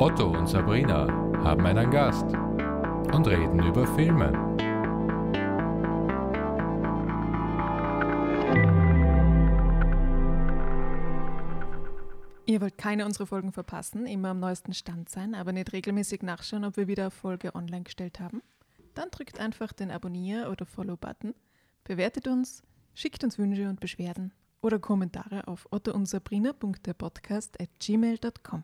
Otto und Sabrina haben einen Gast und reden über Filme. Ihr wollt keine unserer Folgen verpassen, immer am neuesten Stand sein, aber nicht regelmäßig nachschauen, ob wir wieder eine Folge online gestellt haben? Dann drückt einfach den Abonnier- oder Follow-Button, bewertet uns, schickt uns Wünsche und Beschwerden oder Kommentare auf ottoundsabrina.podcast@gmail.com.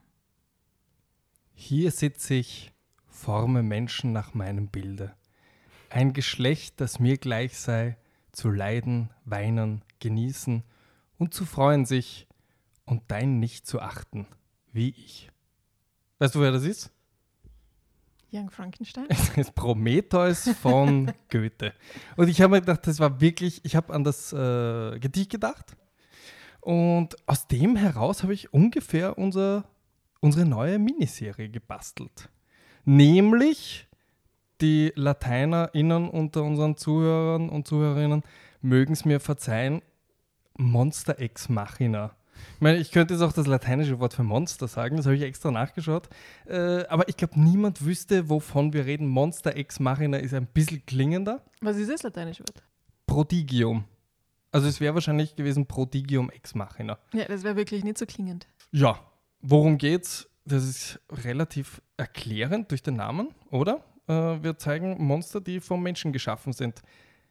Hier sitze ich, forme Menschen nach meinem Bilde. Ein Geschlecht, das mir gleich sei, zu leiden, weinen, genießen und zu freuen sich und dein nicht zu achten, wie ich. Weißt du, wer das ist? Young Frankenstein? Das ist Prometheus von Goethe. Und ich habe mir gedacht, das war wirklich, ich habe an das Gedicht gedacht. Und aus dem heraus habe ich ungefähr unsere neue Miniserie gebastelt. Nämlich, die LateinerInnen unter unseren Zuhörern und Zuhörerinnen mögen es mir verzeihen, Monster ex Machina. Ich meine, ich könnte jetzt auch das lateinische Wort für Monster sagen, das habe ich extra nachgeschaut. Aber ich glaube, niemand wüsste, wovon wir reden. Monster ex Machina ist ein bisschen klingender. Was ist das lateinische Wort? Prodigium. Also es wäre wahrscheinlich gewesen Prodigium ex Machina. Ja, das wäre wirklich nicht so klingend. Ja, worum geht's? Das ist relativ erklärend durch den Namen, oder? Wir zeigen Monster, die vom Menschen geschaffen sind.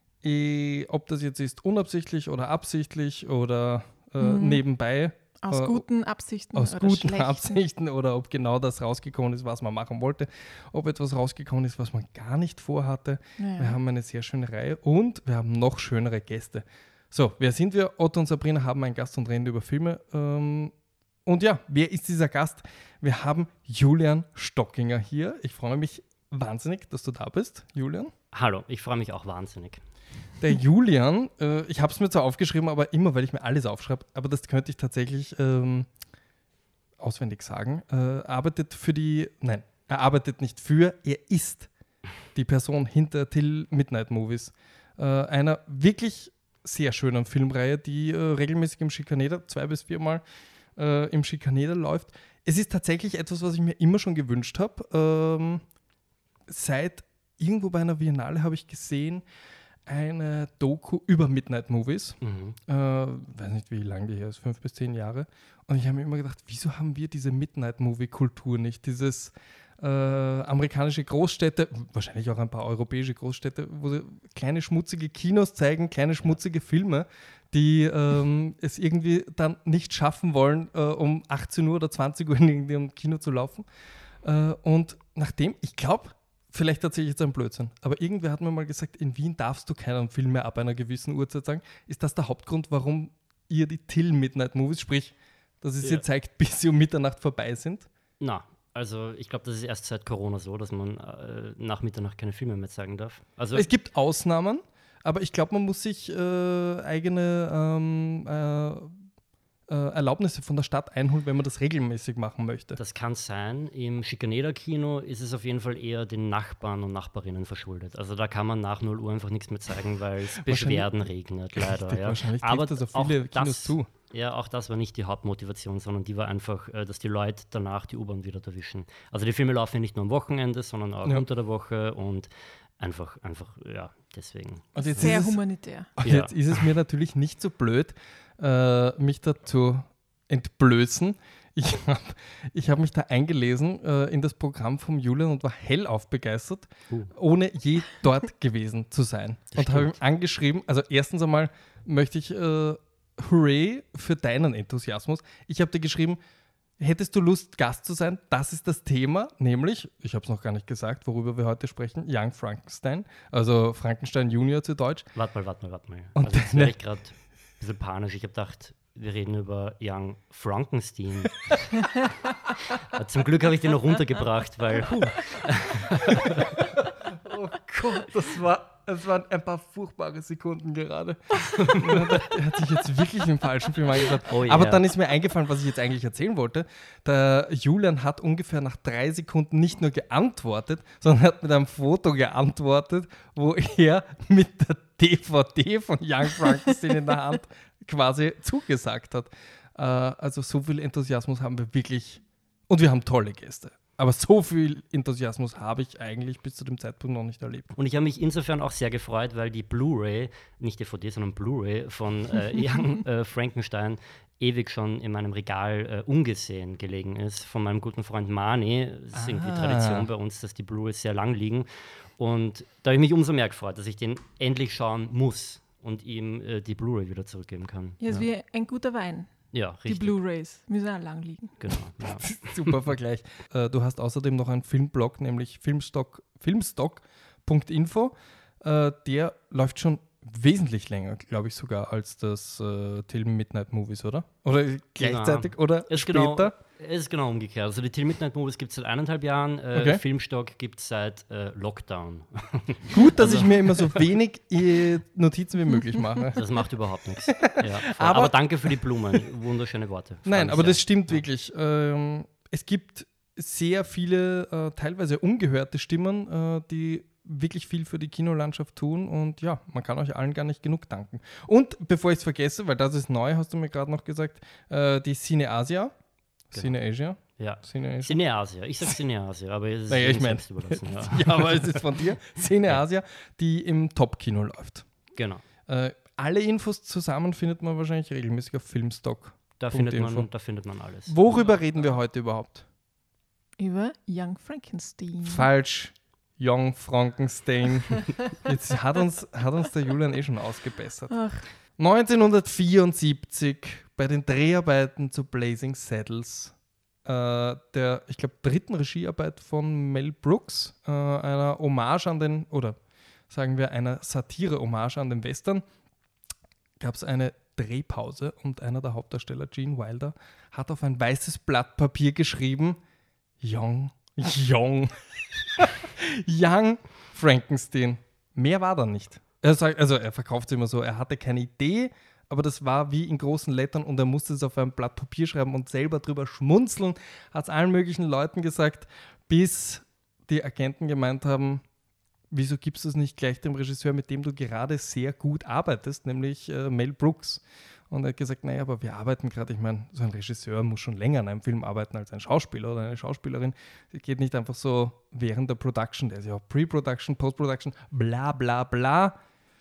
Ob das jetzt ist unabsichtlich oder absichtlich oder nebenbei. Aus guten Absichten aus oder guten schlechten. Absichten oder ob genau das rausgekommen ist, was man machen wollte. Ob etwas rausgekommen ist, was man gar nicht vorhatte. Ja. Wir haben eine sehr schöne Reihe und wir haben noch schönere Gäste. So, wer sind wir? Otto und Sabrina haben einen Gast und reden über Filme. Und ja, wer ist dieser Gast? Wir haben Julian Stockinger hier. Ich freue mich wahnsinnig, dass du da bist, Julian. Hallo, ich freue mich auch wahnsinnig. Der Julian, ich habe es mir zwar aufgeschrieben, aber immer, weil ich mir alles aufschreibe, aber das könnte ich tatsächlich auswendig sagen, er arbeitet nicht für, er ist die Person hinter Till Midnight Movies. Einer wirklich sehr schönen Filmreihe, die regelmäßig im Schikaneder 2 bis 4 Mal im Schikaneder läuft. Es ist tatsächlich etwas, was ich mir immer schon gewünscht habe. Seit irgendwo bei einer Biennale habe ich gesehen, eine Doku über Midnight Movies. Weiß nicht, wie lange die her ist, 5 bis 10 Jahre. Und ich habe mir immer gedacht, wieso haben wir diese Midnight-Movie-Kultur nicht? Dieses amerikanische Großstädte, wahrscheinlich auch ein paar europäische Großstädte, wo sie kleine schmutzige Kinos zeigen, kleine schmutzige Filme, die es irgendwie dann nicht schaffen wollen, um 18 Uhr oder 20 Uhr in irgendeinem Kino zu laufen. Und nachdem, ich glaube, vielleicht erzähle ich jetzt einen Blödsinn, aber irgendwer hat mir mal gesagt, in Wien darfst du keinen Film mehr ab einer gewissen Uhrzeit sagen. Ist das der Hauptgrund, warum ihr die Till Midnight Movies, sprich, dass es ihr zeigt, bis sie um Mitternacht vorbei sind? Na, also ich glaube, das ist erst seit Corona so, dass man nach Mitternacht keine Filme mehr zeigen darf. Also es gibt Ausnahmen, aber ich glaube, man muss sich eigene Erlaubnisse von der Stadt einholen, wenn man das regelmäßig machen möchte. Das kann sein. Im Schikaneder-Kino ist es auf jeden Fall eher den Nachbarn und Nachbarinnen verschuldet. Also da kann man nach 0 Uhr einfach nichts mehr zeigen, weil es Beschwerden regnet, leider. Richtig, ja. wahrscheinlich aber trifft das auf viele Kinos zu. Ja, auch das war nicht die Hauptmotivation, sondern die war einfach, dass die Leute danach die U-Bahn wieder erwischen. Also die Filme laufen ja nicht nur am Wochenende, sondern auch unter der Woche und einfach, ja, deswegen. Also jetzt Sehr humanitär. Und jetzt ist es mir natürlich nicht so blöd, mich dazu entblößen. Ich hab mich da eingelesen in das Programm vom Julian und war hellauf begeistert, ohne je dort gewesen zu sein. Und habe ihm angeschrieben, also erstens einmal möchte ich Hooray für deinen Enthusiasmus. Ich habe dir geschrieben, hättest du Lust, Gast zu sein? Das ist das Thema, nämlich, ich habe es noch gar nicht gesagt, worüber wir heute sprechen, Young Frankenstein, also Frankenstein Junior zu Deutsch. Warte mal. Und also jetzt wäre ich gerade ein bisschen panisch. Ich habe gedacht, wir reden über Young Frankenstein. Zum Glück habe ich den noch runtergebracht, weil... Oh Gott, das waren ein paar furchtbare Sekunden gerade. Er hat sich jetzt wirklich im falschen Film angeschaut. Oh yeah. Aber dann ist mir eingefallen, was ich jetzt eigentlich erzählen wollte. Der Julian hat ungefähr nach 3 Sekunden nicht nur geantwortet, sondern hat mit einem Foto geantwortet, wo er mit der DVD von Young Frankenstein in der Hand quasi zugesagt hat. Also so viel Enthusiasmus haben wir wirklich. Und wir haben tolle Gäste. Aber so viel Enthusiasmus habe ich eigentlich bis zu dem Zeitpunkt noch nicht erlebt. Und ich habe mich insofern auch sehr gefreut, weil die Blu-ray, nicht DVD, sondern Blu-ray von Young Frankenstein ewig schon in meinem Regal ungesehen gelegen ist, von meinem guten Freund Mani. Es ist irgendwie Tradition bei uns, dass die Blu-rays sehr lang liegen. Und da habe ich mich umso mehr gefreut, dass ich den endlich schauen muss und ihm die Blu-ray wieder zurückgeben kann. Ja, ist wie ein guter Wein. Ja, Die richtig. Blu-rays müssen auch lang liegen. Genau. Ja. Super Vergleich. Du hast außerdem noch einen Filmblog, nämlich filmstock.info. Der läuft schon wesentlich länger, glaube ich sogar, als das Till Midnight Movies, oder? Oder gleichzeitig oder später? Es ist genau umgekehrt. Also die Till Midnight Movies gibt es seit 1,5 Jahren, Okay. Filmstock gibt es seit Lockdown. Gut, dass ich mir immer so wenig Notizen wie möglich mache. Das macht überhaupt nichts. Ja, aber danke für die Blumen, wunderschöne Worte. Freut Nein, mich aber sehr. das stimmt wirklich. Es gibt sehr viele, teilweise ungehörte Stimmen, die wirklich viel für die Kinolandschaft tun und ja, man kann euch allen gar nicht genug danken. Und bevor ich es vergesse, weil das ist neu, hast du mir gerade noch gesagt, die Cineasia. Genau. Cineasia? Ja. Cineasia. Cineasia. Ich sage Cineasia, aber es ist Naja, ich jedem mein- selbst überlassen. Ja. Ja, aber es ist von dir. Cineasia, die im Top-Kino läuft. Genau. Alle Infos zusammen findet man wahrscheinlich regelmäßig auf Filmstock. Da Punkt findet, Info. da findet man alles. Worüber reden wir heute überhaupt? Über Young Frankenstein. Falsch. Young Frankenstein. Jetzt hat uns der Julian eh schon ausgebessert. Ach, 1974 bei den Dreharbeiten zu Blazing Saddles, der, ich glaube, dritten Regiearbeit von Mel Brooks, einer Hommage an den, oder sagen wir einer Satire-Hommage an den Western, gab es eine Drehpause und einer der Hauptdarsteller, Gene Wilder, hat auf ein weißes Blatt Papier geschrieben, Young Frankenstein. Mehr war da nicht. Er sagt, also er verkauft es immer so, er hatte keine Idee, aber das war wie in großen Lettern und er musste es auf ein Blatt Papier schreiben und selber drüber schmunzeln, hat es allen möglichen Leuten gesagt, bis die Agenten gemeint haben, wieso gibst du es nicht gleich dem Regisseur, mit dem du gerade sehr gut arbeitest, nämlich Mel Brooks. Und er hat gesagt, naja, aber wir arbeiten gerade, ich meine, so ein Regisseur muss schon länger an einem Film arbeiten als ein Schauspieler oder eine Schauspielerin. Es geht nicht einfach so während der Production, der ist ja auch Pre-Production, Post-Production, bla bla bla.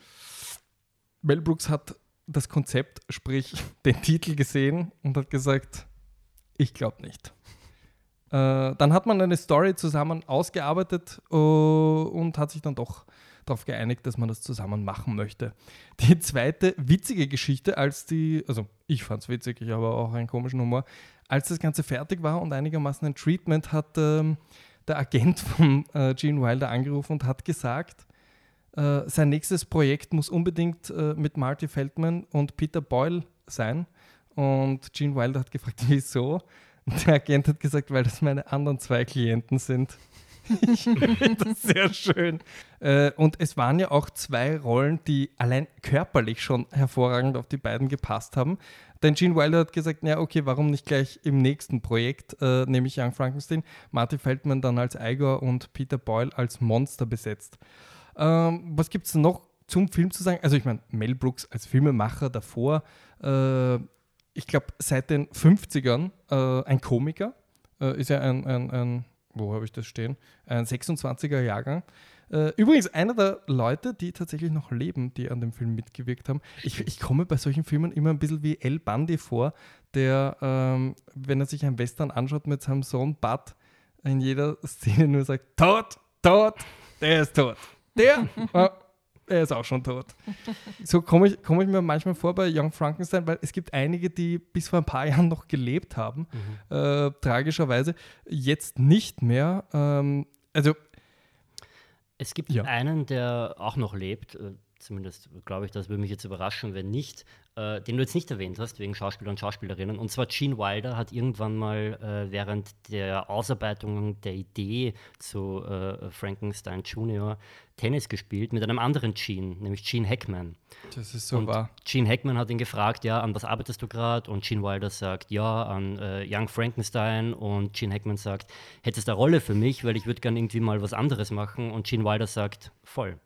Mel Brooks hat das Konzept, sprich den Titel gesehen und hat gesagt, ich glaube nicht. Dann hat man eine Story zusammen ausgearbeitet und hat sich dann doch darauf geeinigt, dass man das zusammen machen möchte. Die zweite witzige Geschichte, also ich fand es witzig, ich habe auch einen komischen Humor, als das Ganze fertig war und einigermaßen ein Treatment, hat der Agent von Gene Wilder angerufen und hat gesagt, sein nächstes Projekt muss unbedingt mit Marty Feldman und Peter Boyle sein. Und Gene Wilder hat gefragt, wieso? Und der Agent hat gesagt, weil das meine anderen 2 Klienten sind. Ich finde das sehr schön. Und es waren ja auch 2 Rollen, die allein körperlich schon hervorragend auf die beiden gepasst haben. Denn Gene Wilder hat gesagt, na okay, warum nicht gleich im nächsten Projekt, nämlich Young Frankenstein, Marty Feldman dann als Igor und Peter Boyle als Monster besetzt. Was gibt es noch zum Film zu sagen? Also ich meine, Mel Brooks als Filmemacher davor, ich glaube seit den 50ern ein Komiker, ist ja ein wo habe ich das stehen? Ein 26er Jahrgang. Übrigens einer der Leute, die tatsächlich noch leben, die an dem Film mitgewirkt haben. Ich komme bei solchen Filmen immer ein bisschen wie El Bundy vor, der, wenn er sich einen Western anschaut mit seinem Sohn Bud, in jeder Szene nur sagt, tot, der ist tot. Er ist auch schon tot. So komme ich mir manchmal vor bei Young Frankenstein, weil es gibt einige, die bis vor ein paar Jahren noch gelebt haben, tragischerweise, jetzt nicht mehr. Es gibt einen, der auch noch lebt, zumindest glaube ich, das würde mich jetzt überraschen, wenn nicht, den du jetzt nicht erwähnt hast, wegen Schauspieler und Schauspielerinnen. Und zwar Gene Wilder hat irgendwann mal während der Ausarbeitung der Idee zu Frankenstein Jr. Tennis gespielt mit einem anderen Gene, nämlich Gene Hackman. Das ist so und wahr. Gene Hackman hat ihn gefragt, ja, an was arbeitest du gerade? Und Gene Wilder sagt, ja, an Young Frankenstein. Und Gene Hackman sagt, hättest du eine Rolle für mich, weil ich würde gerne irgendwie mal was anderes machen. Und Gene Wilder sagt, voll.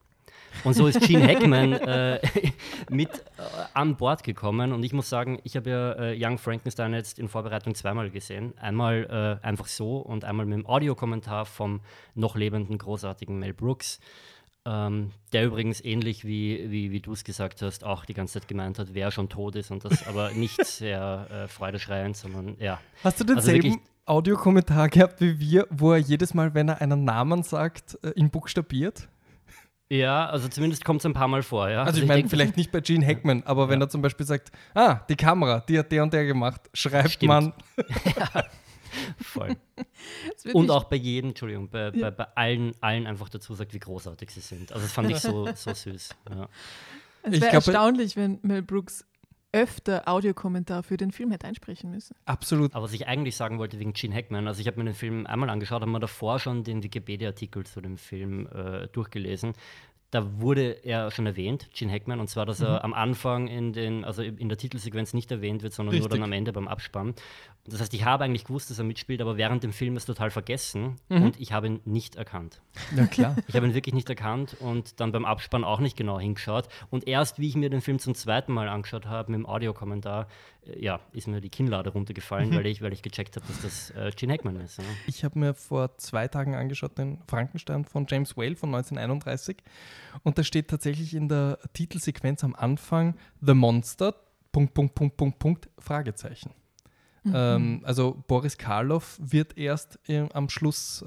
Und so ist Gene Hackman mit an Bord gekommen. Und ich muss sagen, ich habe ja Young Frankenstein jetzt in Vorbereitung zweimal gesehen. Einmal einfach so und einmal mit dem Audiokommentar vom noch lebenden, großartigen Mel Brooks. Der übrigens ähnlich wie du es gesagt hast, auch die ganze Zeit gemeint hat, wer schon tot ist und das aber nicht sehr freudeschreiend, sondern ja. Hast du denselben Audiokommentar gehabt wie wir, wo er jedes Mal, wenn er einen Namen sagt, ihn buchstabiert? Ja, also zumindest kommt es ein paar Mal vor, ja. Also ich meine, vielleicht nicht bei Gene Hackman, aber wenn er zum Beispiel sagt, die Kamera, die hat der und der gemacht, schreibt Stimmt. man. Ja, voll. Und auch bei jedem, Entschuldigung, bei allen einfach dazu sagt, wie großartig sie sind. Also das fand ich so süß. Ja. Es wäre erstaunlich, wenn Mel Brooks öfter Audiokommentar für den Film hätte einsprechen müssen. Absolut. Aber was ich eigentlich sagen wollte wegen Gene Hackman, also ich habe mir den Film einmal angeschaut, habe mir davor schon den Wikipedia-Artikel zu dem Film durchgelesen. Da wurde er schon erwähnt, Gene Hackman, und zwar, dass er am Anfang in der Titelsequenz nicht erwähnt wird, sondern nur dann am Ende beim Abspann. Das heißt, ich habe eigentlich gewusst, dass er mitspielt, aber während dem Film ist total vergessen und ich habe ihn nicht erkannt. Ja, klar. Ich habe ihn wirklich nicht erkannt und dann beim Abspann auch nicht genau hingeschaut. Und erst, wie ich mir den Film zum zweiten Mal angeschaut habe, mit dem Audiokommentar, ist mir die Kinnlade runtergefallen, weil ich gecheckt habe, dass das Gene Hackman ist. Ja. Ich habe mir vor 2 Tagen angeschaut, den Frankenstein von James Whale von 1931. Und da steht tatsächlich in der Titelsequenz am Anfang The Monster, ... Fragezeichen. Also Boris Karloff wird erst am Schluss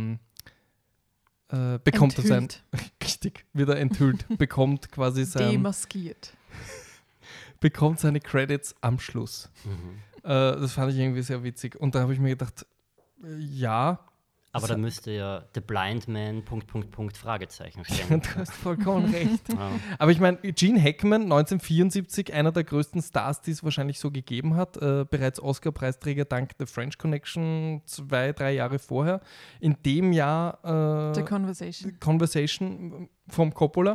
bekommt er sein, richtig, wird er enthüllt, bekommt quasi sein, demaskiert. Bekommt seine Credits am Schluss. Das fand ich irgendwie sehr witzig. Und da habe ich mir gedacht, ja. Aber da müsste ja The Blind Man ... Fragezeichen stehen. Du hast vollkommen recht. Ja. Aber ich meine, Gene Hackman, 1974, einer der größten Stars, die es wahrscheinlich so gegeben hat, bereits Oscar-Preisträger dank The French Connection 2-3 Jahre vorher. In dem Jahr The Conversation vom Coppola.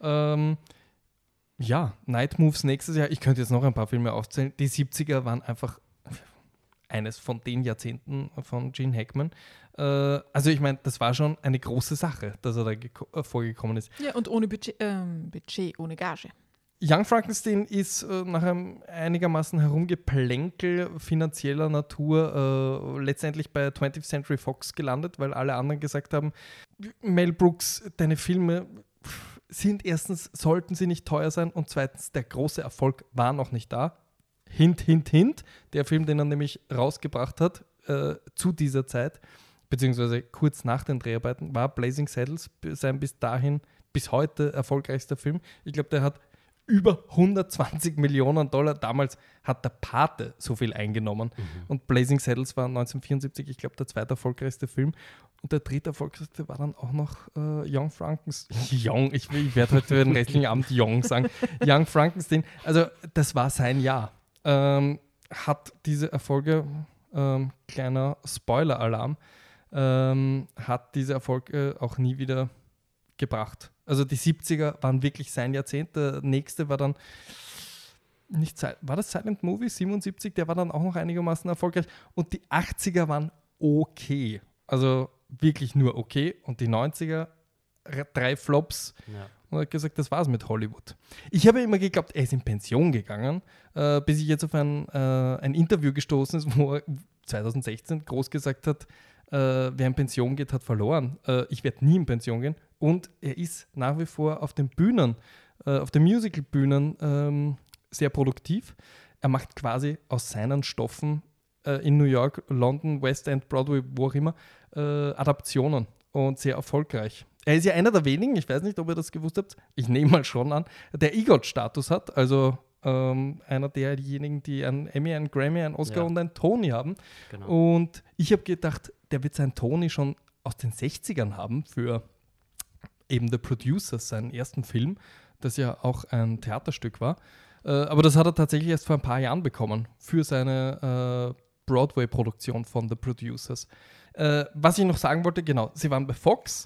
Night Moves nächstes Jahr. Ich könnte jetzt noch ein paar Filme aufzählen. Die 70er waren einfach eines von den Jahrzehnten von Gene Hackman. Also ich meine, das war schon eine große Sache, dass er da vorgekommen ist. Ja, und ohne Budget, ohne Gage. Young Frankenstein ist nach einem einigermaßen Herumgeplänkel finanzieller Natur letztendlich bei 20th Century Fox gelandet, weil alle anderen gesagt haben, Mel Brooks, deine Filme sind erstens, sollten sie nicht teuer sein und zweitens, der große Erfolg war noch nicht da. Hint, hint, hint. Der Film, den er nämlich rausgebracht hat zu dieser Zeit, beziehungsweise kurz nach den Dreharbeiten, war Blazing Saddles, sein bis heute erfolgreichster Film. Ich glaube, der hat über 120 Millionen $. Damals hat der Pate so viel eingenommen. Und Blazing Saddles war 1974, ich glaube, der zweite erfolgreichste Film. Und der dritte erfolgreichste war dann auch noch Young Frankenstein. Ich werde heute den restlichen Abend Young sagen. Young Frankenstein. Also das war sein Jahr. Hat diese Erfolge, kleiner Spoiler-Alarm, hat diese Erfolge auch nie wieder gebracht. Also die 70er waren wirklich sein Jahrzehnt. Der nächste war dann war das Silent Movie 77? Der war dann auch noch einigermaßen erfolgreich. Und die 80er waren okay. Also wirklich nur okay. Und die 90er 3 Flops. Ja. Und er hat gesagt, das war's mit Hollywood. Ich habe immer geglaubt, er ist in Pension gegangen, bis ich jetzt auf ein Interview gestoßen ist, wo er 2016 groß gesagt hat, wer in Pension geht, hat verloren. Ich werde nie in Pension gehen. Und er ist nach wie vor auf den Bühnen, auf den Musical-Bühnen sehr produktiv. Er macht quasi aus seinen Stoffen in New York, London, West End, Broadway, wo auch immer, Adaptionen und sehr erfolgreich. Er ist ja einer der wenigen, ich weiß nicht, ob ihr das gewusst habt, ich nehme mal schon an, der EGOT-Status hat, also einer derjenigen, die einen Emmy, einen Grammy, einen Oscar und einen Tony haben. Genau. Und ich habe gedacht, der wird seinen Tony schon aus den 60ern haben für eben The Producers, seinen ersten Film, das ja auch ein Theaterstück war. Aber das hat er tatsächlich erst vor ein paar Jahren bekommen für seine Broadway-Produktion von The Producers. Was ich noch sagen wollte, genau, sie waren bei Fox,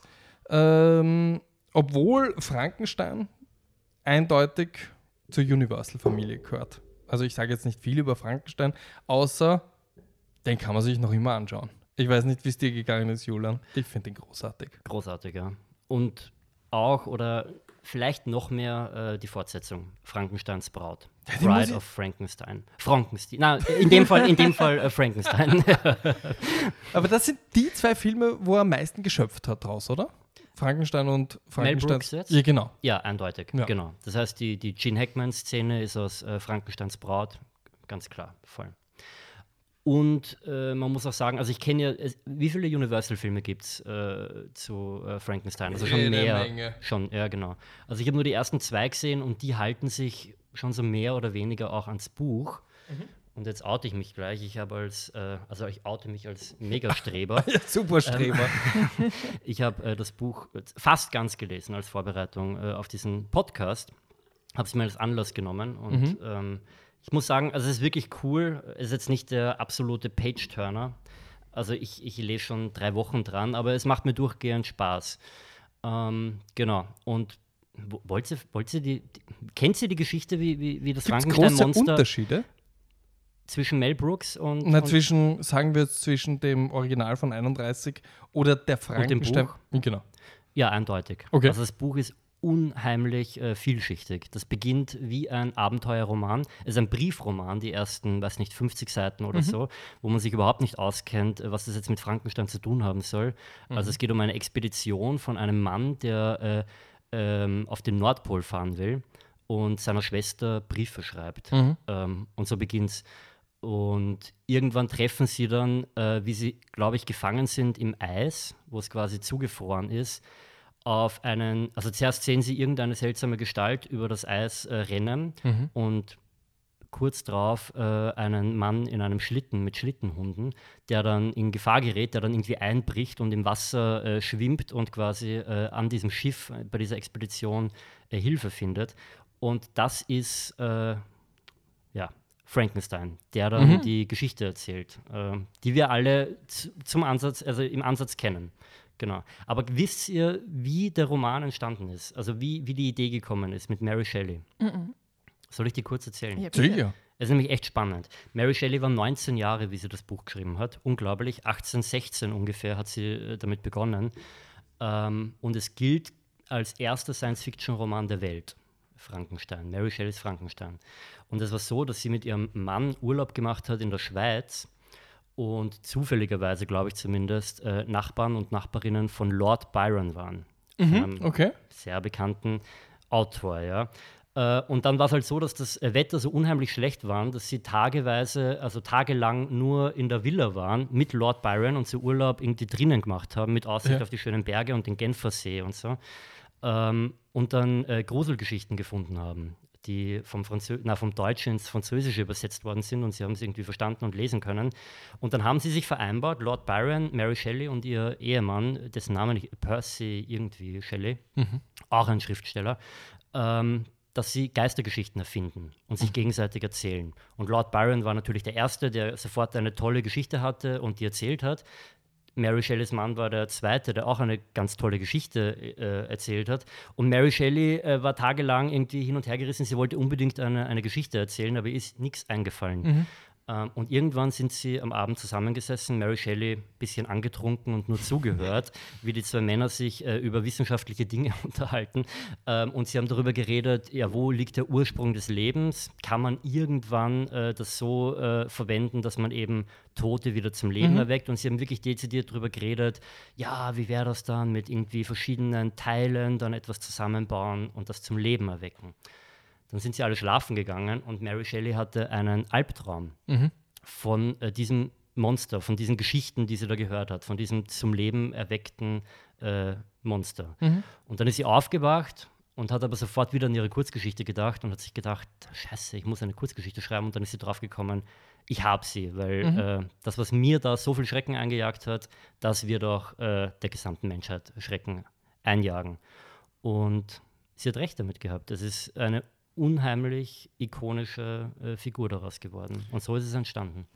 obwohl Frankenstein eindeutig zur Universal-Familie gehört. Also ich sage jetzt nicht viel über Frankenstein, außer den kann man sich noch immer anschauen. Ich weiß nicht, wie es dir gegangen ist, Julian. Ich finde den großartig. Großartig, ja. Und auch, oder vielleicht noch mehr die Fortsetzung, Frankensteins Braut. die muss Bride ich- of Frankenstein. Frankenstein. Na, in dem Fall Frankenstein. Aber das sind die 2 Filme, wo er am meisten geschöpft hat draus, oder? Frankenstein und Frankenstein. Brooks jetzt? Ja, genau. Ja, eindeutig, Ja. genau. Das heißt, die Gene Hackman-Szene ist aus Frankensteins Braut, ganz klar, voll. Und man muss auch sagen, also ich kenne ja, wie viele Universal-Filme gibt es zu Frankenstein? Also schon Jede mehr. Menge. Schon, ja, genau. Also ich habe nur die ersten 2 gesehen und die halten sich schon so mehr oder weniger auch ans Buch. Und jetzt oute ich mich gleich. Ich habe ich oute mich als Megastreber. Ja, super Streber. Ich habe das Buch fast ganz gelesen als Vorbereitung auf diesen Podcast. Habe es mir als Anlass genommen und ich muss sagen, also es ist wirklich cool. Es ist jetzt nicht der absolute Page-Turner. Also ich lese schon 3 Wochen dran, aber es macht mir durchgehend Spaß. Genau. Und kennt ihr die Geschichte, wie das Gibt es große Frankenstein-Monster Unterschiede? zwischen Mel Brooks und Sagen wir jetzt zwischen dem Original von 31 oder der Frankenstein. Buch? Genau. Ja, eindeutig. Okay. Also das Buch ist unheimlich vielschichtig. Das beginnt wie ein Abenteuerroman. Es ist ein Briefroman, die ersten, 50 Seiten oder so, wo man sich überhaupt nicht auskennt, was das jetzt mit Frankenstein zu tun haben soll. Also es geht um eine Expedition von einem Mann, der auf den Nordpol fahren will und seiner Schwester Briefe schreibt. Und so beginnt's. Und irgendwann treffen sie dann, wie sie, glaube ich, gefangen sind im Eis, wo es quasi zugefroren ist, auf also zuerst sehen sie irgendeine seltsame Gestalt über das Eis rennen und kurz darauf einen Mann in einem Schlitten mit Schlittenhunden, der dann in Gefahr gerät, der dann irgendwie einbricht und im Wasser schwimmt und quasi an diesem Schiff bei dieser Expedition Hilfe findet. Und das ist Frankenstein, der dann die Geschichte erzählt, die wir alle im Ansatz kennen. Genau. Aber wisst ihr, wie der Roman entstanden ist? Also wie die Idee gekommen ist mit Mary Shelley? Soll ich die kurz erzählen? Ja, bitte. Sicher. Es ist nämlich echt spannend. Mary Shelley war 19 Jahre, wie sie das Buch geschrieben hat. Unglaublich. 1816 ungefähr hat sie damit begonnen. Und es gilt als erster Science-Fiction-Roman der Welt. Frankenstein, Mary Shelleys Frankenstein. Und es war so, dass sie mit ihrem Mann Urlaub gemacht hat in der Schweiz und zufälligerweise, glaube ich zumindest, Nachbarn und Nachbarinnen von Lord Byron waren. Einem Okay. sehr bekannten Autor, ja. Und dann war es halt so, dass das Wetter so unheimlich schlecht war, dass sie tagelang nur in der Villa waren mit Lord Byron und sie Urlaub irgendwie drinnen gemacht haben, mit Aussicht auf die schönen Berge und den Genfersee und so. Und dann Gruselgeschichten gefunden haben, die vom Deutschen ins Französische übersetzt worden sind und sie haben es irgendwie verstanden und lesen können. Und dann haben sie sich vereinbart, Lord Byron, Mary Shelley und ihr Ehemann, dessen Name nicht, Percy irgendwie Shelley, auch ein Schriftsteller, dass sie Geistergeschichten erfinden und sich gegenseitig erzählen. Und Lord Byron war natürlich der Erste, der sofort eine tolle Geschichte hatte und die erzählt hat. Mary Shelleys Mann war der Zweite, der auch eine ganz tolle Geschichte erzählt hat. Und Mary Shelley war tagelang irgendwie hin und her gerissen. Sie wollte unbedingt eine Geschichte erzählen, aber ihr ist nichts eingefallen. Und irgendwann sind sie am Abend zusammengesessen, Mary Shelley ein bisschen angetrunken und nur zugehört, wie die 2 Männer sich über wissenschaftliche Dinge unterhalten. Und sie haben darüber geredet, ja, wo liegt der Ursprung des Lebens? Kann man irgendwann das so verwenden, dass man eben Tote wieder zum Leben erweckt? Und sie haben wirklich dezidiert darüber geredet, ja, wie wäre das dann mit irgendwie verschiedenen Teilen, dann etwas zusammenbauen und das zum Leben erwecken? Dann sind sie alle schlafen gegangen und Mary Shelley hatte einen Albtraum von diesem Monster, von diesen Geschichten, die sie da gehört hat, von diesem zum Leben erweckten Monster. Und dann ist sie aufgewacht und hat aber sofort wieder an ihre Kurzgeschichte gedacht und hat sich gedacht, scheiße, ich muss eine Kurzgeschichte schreiben. Und dann ist sie drauf gekommen, ich habe sie, weil das, was mir da so viel Schrecken eingejagt hat, das wird auch der gesamten Menschheit Schrecken einjagen. Und sie hat recht damit gehabt. Es ist eine unheimlich ikonische Figur daraus geworden. Und so ist es entstanden.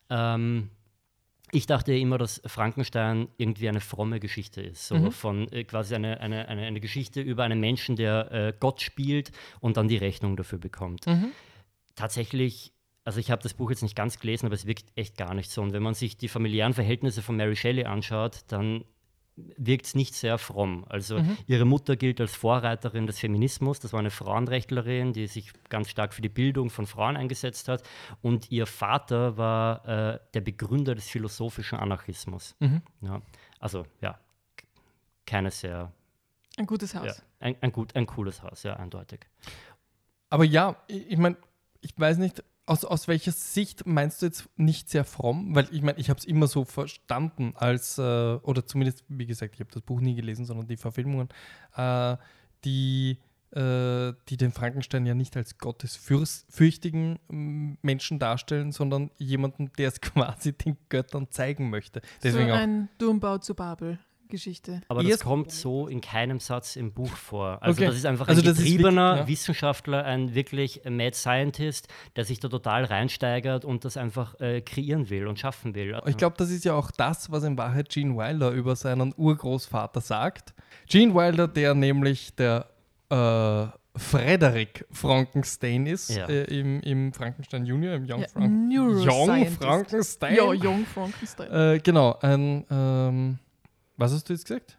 Ich dachte immer, dass Frankenstein irgendwie eine fromme Geschichte ist. So von quasi eine Geschichte über einen Menschen, der Gott spielt und dann die Rechnung dafür bekommt. Tatsächlich, also ich habe das Buch jetzt nicht ganz gelesen, aber es wirkt echt gar nicht so. Und wenn man sich die familiären Verhältnisse von Mary Shelley anschaut, dann wirkt es nicht sehr fromm. Also ihre Mutter gilt als Vorreiterin des Feminismus. Das war eine Frauenrechtlerin, die sich ganz stark für die Bildung von Frauen eingesetzt hat. Und ihr Vater war der Begründer des philosophischen Anarchismus. Ja, also keine sehr... Ein gutes Haus. Ja, ein cooles Haus, ja, eindeutig. Aber ja, ich meine, ich weiß nicht, aus welcher Sicht meinst du jetzt nicht sehr fromm? Weil ich meine, ich habe es immer so verstanden als, oder zumindest, wie gesagt, ich habe das Buch nie gelesen, sondern die Verfilmungen, die den Frankenstein ja nicht als gottesfürchtigen Menschen darstellen, sondern jemanden, der es quasi den Göttern zeigen möchte. Deswegen so auch. ein Turmbau zu Babel-Geschichte. Aber das kommt so in keinem Satz im Buch vor. Also Okay. das ist einfach Also ein das ist getriebener wirklich, ja. Wissenschaftler, ein wirklich Mad Scientist, der sich da total reinsteigert und das einfach kreieren will und schaffen will. Ich glaube, das ist ja auch das, was in Wahrheit Gene Wilder über seinen Urgroßvater sagt. Gene Wilder, der nämlich der Frederick Frankenstein ist, Ja. im Frankenstein Junior, im Young Neuroscientist. Frankenstein. Ja, Young Frankenstein. Genau, was hast du jetzt gesagt?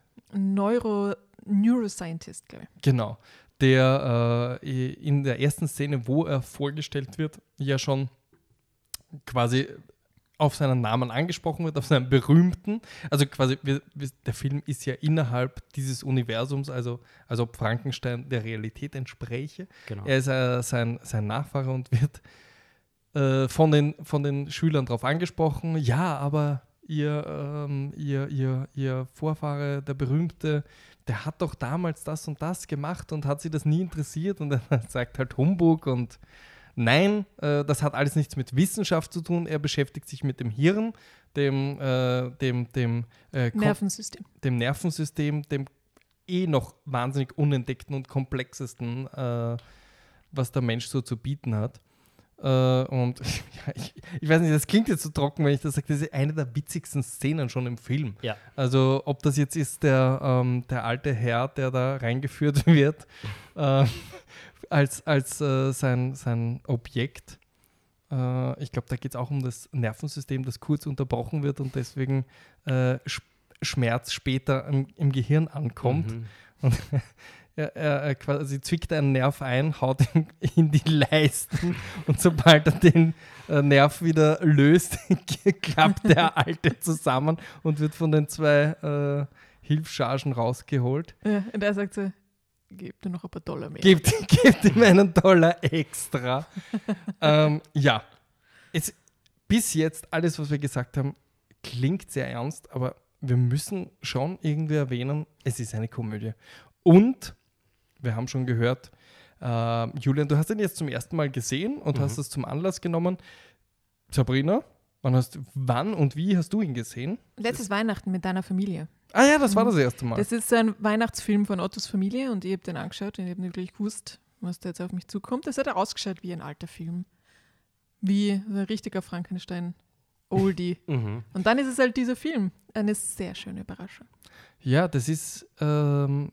Neuroscientist, glaube ich. Genau, der in der ersten Szene, wo er vorgestellt wird, ja schon quasi auf seinen Namen angesprochen wird, auf seinen berühmten. Also quasi, der Film ist ja innerhalb dieses Universums, also als ob Frankenstein der Realität entspräche. Genau. Er ist sein Nachfahre und wird von den Schülern darauf angesprochen, ja, aber ihr Vorfahre, der Berühmte, der hat doch damals das und das gemacht und hat sie das nie interessiert und er sagt halt Humbug und nein, das hat alles nichts mit Wissenschaft zu tun. Er beschäftigt sich mit dem Hirn, dem Nervensystem. dem Nervensystem, dem noch wahnsinnig unentdeckten und komplexesten, was der Mensch so zu bieten hat. Und ich weiß nicht, das klingt jetzt so trocken, wenn ich das sage, das ist eine der witzigsten Szenen schon im Film. Ja. Also ob das jetzt ist der alte Herr, der da reingeführt wird, als sein Objekt. Ich glaube, da geht es auch um das Nervensystem, das kurz unterbrochen wird und deswegen Schmerz später im Gehirn ankommt. Und er quasi zwickt einen Nerv ein, haut ihn in die Leisten und sobald er den Nerv wieder löst, klappt der Alte zusammen und wird von den zwei Hilfschargen rausgeholt. Ja, und er sagt so, gib dir noch ein paar Dollar mehr. Gebt ihm einen Dollar extra. Ja, bis jetzt, alles, was wir gesagt haben, klingt sehr ernst, aber wir müssen schon irgendwie erwähnen, es ist eine Komödie. Und, wir haben schon gehört, Julian, du hast ihn jetzt zum ersten Mal gesehen und hast es zum Anlass genommen. Sabrina, wann und wie hast du ihn gesehen? Letztes Weihnachten mit deiner Familie. Ah ja, das war das erste Mal. Das ist so ein Weihnachtsfilm von Ottos Familie und ich habe den angeschaut und ich habe nicht wirklich gewusst, was da jetzt auf mich zukommt. Das hat ausgeschaut wie ein alter Film. Wie ein richtiger Frankenstein-Oldie. Und dann ist es halt dieser Film. Eine sehr schöne Überraschung. Ja, das ist, man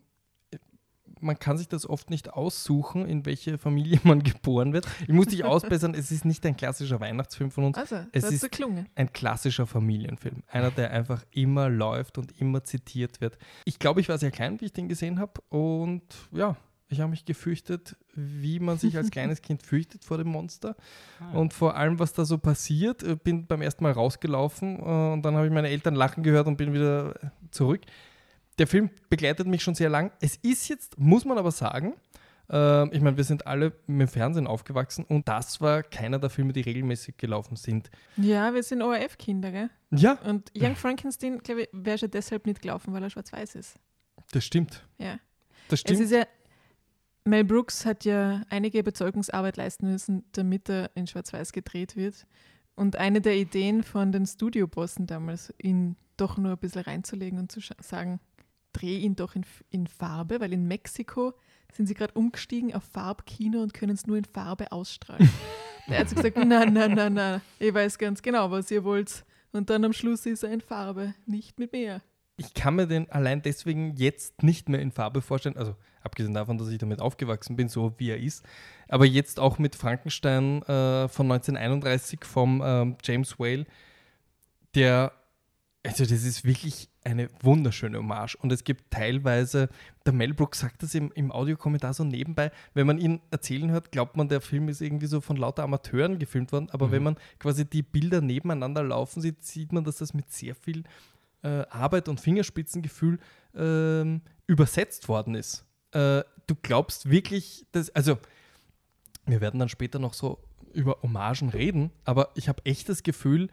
kann sich das oft nicht aussuchen, in welche Familie man geboren wird. Ich muss dich ausbessern, es ist nicht ein klassischer Weihnachtsfilm von uns. Also, Es das hat so ist gelungen. ein klassischer Familienfilm. Einer, der einfach immer läuft und immer zitiert wird. Ich glaube, ich war sehr klein, wie ich den gesehen habe. Und ja, ich habe mich gefürchtet, wie man sich als kleines Kind fürchtet vor dem Monster. Und vor allem, was da so passiert. Bin beim ersten Mal rausgelaufen und dann habe ich meine Eltern lachen gehört und bin wieder zurück. Der Film begleitet mich schon sehr lang. Es ist jetzt, muss man aber sagen, ich meine, wir sind alle mit dem Fernsehen aufgewachsen und das war keiner der Filme, die regelmäßig gelaufen sind. Ja, wir sind ORF-Kinder, gell? Ja, Und Young Frankenstein, glaube ich, wäre schon deshalb nicht gelaufen, weil er schwarz-weiß ist. das stimmt. Ja. Das Es stimmt. ist ja, Mel Brooks hat ja einige Überzeugungsarbeit leisten müssen, damit er in schwarz-weiß gedreht wird. Und eine der Ideen von den Studiobossen damals, ihn doch nur ein bisschen reinzulegen und zu sagen, dreh ihn doch in Farbe, weil in Mexiko sind sie gerade umgestiegen auf Farbkino und können es nur in Farbe ausstrahlen. Der hat so gesagt, na, ich weiß ganz genau, was ihr wollt. Und dann am Schluss ist er in Farbe, nicht mit mir. Ich kann mir den allein deswegen jetzt nicht mehr in Farbe vorstellen, also abgesehen davon, dass ich damit aufgewachsen bin, so wie er ist, aber jetzt auch mit Frankenstein von 1931 vom James Whale, der Also das ist wirklich eine wunderschöne Hommage und es gibt teilweise, der Mel Brooks sagt das im Audiokommentar so nebenbei, wenn man ihn erzählen hört, glaubt man, der Film ist irgendwie so von lauter Amateuren gefilmt worden, aber wenn man quasi die Bilder nebeneinander laufen sieht, sieht man, dass das mit sehr viel Arbeit und Fingerspitzengefühl übersetzt worden ist. Du glaubst wirklich, also wir werden dann später noch so über Hommagen reden, aber ich habe echt das Gefühl,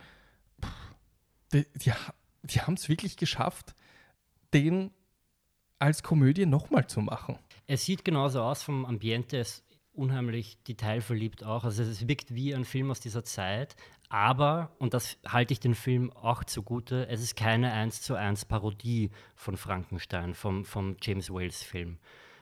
die haben es wirklich geschafft, den als Komödie nochmal zu machen. Es sieht genauso aus vom Ambiente, es ist unheimlich detailverliebt auch. Also es wirkt wie ein Film aus dieser Zeit, aber, und das halte ich den Film auch zugute, es ist keine 1:1 Parodie von Frankenstein, vom James Whale-Film.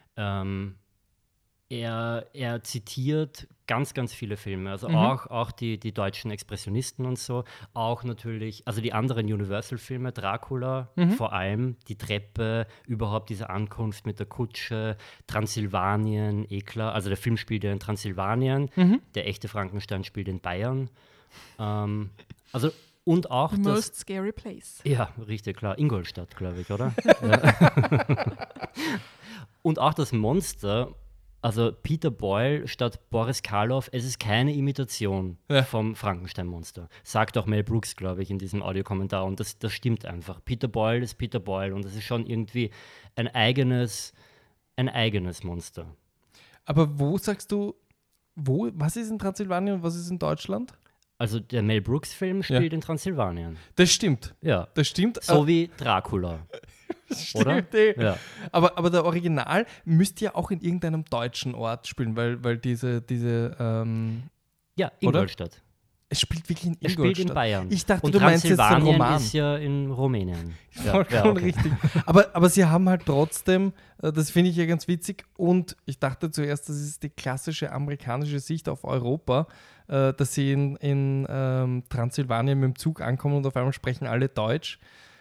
Er zitiert ganz, ganz viele Filme, also auch die deutschen Expressionisten und so, auch natürlich, also die anderen Universal-Filme, Dracula, vor allem die Treppe, überhaupt diese Ankunft mit der Kutsche, Transsilvanien, klar, also der Film spielt ja in Transsilvanien, der echte Frankenstein spielt in Bayern. Also und auch The most scary place. Ja, richtig, klar. Ingolstadt, glaube ich, oder? Ja. Und auch das Monster, also Peter Boyle statt Boris Karloff, es ist keine Imitation vom Frankenstein-Monster. Sagt auch Mel Brooks, glaube ich, in diesem Audiokommentar. Und das stimmt einfach. Peter Boyle ist Peter Boyle und das ist schon irgendwie ein eigenes Monster. Aber wo sagst du, was ist in Transsilvanien und was ist in Deutschland? Also der Mel Brooks-Film spielt in Transsilvanien. Das stimmt. Ja. Das stimmt. So wie Dracula. Oder? Ja. Aber der Original müsste ja auch in irgendeinem deutschen Ort spielen, weil diese ja, Ingolstadt. Oder? Es spielt wirklich in Ingolstadt. Es spielt in Bayern. Ich dachte, und du meinst jetzt den Roman. Ist ja in Rumänien. Vollkommen richtig. Aber sie haben halt trotzdem, das finde ich ja ganz witzig, und ich dachte zuerst, das ist die klassische amerikanische Sicht auf Europa, dass sie in Transsilvanien mit dem Zug ankommen und auf einmal sprechen alle Deutsch.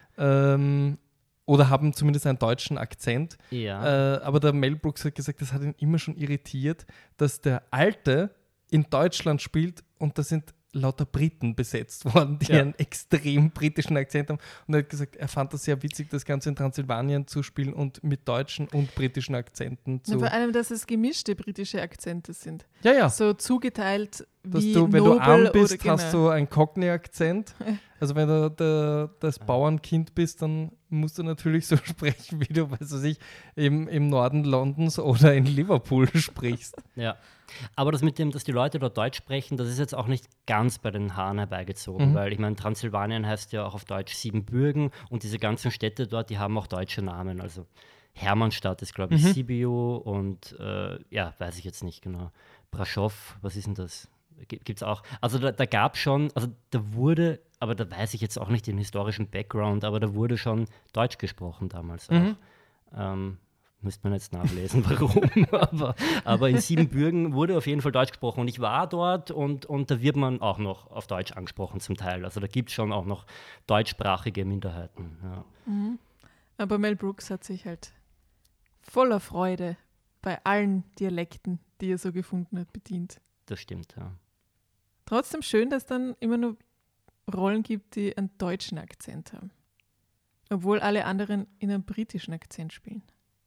Oder haben zumindest einen deutschen Akzent. Ja. Aber der Mel Brooks hat gesagt, das hat ihn immer schon irritiert, dass der Alte in Deutschland spielt und das sind lauter Briten besetzt worden, die einen extrem britischen Akzent haben. Und er hat gesagt, er fand das sehr witzig, das Ganze in Transsilvanien zu spielen und mit deutschen und britischen Akzenten zu... Vor allem, dass es gemischte britische Akzente sind. Ja, ja. So zugeteilt dass wie du, wenn Nobel du arm bist, oder, hast du einen Cockney-Akzent. Also wenn du das Bauernkind bist, dann musst du natürlich so sprechen, wie du, im Norden Londons oder in Liverpool sprichst. Ja. Aber das mit dem, dass die Leute dort Deutsch sprechen, das ist jetzt auch nicht ganz bei den Haaren herbeigezogen, weil ich meine, Transsilvanien heißt ja auch auf Deutsch Siebenbürgen und diese ganzen Städte dort, die haben auch deutsche Namen. Also Hermannstadt ist, glaube ich, Sibiu und weiß ich jetzt nicht genau. Braschow, was ist denn das? Gibt es auch. Also da gab schon, also da wurde, aber da weiß ich jetzt auch nicht den historischen Background, aber da wurde schon Deutsch gesprochen damals auch. Müsste man jetzt nachlesen, warum. aber in Siebenbürgen wurde auf jeden Fall Deutsch gesprochen. Und ich war dort und da wird man auch noch auf Deutsch angesprochen zum Teil. Also da gibt es schon auch noch deutschsprachige Minderheiten. Ja. Aber Mel Brooks hat sich halt voller Freude bei allen Dialekten, die er so gefunden hat, bedient. Das stimmt, ja. Trotzdem schön, dass es dann immer nur Rollen gibt, die einen deutschen Akzent haben. Obwohl alle anderen in einem britischen Akzent spielen.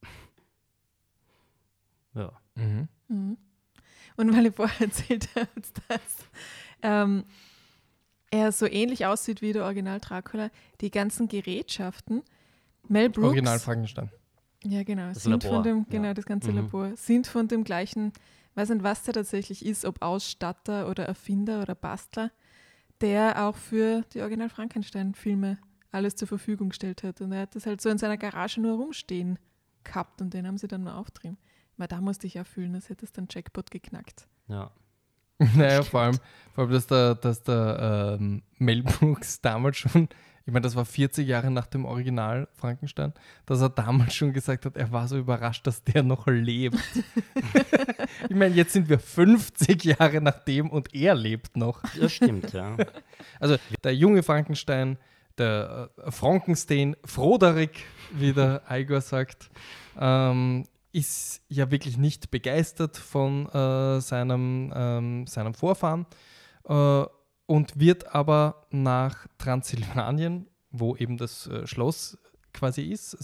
Ja. Und weil ich vorher erzählt habe, dass er so ähnlich aussieht wie der Original Dracula, die ganzen Gerätschaften, Mel Brooks... Original Frankenstein. Ja, genau. Das Labor. Das ganze Labor. Sind von dem gleichen, weiß nicht, was der tatsächlich ist, ob Ausstatter oder Erfinder oder Bastler, der auch für die Original Frankenstein-Filme alles zur Verfügung gestellt hat. Und er hat das halt so in seiner Garage nur rumstehen gehabt und den haben sie dann nur auftrieben. Weil da musste ich ja fühlen, als hätte es dann Jackpot geknackt. Ja. Naja, vor allem dass der Mel Brooks damals schon, ich meine, das war 40 Jahre nach dem Original Frankenstein, dass er damals schon gesagt hat, er war so überrascht, dass der noch lebt. Ich meine, jetzt sind wir 50 Jahre nach dem und er lebt noch. Das stimmt, ja. Also der junge Frankenstein, der Frankenstein, Froderik, wie der Igor sagt, ist ja wirklich nicht begeistert von seinem Vorfahren und wird aber nach Transsilvanien, wo eben das Schloss quasi ist,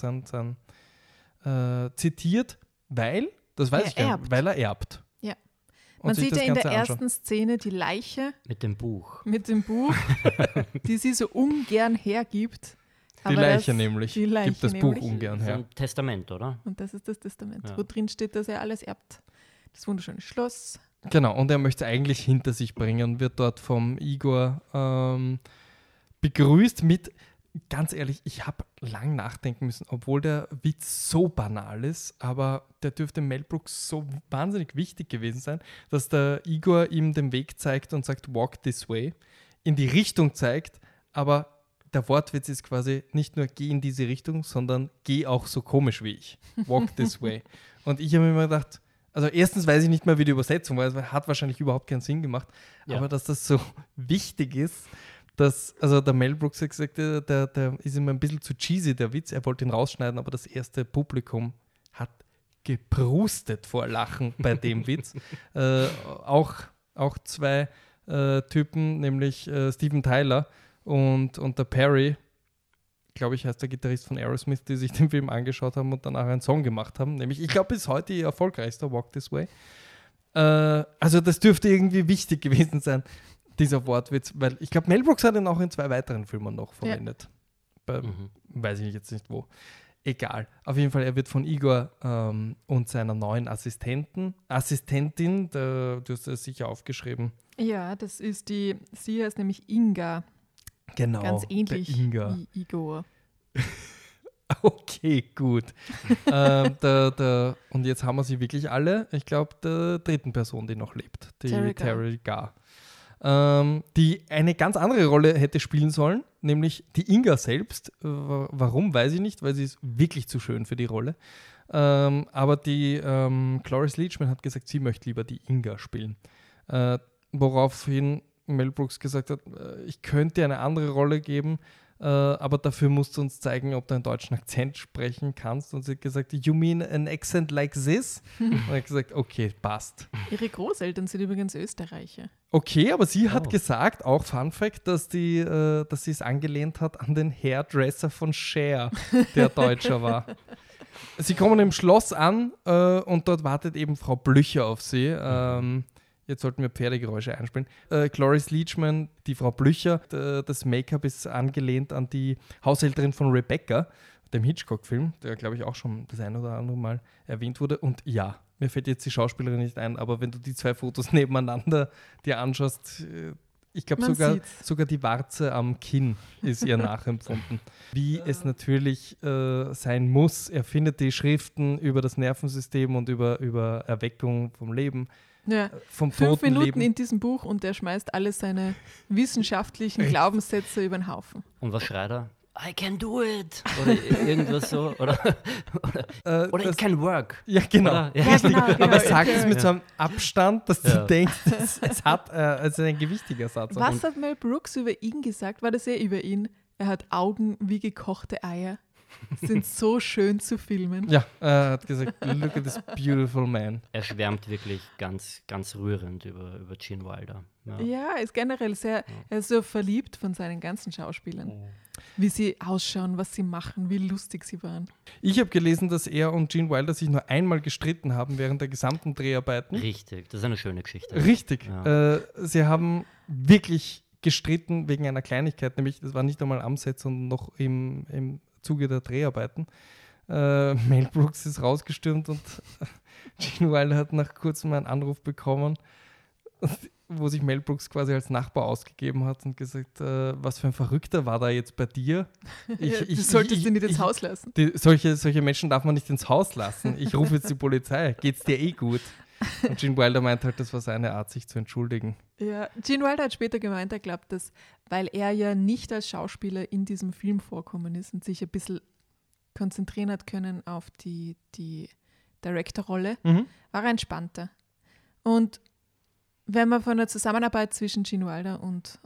zitiert, weil, das weiß ich gar nicht, weil er erbt. Ja. Und Man sich sieht das ja in der Ganze anschaut. ersten Szene die Leiche Mit dem Buch. mit dem Buch, die sie so ungern hergibt. Die Aber Leiche das- nämlich, die Leiche gibt das nämlich. Buch ungern So her. ein Testament, oder? Und das ist das Testament, Ja. wo drin steht, dass er alles erbt. Das wunderschöne Schloss. Genau, und er möchte es eigentlich hinter sich bringen, wird dort vom Igor begrüßt mit, ganz ehrlich, ich habe lang nachdenken müssen, obwohl der Witz so banal ist, aber der dürfte Mel Brooks so wahnsinnig wichtig gewesen sein, dass der Igor ihm den Weg zeigt und sagt, walk this way, in die Richtung zeigt, aber der Wortwitz ist quasi nicht nur geh in diese Richtung, sondern geh auch so komisch wie ich. Walk this way. Und ich habe mir immer gedacht, also erstens weiß ich nicht mehr, wie die Übersetzung war, es hat wahrscheinlich überhaupt keinen Sinn gemacht, Ja. aber dass das so wichtig ist, dass, also der Mel Brooks hat gesagt, der ist immer ein bisschen zu cheesy, der Witz, er wollte ihn rausschneiden, aber das erste Publikum hat geprustet vor Lachen bei dem Witz. Auch zwei Typen, nämlich Steven Tyler und der Perry, glaube ich, heißt der Gitarrist von Aerosmith, die sich den Film angeschaut haben und danach einen Song gemacht haben. Nämlich, ich glaube, bis heute ihr erfolgreichster Walk This Way. Also das dürfte irgendwie wichtig gewesen sein, dieser Wortwitz, weil ich glaube, Mel Brooks hat ihn auch in 2 weiteren Filmen noch verwendet. Weiß ich jetzt nicht wo. Egal. Auf jeden Fall, er wird von Igor und seiner neuen Assistentin, du hast es sicher aufgeschrieben. Ja, sie heißt nämlich Inga, Genau. ganz ähnlich der Inga. wie Igor. Okay, gut. Und jetzt haben wir sie wirklich alle. Ich glaube, der dritten Person, die noch lebt, die Terry Gar. Die eine ganz andere Rolle hätte spielen sollen, nämlich die Inga selbst. Warum, weiß ich nicht, weil sie ist wirklich zu schön für die Rolle. Aber die Cloris Leachman hat gesagt, sie möchte lieber die Inga spielen. Woraufhin Mel Brooks gesagt hat, ich könnte dir eine andere Rolle geben, aber dafür musst du uns zeigen, ob du einen deutschen Akzent sprechen kannst. Und sie hat gesagt, you mean an accent like this? Und er hat gesagt, okay, passt. Ihre Großeltern sind übrigens Österreicher. Okay, aber sie hat gesagt, auch Fun Fact, dass sie es angelehnt hat an den Hairdresser von Cher, der Deutscher war. Sie kommen im Schloss an und dort wartet eben Frau Blücher auf sie. Jetzt sollten wir Pferdegeräusche einspielen. Cloris Leachman, die Frau Blücher, das Make-up ist angelehnt an die Haushälterin von Rebecca, dem Hitchcock-Film, der, glaube ich, auch schon das ein oder andere Mal erwähnt wurde. Und ja, mir fällt jetzt die Schauspielerin nicht ein, aber wenn du die 2 Fotos nebeneinander dir anschaust, ich glaube sogar die Warze am Kinn ist ihr nachempfunden. Wie es natürlich sein muss. Er findet die Schriften über das Nervensystem und über Erweckung vom Leben. Ja, Vom 5 toten Minuten Leben. in diesem Buch und er schmeißt alle seine wissenschaftlichen Glaubenssätze über den Haufen. Und was schreit er? I can do it! Oder irgendwas so. Oder it can work. Ja, genau. Oder? Ja. Ja, genau, Aber er sagt genau. es mit so einem Abstand, dass Ja. du denkst, es hat ein gewichtiger Satz. Was hat Mel Brooks über ihn gesagt? War das über ihn? Er hat Augen wie gekochte Eier. Sind so schön zu filmen. Ja, er hat gesagt, look at this beautiful man. Er schwärmt wirklich ganz, ganz rührend über Gene Wilder. Ja. Ja, er ist generell er ist so verliebt von seinen ganzen Schauspielern. Wie sie ausschauen, was sie machen, wie lustig sie waren. Ich habe gelesen, dass er und Gene Wilder sich nur einmal gestritten haben während der gesamten Dreharbeiten. Richtig, das ist eine schöne Geschichte. Richtig. Ja. Sie haben wirklich gestritten wegen einer Kleinigkeit, nämlich das war nicht einmal am Set, sondern noch im Zuge der Dreharbeiten. Mel Brooks ist rausgestürmt und Gene Wilder hat nach kurzem einen Anruf bekommen, wo sich Mel Brooks quasi als Nachbar ausgegeben hat und gesagt, was für ein Verrückter war da jetzt bei dir? Du solltest ihn nicht ins Haus lassen. Solche Menschen darf man nicht ins Haus lassen. Ich rufe jetzt die Polizei. Geht's dir eh gut? Und Gene Wilder meint halt, das war seine Art, sich zu entschuldigen. Ja, Gene Wilder hat später gemeint, er glaubt, dass, weil er ja nicht als Schauspieler in diesem Film vorkommen ist und sich ein bisschen konzentrieren hat können auf die Director-Rolle, war er entspannter. Und wenn man von der Zusammenarbeit zwischen Gene Wilder und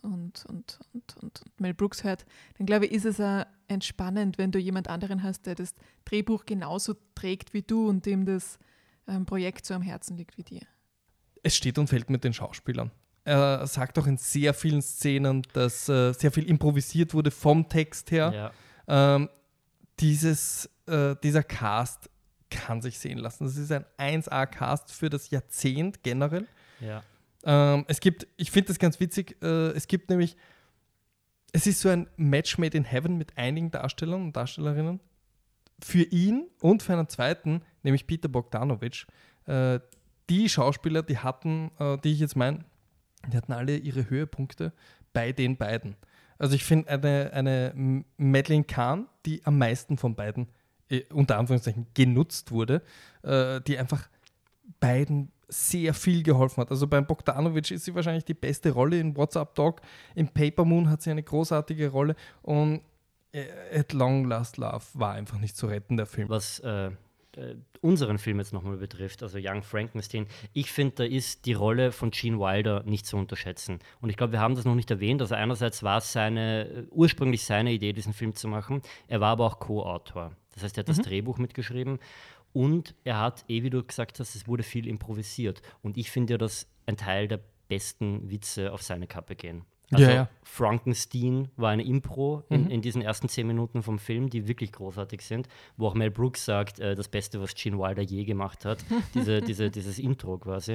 Mel Brooks hört, dann glaube ich, ist es auch entspannend, wenn du jemand anderen hast, der das Drehbuch genauso trägt wie du und dem das Projekt so am Herzen liegt wie dir. Es steht und fällt mit den Schauspielern. er sagt auch in sehr vielen Szenen, dass sehr viel improvisiert wurde vom Text her. Ja. Dieser Cast kann sich sehen lassen. Das ist ein 1A-Cast für das Jahrzehnt generell. Ja. Ich finde das ganz witzig, es ist so ein Match made in heaven mit einigen Darstellern und Darstellerinnen. Für ihn und für einen zweiten, nämlich Peter Bogdanovich. Die Schauspieler, die ich jetzt meine, die hatten alle ihre Höhepunkte bei den beiden. Also ich finde eine Madeleine Kahn, die am meisten von beiden, unter Anführungszeichen, genutzt wurde, die einfach beiden sehr viel geholfen hat. Also beim Bogdanovich ist sie wahrscheinlich die beste Rolle in What's Up Doc. In Paper Moon hat sie eine großartige Rolle und At Long Last Love war einfach nicht zu retten, der Film. Was unseren Film jetzt nochmal betrifft, also Young Frankenstein, ich finde, da ist die Rolle von Gene Wilder nicht zu unterschätzen. Und ich glaube, wir haben das noch nicht erwähnt. Also einerseits war es ursprünglich seine Idee, diesen Film zu machen. Er war aber auch Co-Autor. Das heißt, er hat das Drehbuch mitgeschrieben und er hat, wie du gesagt hast, es wurde viel improvisiert. Und ich finde ja, dass ein Teil der besten Witze auf seine Kappe gehen. Also Frankenstein war eine Impro in diesen ersten 10 Minuten vom Film, die wirklich großartig sind, wo auch Mel Brooks sagt, das Beste, was Gene Wilder je gemacht hat, dieses Intro quasi.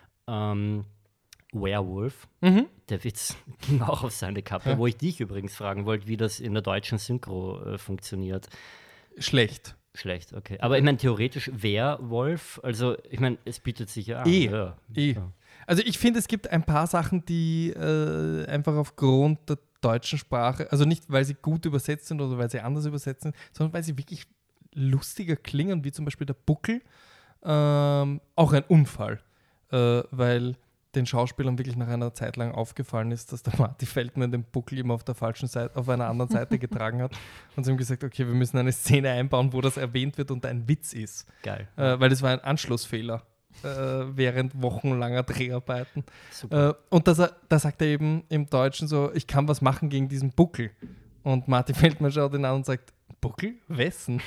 Werewolf, der Witz ging auch auf seine Kappe, wo ich dich übrigens fragen wollte, wie das in der deutschen Synchro funktioniert. Schlecht, okay. Aber ich meine, theoretisch Werwolf, also ich meine, es bietet sich ja an. Ja. Also ich finde, es gibt ein paar Sachen, die einfach aufgrund der deutschen Sprache, also nicht, weil sie gut übersetzt sind oder weil sie anders übersetzt sind, sondern weil sie wirklich lustiger klingen, wie zum Beispiel der Buckel, auch ein Unfall, weil den Schauspielern wirklich nach einer Zeit lang aufgefallen ist, dass der Marty Feldman den Buckel immer auf der falschen Seite, auf einer anderen Seite getragen hat. Und sie haben gesagt, okay, wir müssen eine Szene einbauen, wo das erwähnt wird und ein Witz ist. Geil. Weil das war ein Anschlussfehler während wochenlanger Dreharbeiten. Super. Und da sagt er eben im Deutschen so, ich kann was machen gegen diesen Buckel. Und Marty Feldman schaut ihn an und sagt, Buckel? Wessen?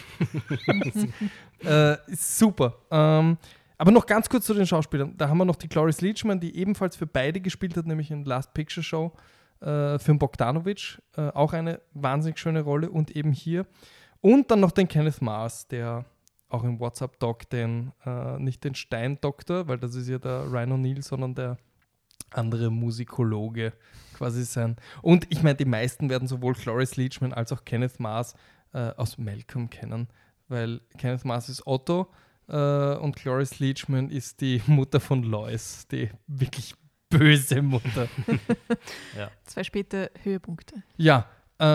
Ist super. Aber noch ganz kurz zu den Schauspielern. Da haben wir noch die Cloris Leachman, die ebenfalls für beide gespielt hat, nämlich in Last Picture Show für den Bogdanovich. Auch eine wahnsinnig schöne Rolle und eben hier. Und dann noch den Kenneth Mars, der auch im What's Up Doc nicht den Steindoktor, weil das ist ja der Ryan O'Neal, sondern der andere Musikologe quasi sein. Und ich meine, die meisten werden sowohl Cloris Leachman als auch Kenneth Mars aus Malcolm kennen, weil Kenneth Mars ist Otto und Cloris Leachman ist die Mutter von Lois, die wirklich böse Mutter. Ja. 2 später Höhepunkte. Ja,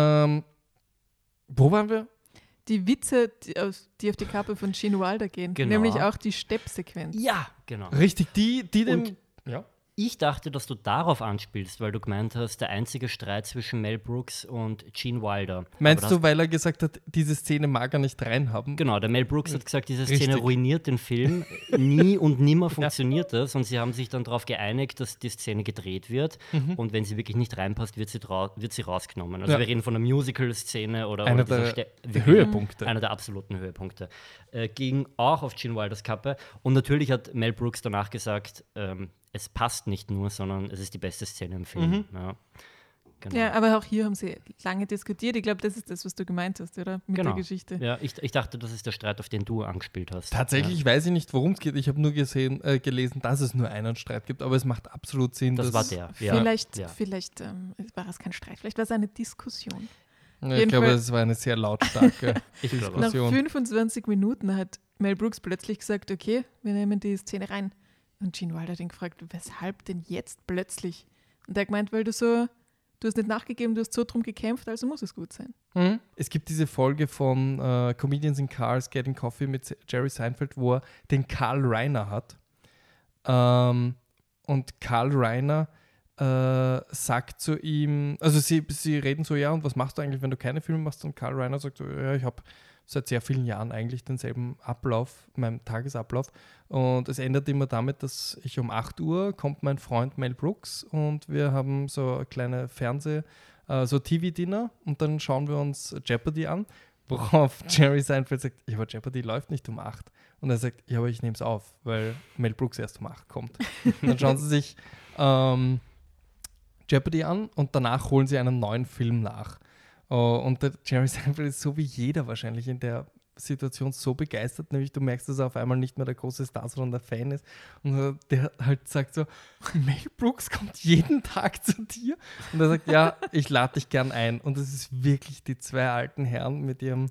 wo waren wir? Die Witze, die auf die Kappe von Gene Wilder gehen, Genau. nämlich auch die Steppsequenz. Ja, genau. Richtig, die dem... Und- Ja. Ich dachte, dass du darauf anspielst, weil du gemeint hast, der einzige Streit zwischen Mel Brooks und Gene Wilder. Meinst Aber du, weil er gesagt hat, diese Szene mag er nicht reinhaben? Genau, der Mel Brooks hat gesagt, diese Szene Richtig. ruiniert den Film. Nie und nimmer funktioniert das. Und sie haben sich dann darauf geeinigt, dass die Szene gedreht wird. Und wenn sie wirklich nicht reinpasst, wird sie rausgenommen. Also Ja. wir reden von einer Musical-Szene oder Einer dieser der Höhepunkte. Einer der absoluten Höhepunkte. Ging auch auf Gene Wilders Kappe. Und natürlich hat Mel Brooks danach gesagt, es passt nicht nur, sondern es ist die beste Szene im Film. Ja. Genau. Ja, aber auch hier haben sie lange diskutiert. Ich glaube, das ist das, was du gemeint hast, oder? Mit der Geschichte. Ja, ich dachte, das ist der Streit, auf den du angespielt hast. Tatsächlich weiß ich nicht, worum es geht. Ich habe nur gelesen, dass es nur einen Streit gibt, aber es macht absolut Sinn. Das war der. Ja. Vielleicht war es kein Streit, vielleicht war es eine Diskussion. Ja, ich glaube, es war eine sehr lautstarke Ich glaube auch. Nach Diskussion. 25 Minuten hat Mel Brooks plötzlich gesagt, okay, wir nehmen die Szene rein. Und Gene Wilder hat ihn gefragt, weshalb denn jetzt plötzlich? Und er hat gemeint, weil du hast nicht nachgegeben, du hast so drum gekämpft, also muss es gut sein. Es gibt diese Folge von Comedians in Cars Getting Coffee mit Jerry Seinfeld, wo er den Carl Reiner hat. Und Carl Reiner sagt zu ihm, also sie reden so, ja, und was machst du eigentlich, wenn du keine Filme machst? Und Carl Reiner sagt so, ja, ich habe seit sehr vielen Jahren eigentlich denselben Ablauf, meinen Tagesablauf. Und es endet immer damit, dass ich um 8 Uhr kommt mein Freund Mel Brooks und wir haben so eine kleine so TV-Dinner und dann schauen wir uns Jeopardy an, worauf Jerry Seinfeld sagt, ja, aber Jeopardy läuft nicht um 8. Und er sagt, ja, aber ich nehme es auf, weil Mel Brooks erst um 8 kommt. Dann schauen sie sich Jeopardy an und danach holen sie einen neuen Film nach. Und der Jerry Seinfeld ist so wie jeder wahrscheinlich in der Situation so begeistert, nämlich du merkst, dass er auf einmal nicht mehr der große Star, sondern der Fan ist. Und der halt sagt so, Mel Brooks kommt jeden Tag zu dir. Und er sagt, ja, ich lade dich gern ein. Und es ist wirklich die zwei alten Herren mit ihrem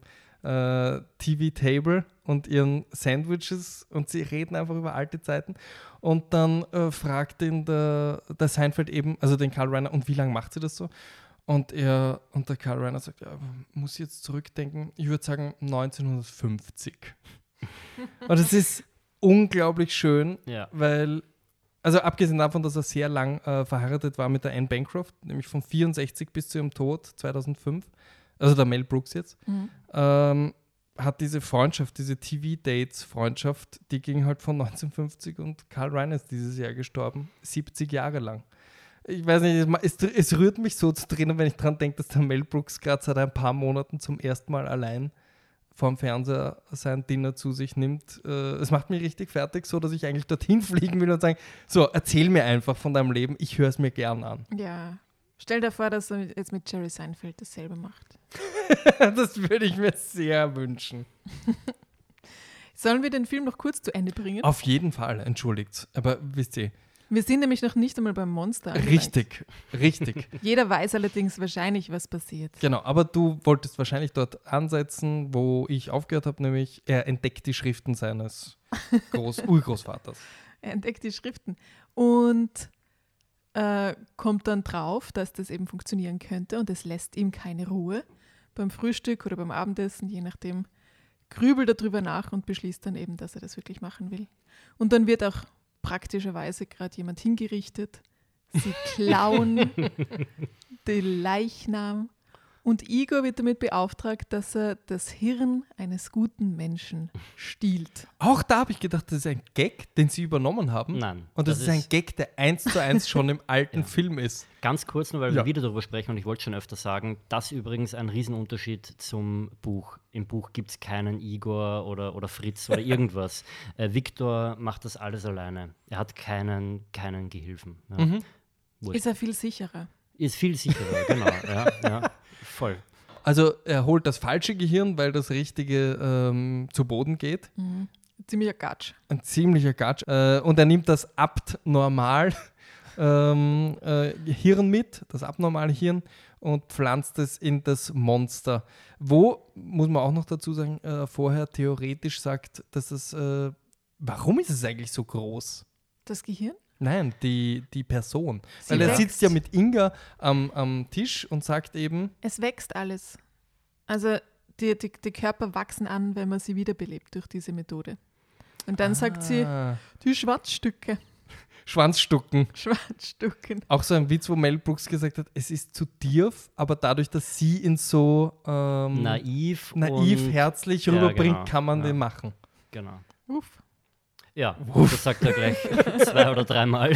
TV-Table und ihren Sandwiches und sie reden einfach über alte Zeiten. Und dann fragt ihn der Seinfeld eben, also den Carl Reiner, und wie lange macht sie das so? Und der Carl Reiner sagt, ja, muss ich jetzt zurückdenken, ich würde sagen 1950. Und es ist unglaublich schön, weil, also abgesehen davon, dass er sehr lang verheiratet war mit der Anne Bancroft, nämlich von 64 bis zu ihrem Tod 2005, also der Mel Brooks jetzt, hat diese Freundschaft, diese TV-Dates-Freundschaft, die ging halt von 1950 und Carl Reiner ist dieses Jahr gestorben, 70 Jahre lang. Ich weiß nicht, es rührt mich so zu Tränen, wenn ich dran denke, dass der Mel Brooks gerade seit ein paar Monaten zum ersten Mal allein vorm Fernseher sein Dinner zu sich nimmt. Es macht mich richtig fertig, so dass ich eigentlich dorthin fliegen will und sagen, so, erzähl mir einfach von deinem Leben, ich höre es mir gern an. Ja, stell dir vor, dass er jetzt mit Jerry Seinfeld dasselbe macht. Das würde ich mir sehr wünschen. Sollen wir den Film noch kurz zu Ende bringen? Auf jeden Fall, entschuldigt. Aber wisst ihr, wir sind nämlich noch nicht einmal beim Monster angelangt. Richtig. Jeder weiß allerdings wahrscheinlich, was passiert. Genau, aber du wolltest wahrscheinlich dort ansetzen, wo ich aufgehört habe, nämlich er entdeckt die Schriften seines Urgroßvaters. Er entdeckt die Schriften und kommt dann drauf, dass das eben funktionieren könnte und es lässt ihm keine Ruhe. Beim Frühstück oder beim Abendessen, je nachdem, grübelt er darüber nach und beschließt dann eben, dass er das wirklich machen will. Und dann wird auch praktischerweise gerade jemand hingerichtet. Sie klauen den Leichnam und Igor wird damit beauftragt, dass er das Hirn eines guten Menschen stiehlt. Auch da habe ich gedacht, das ist ein Gag, den sie übernommen haben. Nein. Und das ist ein Gag, der 1:1 schon im alten Film ist. Ganz kurz nur, weil wir wieder darüber sprechen und ich wollte schon öfter sagen, das übrigens ein Riesenunterschied zum Buch. Im Buch gibt es keinen Igor oder Fritz oder irgendwas. Viktor macht das alles alleine. Er hat keinen Gehilfen. Ja. Ist er viel sicherer. Ist viel sicherer, genau. Ja, voll. Also er holt das falsche Gehirn, weil das richtige zu Boden geht. Ziemlicher Gatsch. Ein ziemlicher Gatsch. Und er nimmt das abnormal Hirn mit, das abnormale Hirn, und pflanzt es in das Monster. Wo, muss man auch noch dazu sagen, vorher theoretisch sagt, dass es, warum ist es eigentlich so groß? Das Gehirn? Nein, die Person. Sie Weil er wächst. sitzt ja mit Inga am Tisch und sagt eben, Es wächst alles. Also die Körper wachsen an, wenn man sie wiederbelebt durch diese Methode. Und dann sagt sie, die Schwarzstücke. Schwanzstucken. Schwarzstücken. Auch so ein Witz, wo Mel Brooks gesagt hat, es ist zu tief, aber dadurch, dass sie ihn so naiv und herzlich rüberbringt, genau, kann man den machen. Genau. Uff. Ja, das sagt er gleich 2 oder 3 Mal.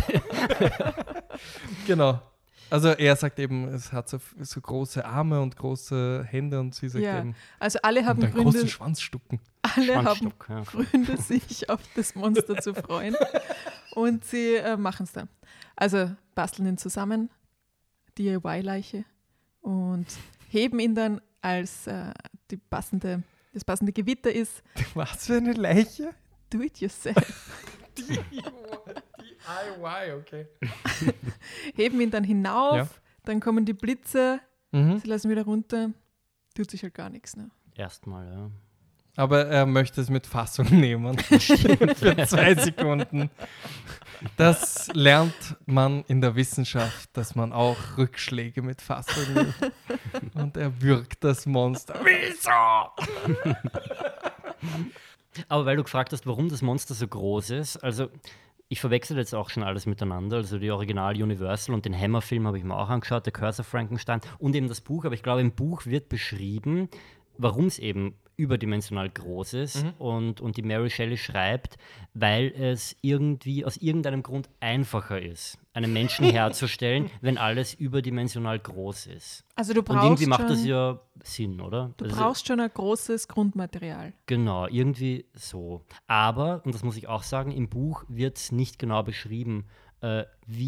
Genau. Also er sagt eben, es hat so große Arme und große Hände und sie sagt eben, also alle haben und einen Gründe, großen Schwanzstucken. alle haben Schwanzstock, ja. Gründe, sich auf das Monster zu freuen. Und sie machen es dann. Also basteln ihn zusammen, DIY-Leiche, und heben ihn dann, als das passende Gewitter ist. Was für eine Leiche? Do it yourself. DIY, okay. Heben ihn dann hinauf, Ja. dann kommen die Blitze, Mhm. sie lassen wieder runter, tut sich halt gar nichts. Ne? Erstmal, ja. Aber er möchte es mit Fassung nehmen. Für 2 Sekunden. Das lernt man in der Wissenschaft, dass man auch Rückschläge mit Fassung nimmt. Und er würgt das Monster. Wieso? Aber weil du gefragt hast, warum das Monster so groß ist, also ich verwechsel jetzt auch schon alles miteinander, also die Original Universal und den Hammer-Film habe ich mir auch angeschaut, der Curse of Frankenstein und eben das Buch, aber ich glaube, im Buch wird beschrieben, warum es eben überdimensional groß ist und die Mary Shelley schreibt, weil es irgendwie aus irgendeinem Grund einfacher ist, einen Menschen herzustellen, wenn alles überdimensional groß ist. Also du Und brauchst irgendwie macht schon, das ja Sinn, oder? du Also, brauchst schon ein großes Grundmaterial. genau, irgendwie so. Aber, und das muss ich auch sagen, im Buch wird es nicht genau beschrieben, wie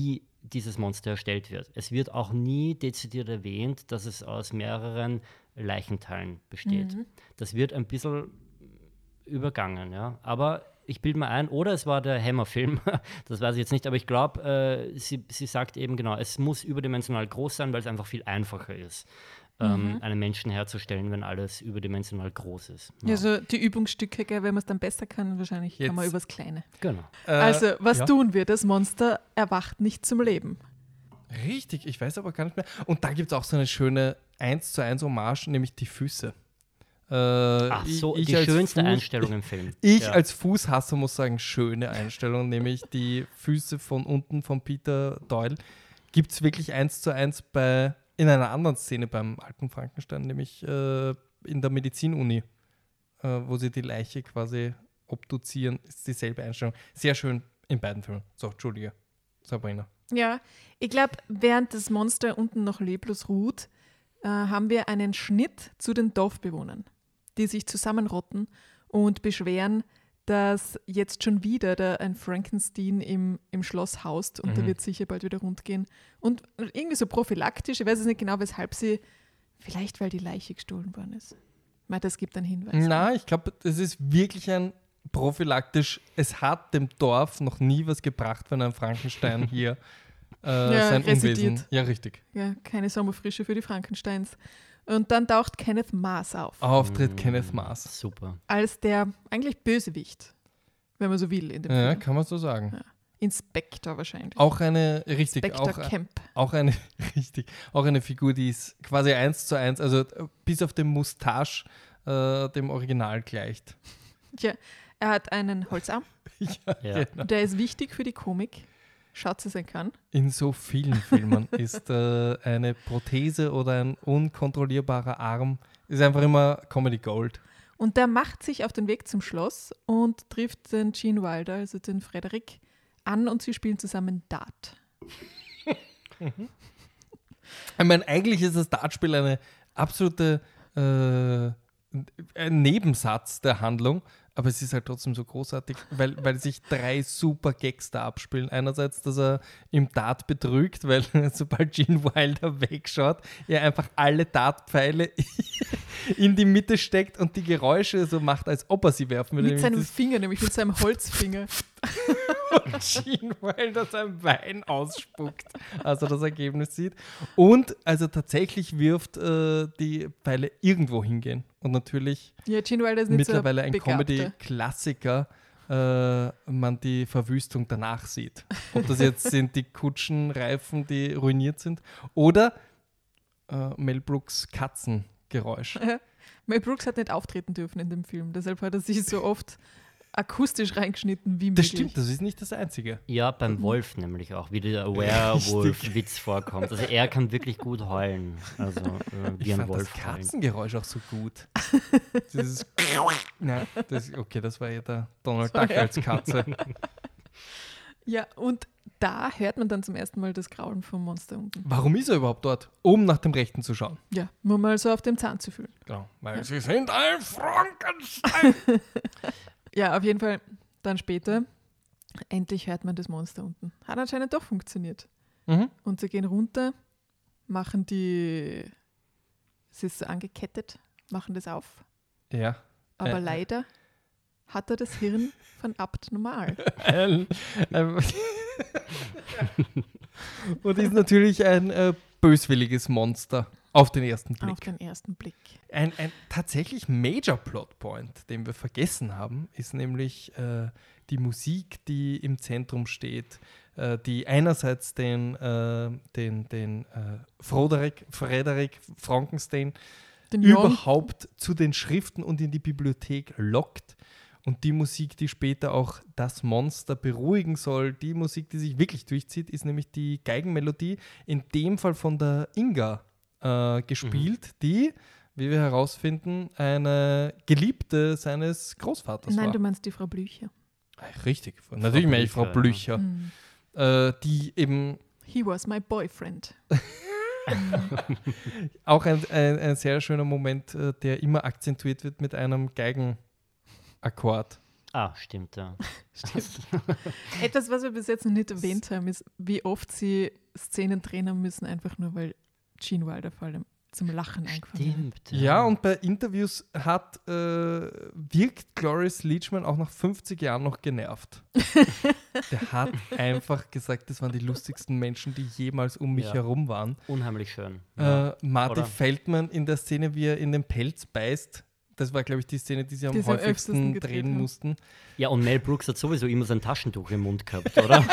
dieses Monster erstellt wird. Es wird auch nie dezidiert erwähnt, dass es aus mehreren Leichenteilen besteht. Das wird ein bisschen übergangen, ja. Aber ich bilde mir ein, oder es war der Hammer-Film, das weiß ich jetzt nicht, aber ich glaube, sie sagt eben genau, es muss überdimensional groß sein, weil es einfach viel einfacher ist, einen Menschen herzustellen, wenn alles überdimensional groß ist. Ja. Also die Übungsstücke, gell, wenn man es dann besser kann, wahrscheinlich kann man Jetzt- übers Kleine. Genau. Also, was ja. tun wir? Das Monster erwacht nicht zum Leben. Richtig, ich weiß aber gar nicht mehr. Und da gibt es auch so eine schöne 1:1 Hommage, nämlich die Füße. Ach so, ich die als schönste Fuß- Einstellung im Film. Ich Ja. als Fußhasser muss sagen, schöne Einstellung, nämlich die Füße von unten von Peter Doyle. Gibt es wirklich 1:1 in einer anderen Szene beim alten Frankenstein, nämlich in der Medizinuni, wo sie die Leiche quasi obduzieren, ist dieselbe Einstellung. Sehr schön in beiden Filmen. So, Entschuldige, Sabrina. Ja, ich glaube, während das Monster unten noch leblos ruht, haben wir einen Schnitt zu den Dorfbewohnern, die sich zusammenrotten und beschweren, dass jetzt schon wieder da ein Frankenstein im Schloss haust und der wird sicher bald wieder rund gehen. Und irgendwie so prophylaktisch, ich weiß es nicht genau, weshalb sie, vielleicht weil die Leiche gestohlen worden ist. Ich meine, das gibt einen Hinweis. Na, ich glaube, das ist wirklich ein prophylaktisch. Es hat dem Dorf noch nie was gebracht, wenn ein Frankenstein hier sein residiert. Unwesen. Ja, richtig. Ja, keine Sommerfrische für die Frankensteins. Und dann taucht Kenneth Mars auf, Auftritt Kenneth Mars. Super. als der eigentlich Bösewicht, wenn man so will, in dem Ja, Film. kann man so sagen. Ja. Inspektor wahrscheinlich. Auch eine, richtig, Inspektor Kemp. auch eine, richtig, auch eine Figur, die ist quasi 1:1, also bis auf den Moustache dem Original gleicht. Tja, er hat einen Holzarm. Ja. Genau. Der ist wichtig für die Komik. Schaut sie sein kann. In so vielen Filmen ist eine Prothese oder ein unkontrollierbarer Arm ist einfach immer Comedy Gold. Und der macht sich auf den Weg zum Schloss und trifft den Gene Wilder, also den Frederik, an und sie spielen zusammen Dart. Ich meine, eigentlich ist das Dartspiel eine absolute ein Nebensatz der Handlung, aber es ist halt trotzdem so großartig, weil sich 3 super Gags da abspielen. Einerseits, dass er im Dart betrügt, weil sobald Gene Wilder wegschaut, er einfach alle Dartpfeile in die Mitte steckt und die Geräusche so macht, als ob er sie werfen würde. Mit seinem Nämlich Finger, nämlich mit seinem Holzfinger. dass Gene Wilder sein Wein ausspuckt, als er das Ergebnis sieht. Und also tatsächlich wirft die Pfeile irgendwo hingehen. Und natürlich Ja, Gene Wilder ist nicht mittlerweile so ein Begabter. Comedy-Klassiker, man die Verwüstung danach sieht. Ob das jetzt sind die Kutschenreifen, die ruiniert sind, oder Mel Brooks Katzengeräusch. Mel Brooks hat nicht auftreten dürfen in dem Film, deshalb hat er sich so oft akustisch reingeschnitten wie Das möglich. stimmt, das ist nicht das Einzige. Ja, beim Wolf nämlich auch, wie der Werewolf-Witz vorkommt. Also er kann wirklich gut heulen. Also wie Ich ein fand Wolf das heulen. Katzengeräusch auch so gut. Dieses Nein, okay, das war ja der Donald Das war Duck ja- als Katze. Ja, und da hört man dann zum ersten Mal das Graulen vom Monster unten. Warum ist er überhaupt dort? Um nach dem Rechten zu schauen. Ja, nur mal so auf dem Zahn zu fühlen. Genau, weil sie sind ein Frankenstein. Ja, auf jeden Fall dann später, endlich hört man das Monster unten. Hat anscheinend doch funktioniert. Mhm. Und sie gehen runter, machen die, es ist so angekettet, machen das auf. Ja. Aber leider hat er das Hirn von Abt Normal. Und ist natürlich ein böswilliges Monster auf den ersten Blick. Auf den ersten Blick. Ein tatsächlich Major Plotpoint, den wir vergessen haben, ist nämlich die Musik, die im Zentrum steht, die einerseits den Frederick Frankenstein Den Jon, überhaupt zu den Schriften und in die Bibliothek lockt. Und die Musik, die später auch das Monster beruhigen soll, die Musik, die sich wirklich durchzieht, ist nämlich die Geigenmelodie, in dem Fall von der Inga gespielt, die, wie wir herausfinden, eine Geliebte seines Großvaters nein, war. du meinst die Frau Blücher. Richtig, natürlich meine ich Frau Blücher, Blücher, die eben He was my boyfriend. auch ein sehr schöner Moment, der immer akzentuiert wird mit einem Geigenakkord. Stimmt, ja. Stimmt. Etwas, was wir bis jetzt noch nicht erwähnt haben, ist, wie oft sie Szenen drehen müssen, einfach nur, weil Gene Wilder vor allem zum Lachen eingefangen hat. Stimmt. Ja, und bei Interviews wirkt Cloris Leachman auch nach 50 Jahren noch genervt. Der hat einfach gesagt, das waren die lustigsten Menschen, die jemals um mich herum waren. Unheimlich schön. Marty Oder? Feldman in der Szene, wie er in den Pelz beißt, das war, glaube ich, die Szene, die sie am am häufigsten öftesten gedreht drehen haben. mussten. Ja, und Mel Brooks hat sowieso immer sein Taschentuch im Mund gehabt, oder?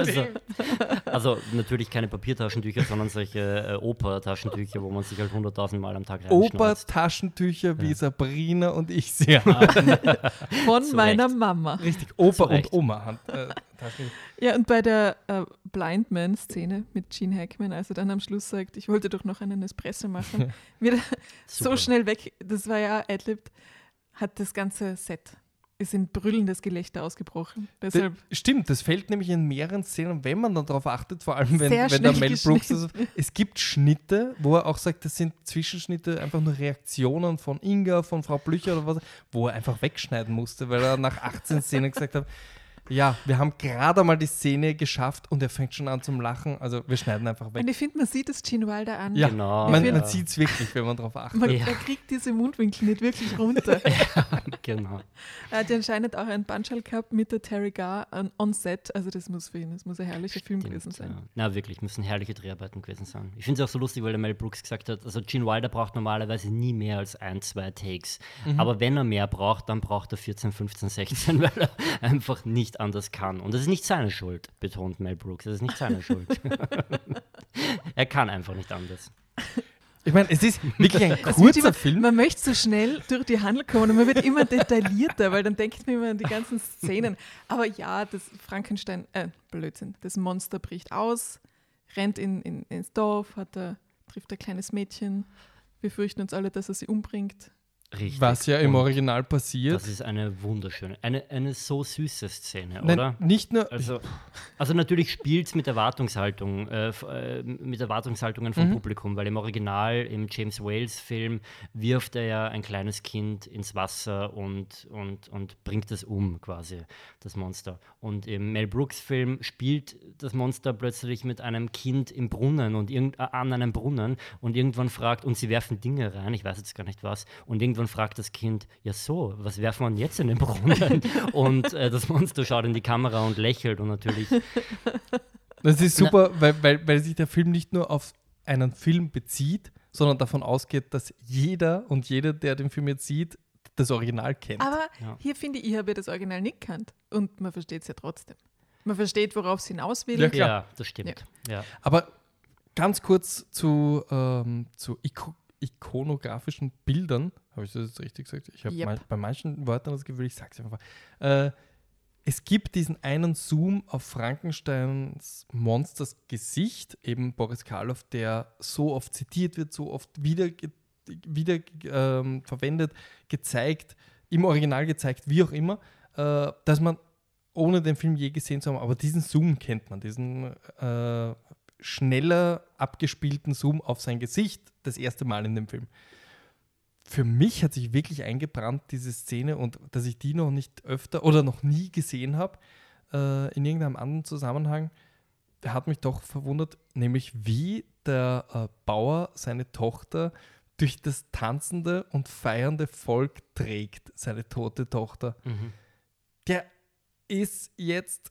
also natürlich keine Papiertaschentücher, sondern solche Oper-Taschentücher, wo man sich halt 100.000 Mal am Tag reinschnauzt. Oper-Taschentücher, wie Sabrina und ich sie haben. Von Zu meiner Recht. Mama. Richtig, Opa Zu und Recht. Oma. Taschentücher. Ja, und bei der Blind Man-Szene mit Gene Hackman, als er dann am Schluss sagt, ich wollte doch noch einen Espresso machen, wieder so Super. schnell weg, das war ja adlibbed, hat das ganze Set, ist in brüllendes Gelächter ausgebrochen. Deshalb Stimmt, das fällt nämlich in mehreren Szenen, wenn man dann darauf achtet, vor allem wenn Sehr der schnell Mel Brooks, geschnitten. es gibt Schnitte, wo er auch sagt, das sind Zwischenschnitte, einfach nur Reaktionen von Inga, von Frau Blücher oder was, wo er einfach wegschneiden musste, weil er nach 18 Szenen gesagt hat, ja, wir haben gerade mal die Szene geschafft und er fängt schon an zum Lachen, also wir schneiden einfach weg. und ich finde, man sieht es Gene Wilder an. Ja, Genau, man ja. sieht es wirklich, wenn man darauf achtet. Er kriegt diese Mundwinkel nicht wirklich runter. Genau. Er hat ja anscheinend auch einen Bandschall gehabt mit der Terry Garr on set, also das muss für ihn, das muss ein herrlicher Film gewesen sein. Ja. Na, wirklich, müssen herrliche Dreharbeiten gewesen sein. Ich finde es auch so lustig, weil der Mel Brooks gesagt hat, also Gene Wilder braucht normalerweise nie mehr als 1, 2 Takes. Aber wenn er mehr braucht, dann braucht er 14, 15, 16, weil er einfach nicht anders kann. Und das ist nicht seine Schuld, betont Mel Brooks. Das ist nicht seine Schuld. Er kann einfach nicht anders. Ich meine, es ist wirklich ein Es wird kurzer immer, Film. Man möchte so schnell durch die Handel kommen und man wird immer detaillierter, weil dann denkt man immer an die ganzen Szenen. Aber ja, das Blödsinn, das Monster bricht aus, rennt ins Dorf, trifft ein kleines Mädchen. Wir fürchten uns alle, dass er sie umbringt. Richtig. Was ja im Und Original passiert. Das ist eine wunderschöne, eine so süße Szene, Nein, oder? nicht nur, Also natürlich spielt es mit Erwartungshaltung, mit Erwartungshaltungen vom Publikum, weil im Original, im James Wales-Film, wirft er ja ein kleines Kind ins Wasser und bringt es um, quasi, das Monster. Und im Mel Brooks-Film spielt das Monster plötzlich mit einem Kind im Brunnen und an einem Brunnen und irgendwann fragt, und sie werfen Dinge rein, ich weiß jetzt gar nicht was, und irgendwann fragt das Kind, ja so, was werfen wir denn jetzt in den Brunnen? Und das Monster schaut in die Kamera und lächelt und natürlich das ist super, weil sich der Film nicht nur auf einen Film bezieht, sondern davon ausgeht, dass jeder und jede, der den Film jetzt sieht, das Original kennt. Aber Ja. hier finde ich habe das Original nicht gekannt. Und man versteht es ja trotzdem. Man versteht, worauf es hinaus will. Ja, klar. Ja, das stimmt. Ja. Aber ganz kurz zu ikonografischen Bildern, habe ich das jetzt richtig gesagt? Ich habe Yep. bei manchen Wörtern das Gefühl, ich sage es einfach. Es gibt diesen einen Zoom auf Frankensteins Monsters Gesicht, eben Boris Karloff, der so oft zitiert wird, so oft wieder verwendet, gezeigt, im Original gezeigt, wie auch immer, dass man ohne den Film je gesehen zu haben, aber diesen Zoom kennt man, diesen schneller abgespielten Zoom auf sein Gesicht, das erste Mal in dem Film. Für mich hat sich wirklich eingebrannt, diese Szene, und dass ich die noch nicht öfter oder noch nie gesehen habe, in irgendeinem anderen Zusammenhang, hat mich doch verwundert, nämlich wie der Bauer seine Tochter durch das tanzende und feiernde Volk trägt, seine tote Tochter. Mhm. Der ist jetzt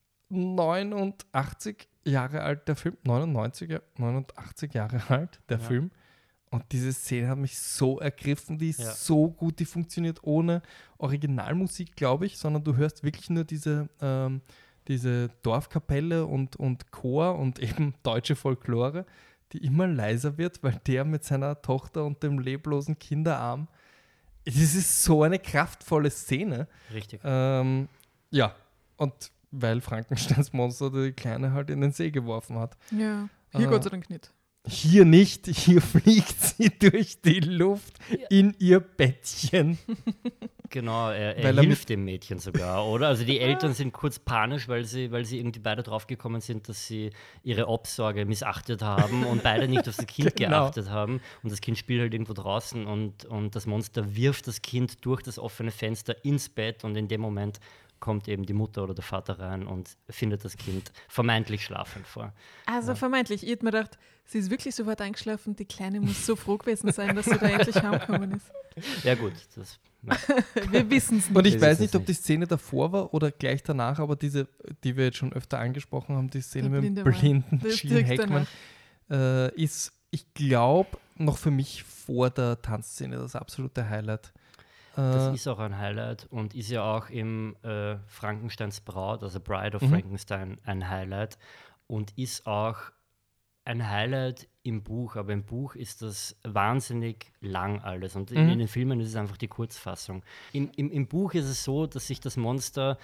89 Jahre alt, der Film. 89 Jahre alt, der Ja. Film. Und diese Szene hat mich so ergriffen, die ist Ja. so gut, die funktioniert ohne Originalmusik, glaube ich, sondern du hörst wirklich nur diese Dorfkapelle und Chor und eben deutsche Folklore, die immer leiser wird, weil der mit seiner Tochter und dem leblosen Kinderarm, es ist so eine kraftvolle Szene. Richtig. Ja, und weil Frankensteins Monster die Kleine halt in den See geworfen hat. Ja, hier Gott sei Dank nicht. Hier nicht, hier fliegt sie durch die Luft in ihr Bettchen. Genau, er Weil er hilft dem Mädchen sogar, oder? Also die Eltern sind kurz panisch, weil sie irgendwie beide draufgekommen sind, dass sie ihre Obsorge missachtet haben und beide nicht auf das Kind geachtet haben. Und das Kind spielt halt irgendwo draußen und das Monster wirft das Kind durch das offene Fenster ins Bett und in dem Moment kommt eben die Mutter oder der Vater rein und findet das Kind vermeintlich schlafend vor. Also vermeintlich. Ich hätte mir gedacht, sie ist wirklich sofort eingeschlafen. Die Kleine muss so froh gewesen sein, dass sie da endlich heimgekommen ist. Ja gut, das... Ja. Wir wissen es nicht. Und ich Wir weiß wissen's nicht, ob nicht. die Szene davor war oder gleich danach, aber diese, die wir jetzt schon öfter angesprochen haben, die Szene Der mit dem blinde Mann. blinden Das ist Gene direkt Hackman, ist, ich glaube, noch für mich vor der Tanzszene das absolute Highlight. Das ist auch ein Highlight und ist ja auch im Frankensteins Braut, also Bride of Mhm. Frankenstein, ein Highlight und ist auch ein Highlight im Buch, aber im Buch ist das wahnsinnig lang alles und in den Filmen ist es einfach die Kurzfassung. Im Buch ist es so, dass sich das Monster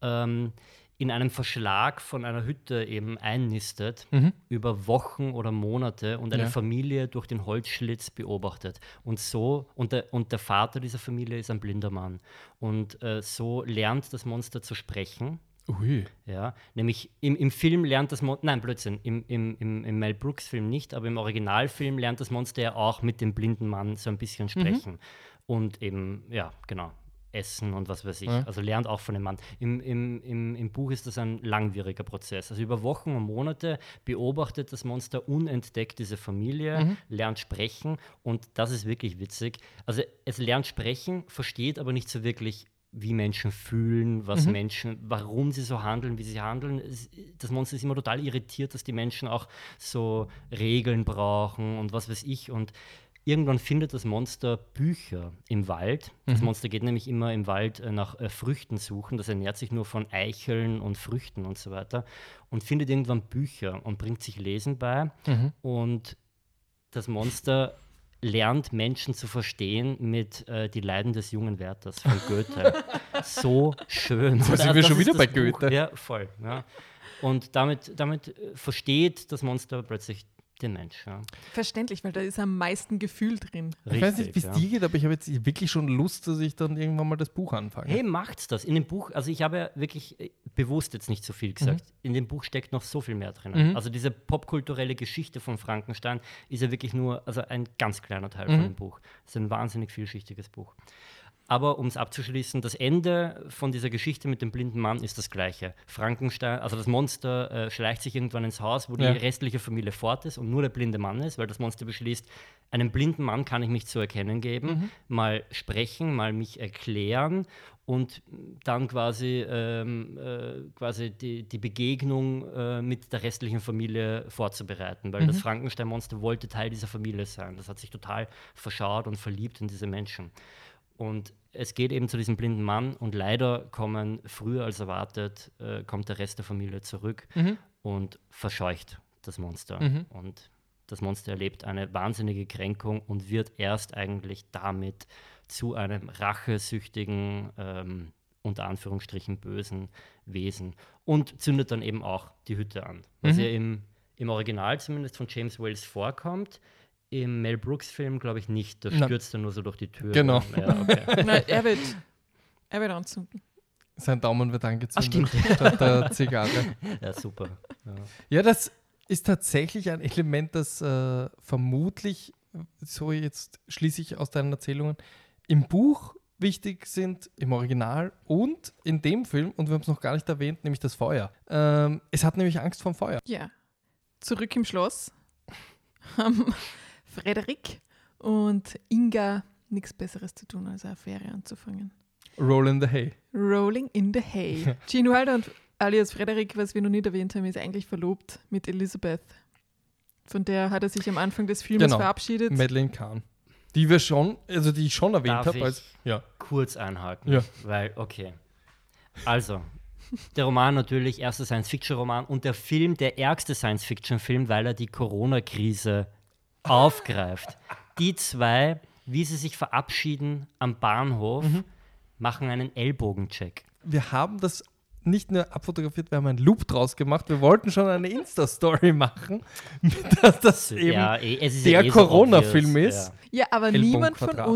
in einem Verschlag von einer Hütte eben einnistet, über Wochen oder Monate und eine Ja. Familie durch den Holzschlitz beobachtet. Und der Vater dieser Familie ist ein blinder Mann. Und so lernt das Monster zu sprechen. Ui. Ja, nämlich im Film lernt das Monster, nein, Blödsinn, im Mel Brooks-Film nicht, aber im Originalfilm lernt das Monster ja auch mit dem blinden Mann so ein bisschen sprechen. Und eben, ja, genau, essen und was weiß ich. Ja. Also lernt auch von dem Mann. Im Buch ist das ein langwieriger Prozess. Also über Wochen und Monate beobachtet das Monster unentdeckt diese Familie, lernt sprechen und das ist wirklich witzig. Also es lernt sprechen, versteht aber nicht so wirklich, wie Menschen fühlen, was Menschen, warum sie so handeln, wie sie handeln. Das Monster ist immer total irritiert, dass die Menschen auch so Regeln brauchen und was weiß ich. Und irgendwann findet das Monster Bücher im Wald. Das Monster geht nämlich immer im Wald nach Früchten suchen. Das ernährt sich nur von Eicheln und Früchten und so weiter. Und findet irgendwann Bücher und bringt sich Lesen bei. Und das Monster lernt Menschen zu verstehen mit Die Leiden des jungen Werthers von Goethe. So schön. So sind Also wir das schon ist wieder das bei Buch. Goethe. Ja, voll. Ja. Und damit versteht das Monster plötzlich den Mensch. Ja. Verständlich, weil da ist am meisten Gefühl drin. Ich weiß nicht, wie es ja. dir geht, aber ich habe jetzt wirklich schon Lust, dass ich dann irgendwann mal das Buch anfange. Hey, macht's das. In dem Buch, also ich habe ja wirklich bewusst jetzt nicht so viel gesagt, in dem Buch steckt noch so viel mehr drin. Also diese popkulturelle Geschichte von Frankenstein ist ja wirklich nur ein ganz kleiner Teil von dem Buch. Es ist ein wahnsinnig vielschichtiges Buch. Aber um es abzuschließen, das Ende von dieser Geschichte mit dem blinden Mann ist das gleiche. Frankenstein, also das Monster schleicht sich irgendwann ins Haus, wo die restliche Familie fort ist und nur der blinde Mann ist, weil das Monster beschließt, einem blinden Mann kann ich mich zu erkennen geben, mal sprechen, mal mich erklären und dann quasi die Begegnung mit der restlichen Familie vorzubereiten, weil das Frankenstein-Monster wollte Teil dieser Familie sein. Das hat sich total verschaut und verliebt in diese Menschen. Und es geht eben zu diesem blinden Mann und leider früher als erwartet, kommt der Rest der Familie zurück und verscheucht das Monster. Und das Monster erlebt eine wahnsinnige Kränkung und wird erst eigentlich damit zu einem rachesüchtigen, unter Anführungsstrichen bösen Wesen und zündet dann eben auch die Hütte an. Was ja im Original zumindest von James Whales vorkommt. Im Mel Brooks-Film glaube ich nicht. Da stürzt er nur so durch die Tür. Genau. Ja, okay. Nein, er wird anzünden. Sein Daumen wird angezündet stimmt. statt der Zigarre. Ja, super. Ja. Ja, das ist tatsächlich ein Element, das vermutlich, so jetzt schließe ich aus deinen Erzählungen, im Buch wichtig sind, im Original und in dem Film, und wir haben es noch gar nicht erwähnt, nämlich das Feuer. Es hat nämlich Angst vom Feuer. Ja. Zurück im Schloss haben Frederik und Inga nichts Besseres zu tun, als eine Affäre anzufangen. Roll in the hay. Rolling in the hay. Gene Wilder und alias Frederik, was wir noch nicht erwähnt haben, ist eigentlich verlobt mit Elizabeth. Von der hat er sich am Anfang des Films verabschiedet. Madeleine Kahn. Die ich schon erwähnt Darf habe. ich kurz einhaken? Ja. Weil, okay. Also, der Roman natürlich, erster Science-Fiction-Roman und der Film, der ärgste Science-Fiction-Film, weil er die Corona-Krise aufgreift. Die zwei, wie sie sich verabschieden am Bahnhof, machen einen Ellbogencheck. Wir haben das nicht nur abfotografiert, wir haben einen Loop draus gemacht. Wir wollten schon eine Insta-Story machen, dass das eben Es ist der so Corona-Film obvious, ist. ja. Ja, aber niemand von Ellbogenquadrat. uns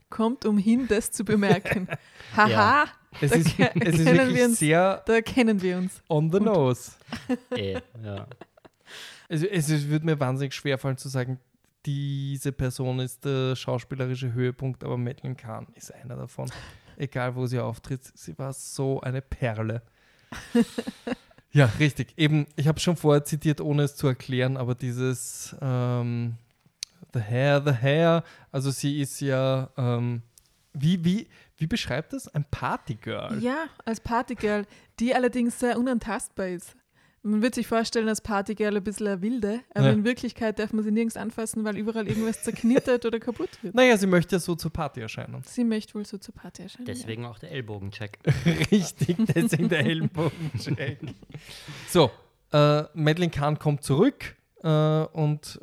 kommt umhin, das zu bemerken. Haha, Ja. Es da ist kennen wirklich wir uns. sehr Da kennen wir uns. on the nose. Ja. Also es würde mir wahnsinnig schwer fallen zu sagen, diese Person ist der schauspielerische Höhepunkt, aber Madeleine Kahn ist einer davon. Egal, wo sie auftritt, sie war so eine Perle. Ja, richtig. Eben, ich habe es schon vorher zitiert, ohne es zu erklären, aber dieses The Hair, also sie ist ja, wie beschreibt das? Ein Partygirl. Ja, als Partygirl, die allerdings sehr unantastbar ist. Man wird sich vorstellen, als Partygirl ein bisschen eine Wilde, aber Ja. in Wirklichkeit darf man sie nirgends anfassen, weil überall irgendwas zerknittert oder kaputt wird. Naja, sie möchte ja so zur Party erscheinen. Sie möchte wohl so zur Party erscheinen. Deswegen auch der Ellbogencheck. Richtig, deswegen der Ellenbogencheck. So, Madeleine Kahn kommt zurück und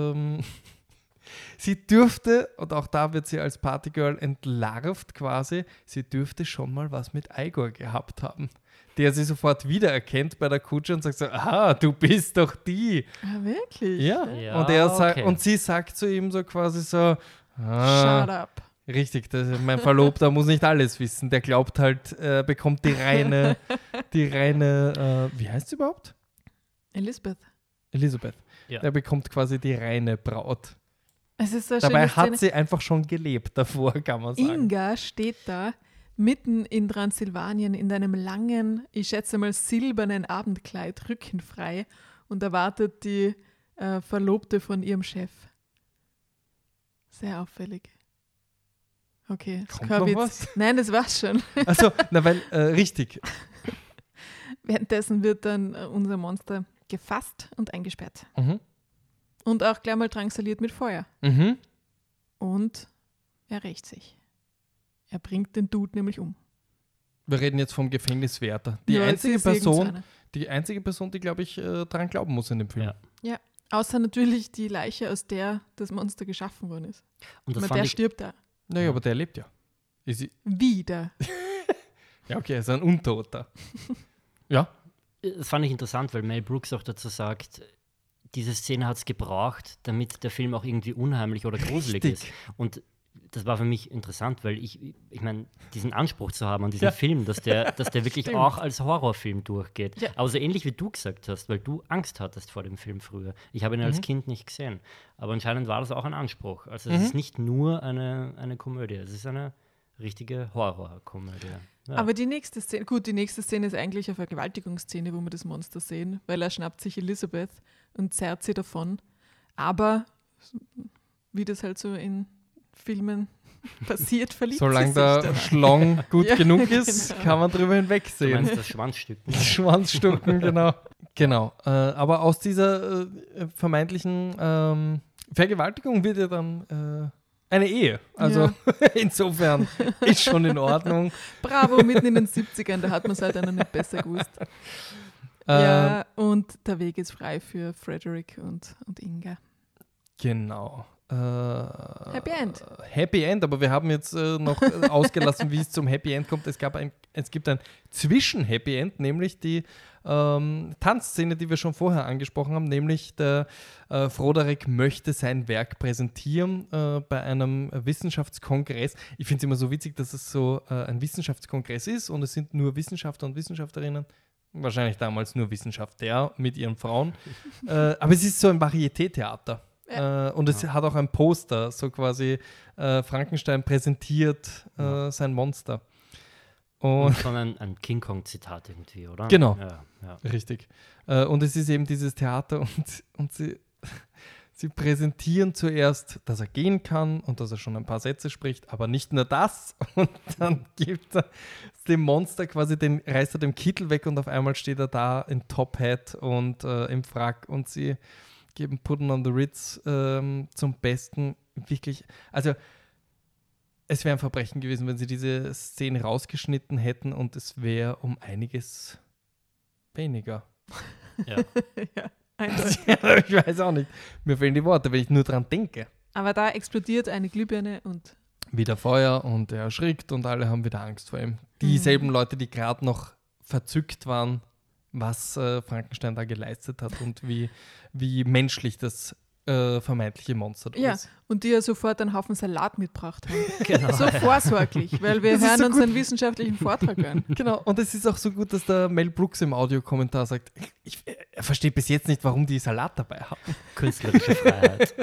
sie dürfte, und auch da wird sie als Partygirl entlarvt quasi, sie dürfte schon mal was mit Igor gehabt haben, der sie sofort wiedererkennt bei der Kutsche und sagt so, aha, du bist doch die. Ah, wirklich? Ja, Ja, und, er sagt, okay. und sie sagt zu ihm so quasi so, Shut ah, up. richtig, mein Verlobter muss nicht alles wissen, der glaubt halt, bekommt die reine, wie heißt sie überhaupt? Elisabeth. Elisabeth. Ja. Der bekommt quasi die reine Braut. Es ist so eine Dabei schöne hat Szene. sie einfach schon gelebt davor, kann man sagen. Inga steht da mitten in Transsilvanien in einem langen, ich schätze mal silbernen Abendkleid, rückenfrei und erwartet die Verlobte von ihrem Chef. Sehr auffällig. Okay, das ist Kommt kein noch Witz. was? Nein, das war's schon. Also, na weil, richtig. Währenddessen wird dann unser Monster gefasst und eingesperrt. Mhm. Und auch gleich mal drangsaliert mit Feuer. Mhm. Und er rächt sich. Er bringt den Dude nämlich um. Wir reden jetzt vom Gefängniswärter. Die Ja, es einzige ist irgend so Person, einer. die glaube ich, daran glauben muss in dem Film. Ja. Außer natürlich die Leiche, aus der das Monster geschaffen worden ist. Und das Aber fand der ich, stirbt da. Naja, aber der lebt ja. Wieder. Ja, okay, er ist ein Untoter. Ja. das fand ich interessant, weil Mel Brooks auch dazu sagt, diese Szene hat es gebraucht, damit der Film auch irgendwie unheimlich oder gruselig Richtig. ist. Und das war für mich interessant, weil ich meine, diesen Anspruch zu haben an diesen Ja. Film, dass der wirklich Stimmt. auch als Horrorfilm durchgeht. Ja. Aber so ähnlich wie du gesagt hast, weil du Angst hattest vor dem Film früher. Ich habe ihn als Kind nicht gesehen. Aber anscheinend war das auch ein Anspruch. Also es ist nicht nur eine Komödie, es ist eine richtige Horrorkomödie. Ja. Aber die nächste Szene ist eigentlich eine Vergewaltigungsszene, wo wir das Monster sehen, weil er schnappt sich Elisabeth und zerrt sie davon. Aber wie das halt so in Filmen passiert, verliebt Solange sie sich der dann. Schlong gut Ja, genug ist, genau. kann man drüber Du hinwegsehen. meinst das Schwanzstück? Schwanzstucken, genau. Genau. Aber aus dieser vermeintlichen Vergewaltigung wird ja dann eine Ehe. Also insofern ist schon in Ordnung. Bravo, mitten in den 70ern, da hat man es halt auch noch nicht besser gewusst. Ja, und der Weg ist frei für Frederick und Inga. Genau. Happy End. Happy End, aber wir haben jetzt noch ausgelassen, wie es zum Happy End kommt. Es gibt ein Zwischen-Happy End, nämlich die Tanzszene, die wir schon vorher angesprochen haben, nämlich der Froderick möchte sein Werk präsentieren bei einem Wissenschaftskongress. Ich finde es immer so witzig, dass es so ein Wissenschaftskongress ist und es sind nur Wissenschaftler und Wissenschaftlerinnen. Wahrscheinlich damals nur Wissenschaftler mit ihren Frauen. Aber es ist so ein Varieté-Theater. Und es hat auch ein Poster, so quasi Frankenstein präsentiert sein Monster. Und schon ein King Kong-Zitat irgendwie, oder? Genau. Ja. Richtig. Und es ist eben dieses Theater und sie präsentieren zuerst, dass er gehen kann und dass er schon ein paar Sätze spricht, aber nicht nur das. Und dann gibt er dem Monster quasi reißt er den Kittel weg und auf einmal steht er da in Top Hat und im Frack und sie geben Pudding on the Ritz zum Besten. Wirklich, also es wäre ein Verbrechen gewesen, wenn sie diese Szene rausgeschnitten hätten und es wäre um einiges weniger. Ja. Ja, eindeutig. Ich weiß auch nicht. Mir fehlen die Worte, wenn ich nur dran denke. Aber da explodiert eine Glühbirne und Wieder Feuer und er erschrickt und alle haben wieder Angst vor ihm. Dieselben Leute, die gerade noch verzückt waren, was Frankenstein da geleistet hat und wie menschlich das vermeintliche Monster da Ja, ist. und die ja sofort einen Haufen Salat mitgebracht haben. Genau. So vorsorglich, weil wir Das ist hören so uns gut. einen wissenschaftlichen Vortrag an. Genau, und es ist auch so gut, dass der Mel Brooks im Audiokommentar sagt, er versteht bis jetzt nicht, warum die Salat dabei haben. Künstlerische Freiheit.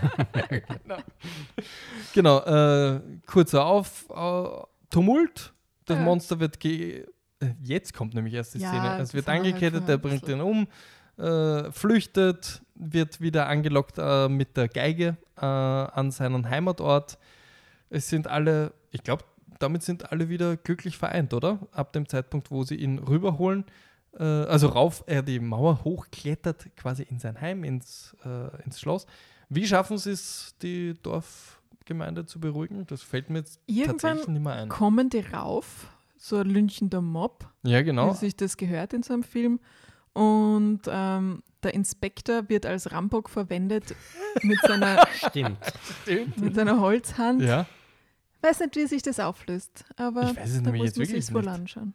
Genau, kurzer Tumult. Das Ja. Monster wird jetzt kommt nämlich erst die Ja, Szene. das Es wird haben wir halt angekettet, der vorher bringt ihn um, flüchtet, wird wieder angelockt mit der Geige an seinen Heimatort. Es sind alle, ich glaube, damit sind alle wieder glücklich vereint, oder? Ab dem Zeitpunkt, wo sie ihn rüberholen, er die Mauer hochklettert, quasi in sein Heim, ins Schloss. Wie schaffen sie es, die Dorfgemeinde zu beruhigen? Das fällt mir jetzt tatsächlich Irgendwann nicht mehr ein. kommen die rauf, so ein lynchender Mob, Ja, wie genau. sich das gehört in so einem Film. Und der Inspektor wird als Rambock verwendet mit seiner Holzhand. Ja. Weiß nicht, wie sich das auflöst, aber Ich weiß es da nämlich muss jetzt man wirklich sich wohl nicht. anschauen.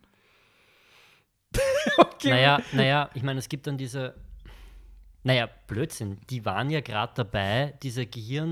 Naja, ich meine, es gibt dann diese, Blödsinn, die waren ja gerade dabei, diese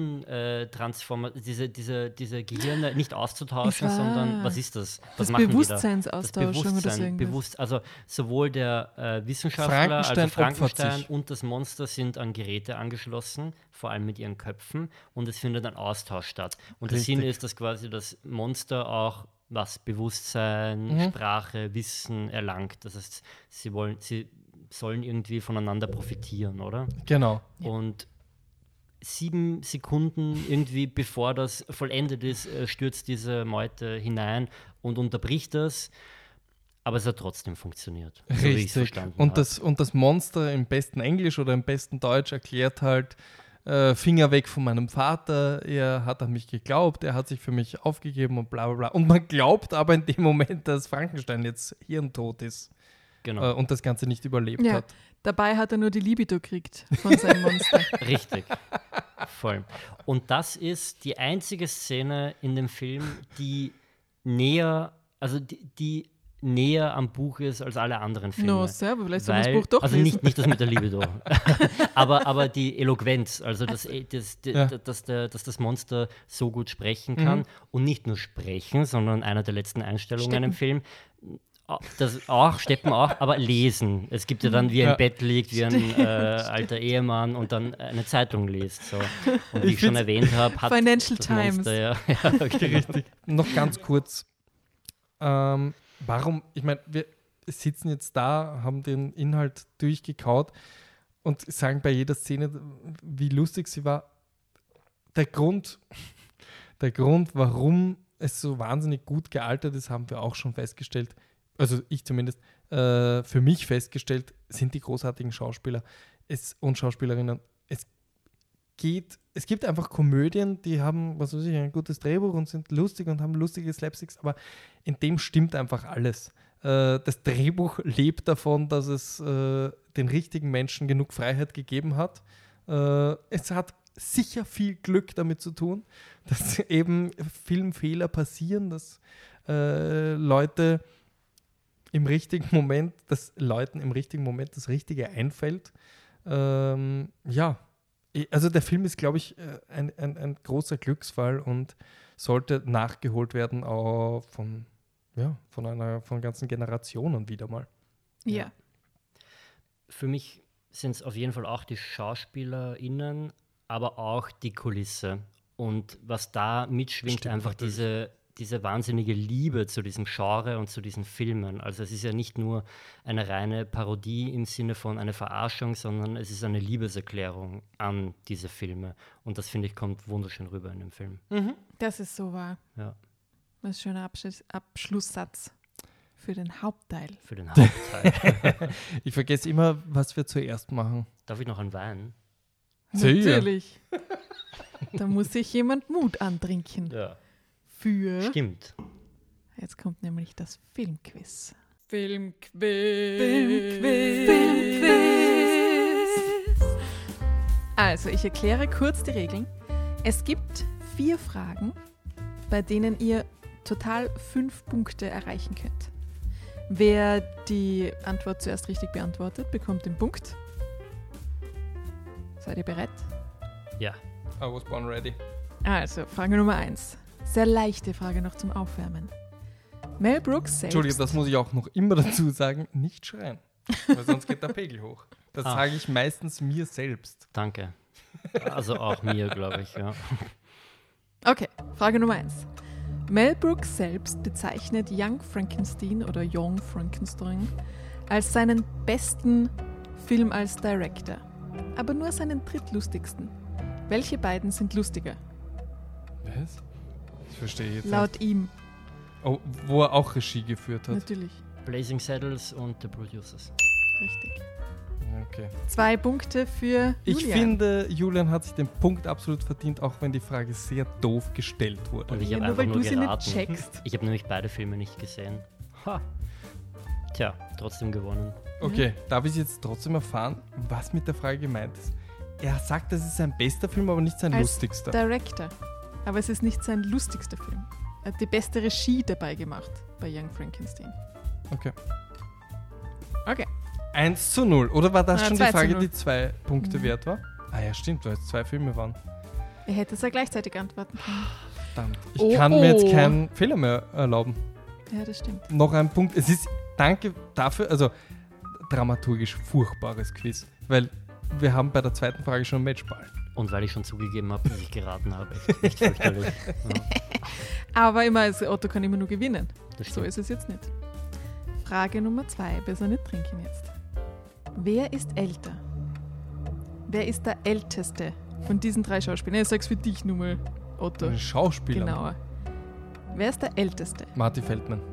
diese Gehirne nicht auszutauschen, Ich sondern, weiß. was ist das? Was Das machen die da? Bewusstseinsaustauschung oder so irgendwas. Also sowohl der Wissenschaftler, also Frankenstein opfert Frankenstein sich. und das Monster sind an Geräte angeschlossen, vor allem mit ihren Köpfen, und es findet ein Austausch statt. Und der Richtig. Sinn ist, dass quasi das Monster auch Bewusstsein, Sprache, Wissen erlangt. Das heißt, sie sollen irgendwie voneinander profitieren, oder? Genau. Und 7 Sekunden irgendwie bevor das vollendet ist, stürzt diese Meute hinein und unterbricht das. Aber es hat trotzdem funktioniert, so wie ich es Richtig. verstanden Und habe. und das Monster im besten Englisch oder im besten Deutsch erklärt halt, Finger weg von meinem Vater, er hat an mich geglaubt, er hat sich für mich aufgegeben und bla bla bla. Und man glaubt aber in dem Moment, dass Frankenstein jetzt hirntot ist Genau, und das Ganze nicht überlebt Ja, hat. dabei hat er nur die Libido gekriegt von seinem Monster. richtig. Voll. Und das ist die einzige Szene in dem Film, die näher am Buch ist als alle anderen Filme. No, selber, vielleicht soll man das Buch doch also lesen. nicht das mit der Libido, aber die Eloquenz, also dass das Monster so gut sprechen kann und nicht nur sprechen, sondern einer der letzten Einstellungen Steppen. im Film, das auch, Steppen auch, aber lesen. Es gibt ja dann, wie er Ja. im Bett liegt, wie ein alter Ehemann und dann eine Zeitung liest. So. Und wie ich schon erwähnt habe, hat Financial das Times. Monster ja okay. Richtig. Noch ganz kurz. Warum, ich meine, wir sitzen jetzt da, haben den Inhalt durchgekaut und sagen bei jeder Szene, wie lustig sie war. Der Grund, warum es so wahnsinnig gut gealtert ist, haben wir auch schon festgestellt. Also ich zumindest für mich festgestellt, sind die großartigen Schauspieler und Schauspielerinnen. Es gibt einfach Komödien, die haben, was weiß ich, ein gutes Drehbuch und sind lustig und haben lustige Slapsticks, aber in dem stimmt einfach alles. Das Drehbuch lebt davon, dass es den richtigen Menschen genug Freiheit gegeben hat. Es hat sicher viel Glück damit zu tun, dass eben Filmfehler passieren, dass Leuten im richtigen Moment das Richtige einfällt. Ja. Also der Film ist, glaube ich, ein großer Glücksfall und sollte nachgeholt werden auch von ganzen Generationen wieder mal. Ja. Für mich sind es auf jeden Fall auch die SchauspielerInnen, aber auch die Kulisse. Und was da mitschwingt, Stimmt, einfach natürlich. diese wahnsinnige Liebe zu diesem Genre und zu diesen Filmen. Also es ist ja nicht nur eine reine Parodie im Sinne von einer Verarschung, sondern es ist eine Liebeserklärung an diese Filme. Und das, finde ich, kommt wunderschön rüber in dem Film. Das ist so wahr. Ja, Das ist ein schöner Abschlusssatz für den Hauptteil. für den Hauptteil. Ich vergesse immer, was wir zuerst machen. Darf ich noch einen Wein? Sicher. Natürlich. Da muss sich jemand Mut antrinken. Ja, Für. stimmt. Jetzt kommt nämlich das Filmquiz. Also, ich erkläre kurz die Regeln. Es gibt 4 Fragen, bei denen ihr total 5 Punkte erreichen könnt. Wer die Antwort zuerst richtig beantwortet, bekommt den Punkt. Seid ihr bereit? Ja. I was born ready. Also, Frage Nummer 1. Sehr leichte Frage noch zum Aufwärmen. Mel Brooks selbst... Entschuldige, das muss ich auch noch immer dazu sagen, nicht schreien. Weil sonst geht der Pegel hoch. Das sage ich meistens mir selbst. Danke. Also auch mir, glaube ich, ja. Okay, Frage Nummer 1. Mel Brooks selbst bezeichnet Young Frankenstein oder Young Frankenstein als seinen besten Film als Director. Aber nur seinen drittlustigsten. Welche beiden sind lustiger? Was? Das verstehe ich jetzt Laut ihm, nicht. Oh, wo er auch Regie geführt hat. natürlich. Blazing Saddles und The Producers. Richtig. Okay. 2 Punkte für Ich Julian. finde, Julian hat sich den Punkt absolut verdient, auch wenn die Frage sehr doof gestellt wurde. Und ich Ja, habe nur einfach weil nur du sie nicht geraten. checkst. Ich habe nämlich beide Filme nicht gesehen. Ha. Tja, trotzdem gewonnen. Okay, darf ich jetzt trotzdem erfahren, was mit der Frage gemeint ist? Er sagt, das ist sein bester Film, aber nicht sein Als lustigster. Director. Aber es ist nicht sein lustigster Film. Er hat die beste Regie dabei gemacht bei Young Frankenstein. Okay. Okay. 1:0. Oder war das schon die 2:0. Frage, die 2 Punkte wert war? Ah ja, stimmt, weil es 2 Filme waren. Er hätte es ja gleichzeitig antworten können. Verdammt. Ich Oh, kann mir jetzt oh. keinen Fehler mehr erlauben. Ja, das stimmt. Noch ein Punkt. Es ist, danke dafür, also dramaturgisch furchtbares Quiz, weil wir haben bei der zweiten Frage schon Matchball. Und weil ich schon zugegeben habe, dass ich geraten habe. Echt fürchterlich. Ja, Aber immer, also Otto kann immer nur gewinnen. das So stimmt. ist es jetzt nicht. Frage Nummer 2. Besser nicht trinken jetzt. Wer ist älter? Wer ist der Älteste von diesen 3 Schauspielern? Ich sag's für dich nur mal, Otto. Ein Schauspieler. Genauer. Wer ist der Älteste? Marty Feldman.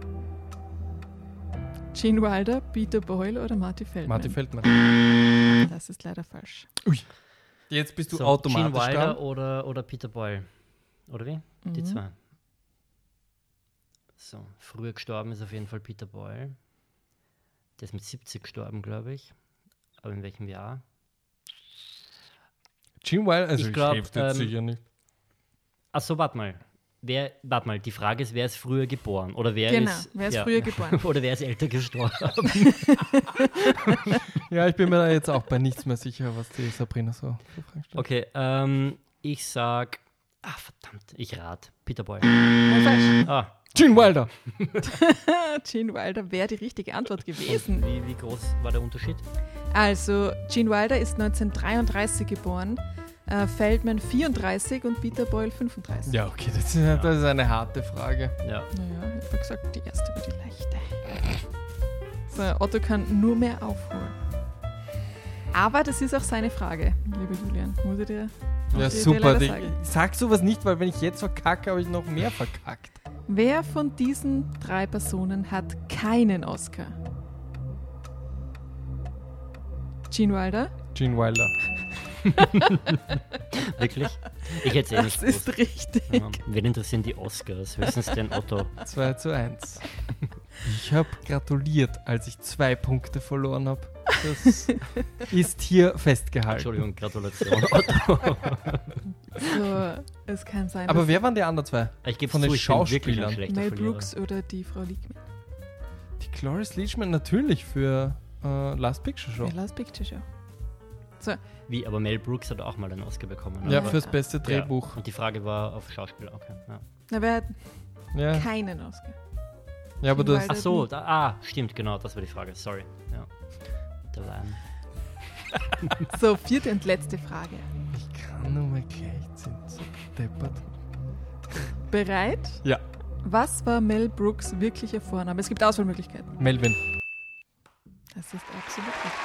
Gene Wilder, Peter Boyle oder Marty Feldman? Marty Feldman. Das ist leider falsch. Jetzt bist du So, automatisch Gene Wilder dran. oder Peter Boyle. Oder wie? Die 2. So, früher gestorben ist auf jeden Fall Peter Boyle. Der ist mit 70 gestorben, glaube ich. Aber in welchem Jahr? Gene Wilder, also Ich ich, glaub, helfe jetzt sicher nicht. Achso, warte mal. Die Frage ist, wer ist früher geboren? Oder wer Genau, ist, wer ist früher geboren? Oder wer ist älter gestorben? Ja, ich bin mir da jetzt auch bei nichts mehr sicher, was die Sabrina so für Fragen stellt. Okay, ich sag. Ah, verdammt, ich rate. Peter Boyle. Nein, falsch. Ah, Gene Wilder. Gene Wilder wäre die richtige Antwort gewesen. wie groß war der Unterschied? Also, Gene Wilder ist 1933 geboren, Feldman 34 und Peter Boyle 35. Ja, okay, das ist eine harte Frage. Ja. Naja, ich habe gesagt, die erste war die leichte. So, Otto kann nur mehr aufholen. Aber das ist auch seine Frage, lieber Julian. Muss ich dir, Ja, muss ich dir super. leider Ich sagen. sag sowas nicht, weil wenn ich jetzt verkacke, habe ich noch mehr verkackt. Wer von diesen 3 Personen hat keinen Oscar? Gene Wilder? Gene Wilder. Wirklich? Ich hätte es eh Das nicht ist gewusst. richtig. Ja, wen interessieren die Oscars? Höchstens den Otto. 2:1. Ich habe gratuliert, als ich 2 Punkte verloren habe. Das ist hier festgehalten. Entschuldigung, Gratulation, Otto. So, es kann sein, Aber dass wer waren die anderen 2? Ich gebe Von den zu, ich bin wirklich ein Schauspielern. schlechter Mel Verlierer. Brooks oder die Frau Liegman. Die Cloris Leachman natürlich für Last Picture Show. The Last Picture Show. Wie, aber Mel Brooks hat auch mal einen Oscar bekommen. Ja, aber- fürs beste Drehbuch. Ja. Und die Frage war auf Schauspieler, okay. Ja, Na, wer hat Ja, keinen Oscar? ja aber du hast. Ach so, stimmt, genau, das war die Frage. Sorry. Ja. Der Lion. So, 4. und letzte Frage. Ich kann nur mal gleich sind so deppert. Bereit? Ja, Was war Mel Brooks wirklicher Vorname? Es gibt Auswahlmöglichkeiten. Melvin. Das ist absolut richtig.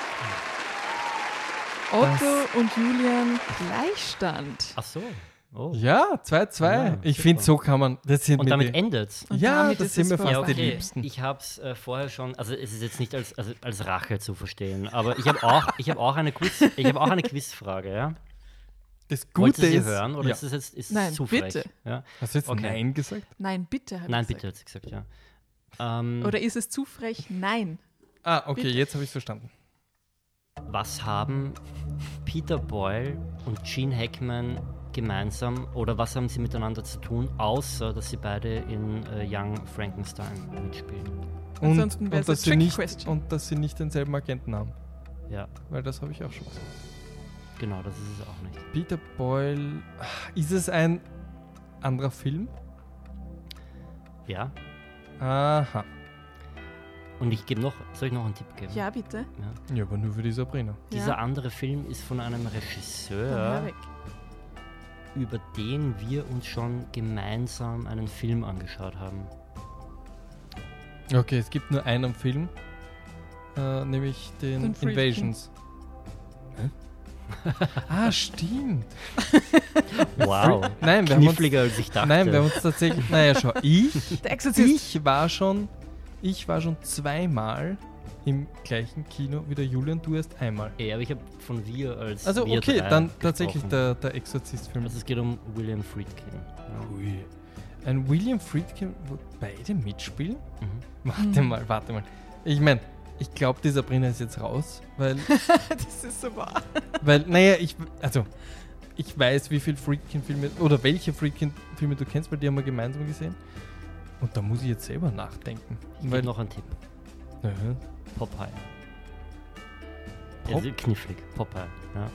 Otto und Julian Gleichstand. Ach so. Oh. Ja, 2:2. Ja, Ich super. finde, so kann man. Das sind Und mir damit die, endet's. Und ja, damit das ist sind es mir vorbei. fast Ja, die okay. Liebsten. Ich habe es vorher schon, also es ist jetzt nicht als Rache zu verstehen, aber ich habe auch eine Quizfrage, ja? Das Wollt Gute ihr sie ist. hören oder ja. ist das jetzt Nein, zu frech? bitte. Ja? Hast du jetzt Okay. Nein gesagt? Nein, bitte. hab Nein, ich bitte gesagt. hat sie gesagt, ja. Oder ist es zu frech? Nein. Ah, okay, Bitte. jetzt habe ich es verstanden. Was haben Peter Boyle und Gene Hackman gemeinsam oder was haben sie miteinander zu tun, außer dass sie beide in Young Frankenstein mitspielen? Ansonsten wär's dass eine sie Trick nicht, Question. und dass sie nicht denselben Agenten haben. Ja. Weil das habe ich auch schon gesagt. Genau, das ist es auch nicht. Peter Boyle. Ist es ein anderer Film? Ja. Aha. Und soll ich noch einen Tipp geben? Ja, bitte. Ja, aber nur für die Sabrina. Dieser andere Film ist von einem Dann Regisseur, hör weg. über den wir uns schon gemeinsam einen Film angeschaut haben. Okay, es gibt nur einen Film, nämlich den Den Friedkin. Invasions. Stimmt. Wow. Nein, wir haben uns, Kniffliger als ich dachte. nein, wir haben uns tatsächlich. Naja, schau, Der Exorzist. ich war schon zweimal im gleichen Kino wie der Julian, du erst einmal. Aber ich habe von wir als Also wir okay, drei dann gesprochen. tatsächlich der Exorzist-Film. Also es geht um William Friedkin. Ja. Ui. Ein William Friedkin, wo beide mitspielen? Mhm. Warte mal. Ich meine, ich glaube, die Sabrina ist jetzt raus, weil, Das ist so wahr. naja, ich weiß, wie viele Friedkin-Filme oder welche Friedkin-Filme du kennst, weil die haben wir gemeinsam gesehen. Und da muss ich jetzt selber nachdenken. Ich Weil, gebe noch einen Tipp. Aha. Popeye. Pop- Also knifflig. Popeye. Ja.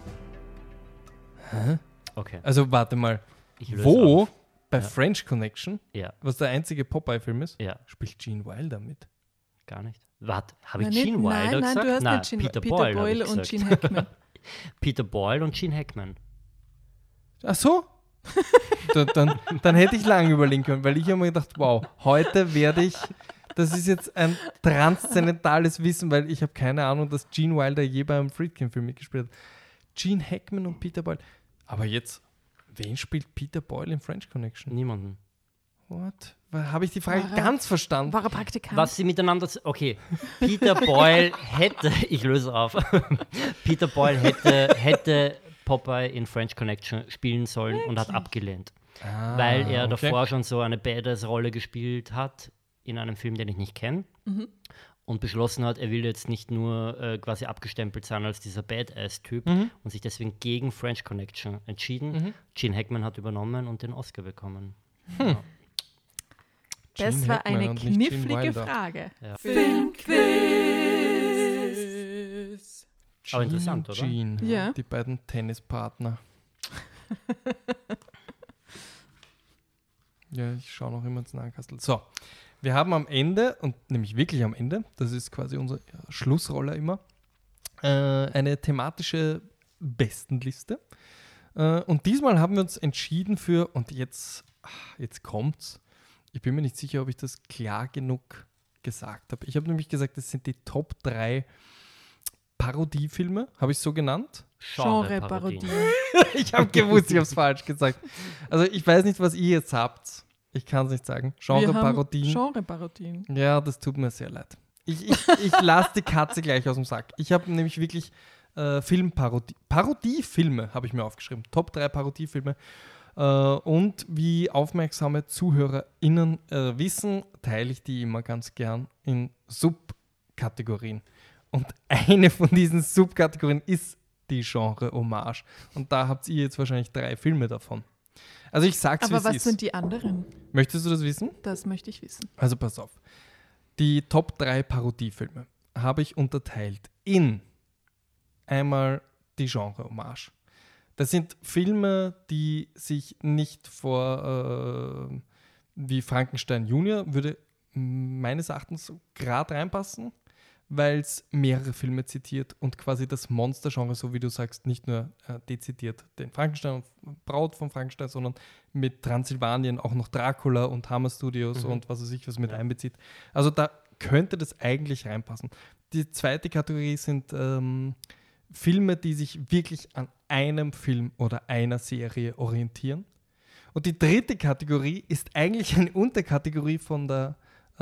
Hä? Okay. Also warte mal, Ich löse wo auf. bei Ja. French Connection, Ja, was der einzige Popeye-Film ist, ja, spielt Gene Wilder mit? gar nicht. Warte, habe ich Nein, Gene nicht- Wilder nein, gesagt? du hast Nein, nicht Gene, Peter Peter Boyle, habe ich Boyle und gesagt. Gene Hackman. Peter Boyle und Gene Hackman. Ach so? dann hätte ich lange überlegen können, weil ich habe mir gedacht, wow, heute werde ich, das ist jetzt ein transzendentales Wissen, weil ich habe keine Ahnung, dass Gene Wilder je bei einem Friedkin-Film mitgespielt hat. Gene Hackman und Peter Boyle. Aber jetzt, wen spielt Peter Boyle in French Connection? Niemanden. What? Habe ich die Frage War er- ganz verstanden? War er Praktikant? Was sie miteinander... Okay, Peter Boyle hätte... Ich löse auf. Peter Boyle hätte Popeye in French Connection spielen sollen und hat abgelehnt. Weil er davor schon so eine Badass-Rolle gespielt hat in einem Film, den ich nicht kenne. Und beschlossen hat, er will jetzt nicht nur quasi abgestempelt sein als dieser Badass-Typ und sich deswegen gegen French Connection entschieden. Gene Hackman hat übernommen und den Oscar bekommen. Ja. Das Gene war Hackman eine und nicht Gene knifflige Wilder. Frage. Ja. Filmquiz. Aber interessant, oder? Gene, Ja. die beiden Tennispartner. Ja, ich schaue noch immer ins Nahenkastel. So, wir haben am Ende, und nämlich wirklich am Ende, das ist quasi unser Schlussroller immer, eine thematische Bestenliste. Und diesmal haben wir uns entschieden für, und jetzt kommt's, ich bin mir nicht sicher, ob ich das klar genug gesagt habe. Ich habe nämlich gesagt, das sind die Top 3 Parodiefilme, habe ich so genannt? Genre-Parodie. Ich habe gewusst, ich habe es falsch gesagt. Also ich weiß nicht, was ihr jetzt habt. Ich kann es nicht sagen. Genre-Parodien. Genre-Parodien. Ja, das tut mir sehr leid. Ich lasse die Katze gleich aus dem Sack. Ich habe nämlich wirklich Parodiefilme habe ich mir aufgeschrieben. Top 3 Parodiefilme. Und wie aufmerksame ZuhörerInnen wissen, teile ich die immer ganz gern in Subkategorien. Und eine von diesen Subkategorien ist die Genre-Hommage. Und da habt ihr jetzt wahrscheinlich 3 Filme davon. Also ich sag's, wie Aber es was ist. sind die anderen? Möchtest du das wissen? Das möchte ich wissen. Also pass auf. Die Top 3 Parodiefilme habe ich unterteilt in einmal die Genre-Hommage. Das sind Filme, die sich nicht vor wie Frankenstein Junior würde meines Erachtens gerade reinpassen, weil es mehrere Filme zitiert und quasi das Monster-Genre, so wie du sagst, nicht nur dezidiert den Frankenstein und Braut von Frankenstein, sondern mit Transsilvanien auch noch Dracula und Hammer Studios und was weiß ich, was mit einbezieht. Also da könnte das eigentlich reinpassen. Die zweite Kategorie sind Filme, die sich wirklich an einem Film oder einer Serie orientieren. Und die dritte Kategorie ist eigentlich eine Unterkategorie von der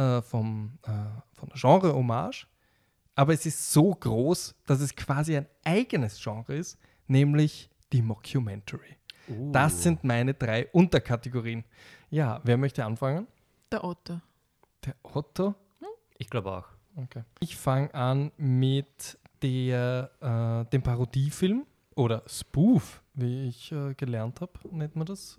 Genre-Hommage, aber es ist so groß, dass es quasi ein eigenes Genre ist, nämlich die Mockumentary. Das sind meine 3 Unterkategorien. Ja, wer möchte anfangen? Der Otto. Der Otto? Ich glaube auch. Okay. Ich fange an mit dem Parodiefilm oder Spoof, wie ich gelernt habe, nennt man das,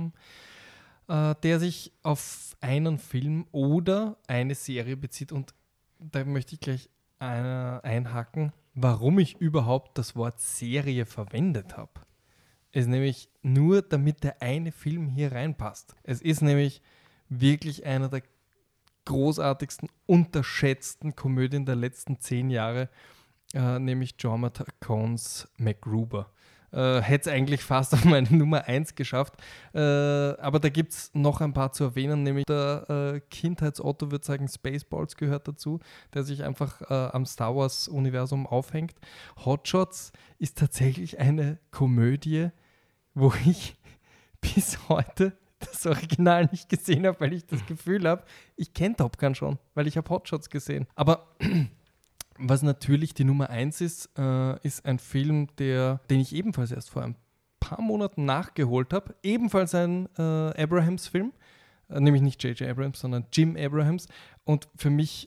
der sich auf einen Film oder eine Serie bezieht. Und da möchte ich gleich einhaken, warum ich überhaupt das Wort Serie verwendet habe. Es ist nämlich nur, damit der eine Film hier reinpasst. Es ist nämlich wirklich einer der großartigsten, unterschätzten Komödien der letzten 10 Jahre, nämlich Jorma Cones MacGruber. Hätte es eigentlich fast auf meine Nummer 1 geschafft, aber da gibt es noch ein paar zu erwähnen, nämlich der Kindheitsotto würde sagen, Spaceballs gehört dazu, der sich einfach am Star Wars-Universum aufhängt. Hot Shots ist tatsächlich eine Komödie, wo ich bis heute das Original nicht gesehen habe, weil ich das Gefühl habe, ich kenne Top Gun schon, weil ich habe Hot Shots gesehen. Aber was natürlich die Nummer 1 ist, ist ein Film, den ich ebenfalls erst vor ein paar Monaten nachgeholt habe. Ebenfalls ein Abrahams-Film, nämlich nicht J.J. Abrams, sondern Jim Abrahams. Und für mich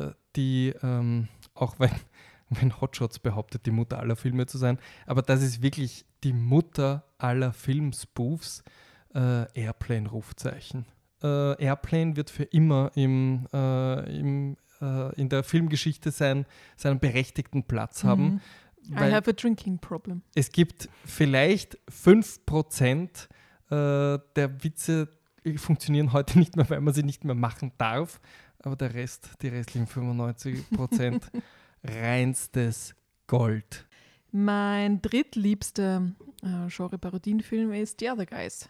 auch wenn Hot Shots behauptet, die Mutter aller Filme zu sein, aber das ist wirklich die Mutter aller Filmspoofs, Airplane-Rufzeichen. Airplane wird für immer in der Filmgeschichte seinen berechtigten Platz haben. I have a drinking problem. Es gibt vielleicht 5% der Witze funktionieren heute nicht mehr, weil man sie nicht mehr machen darf, aber die restlichen 95% reinstes Gold. Mein drittliebster Genre-Parodienfilm ist The Other Guys.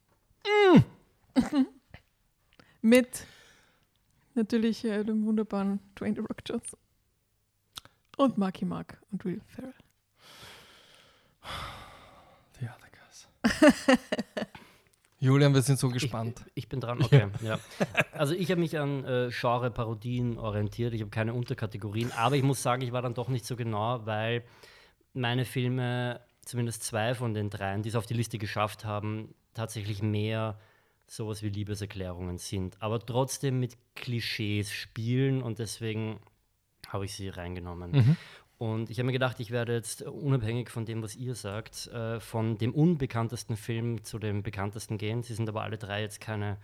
Mit natürlich dem wunderbaren Dwayne The Rock Johnson. Und Marky Mark und Will Ferrell. The Other Guys. Julian, wir sind so gespannt. Ich bin dran, okay. Ja. Also ich habe mich an Genre-Parodien orientiert. Ich habe keine Unterkategorien. Aber ich muss sagen, ich war dann doch nicht so genau, weil meine Filme, zumindest 2 von den 3, die es auf die Liste geschafft haben, tatsächlich mehr sowas wie Liebeserklärungen sind, aber trotzdem mit Klischees spielen und deswegen habe ich sie reingenommen. Und ich habe mir gedacht, ich werde jetzt unabhängig von dem, was ihr sagt, von dem unbekanntesten Film zu dem bekanntesten gehen. Sie sind aber alle 3 jetzt keine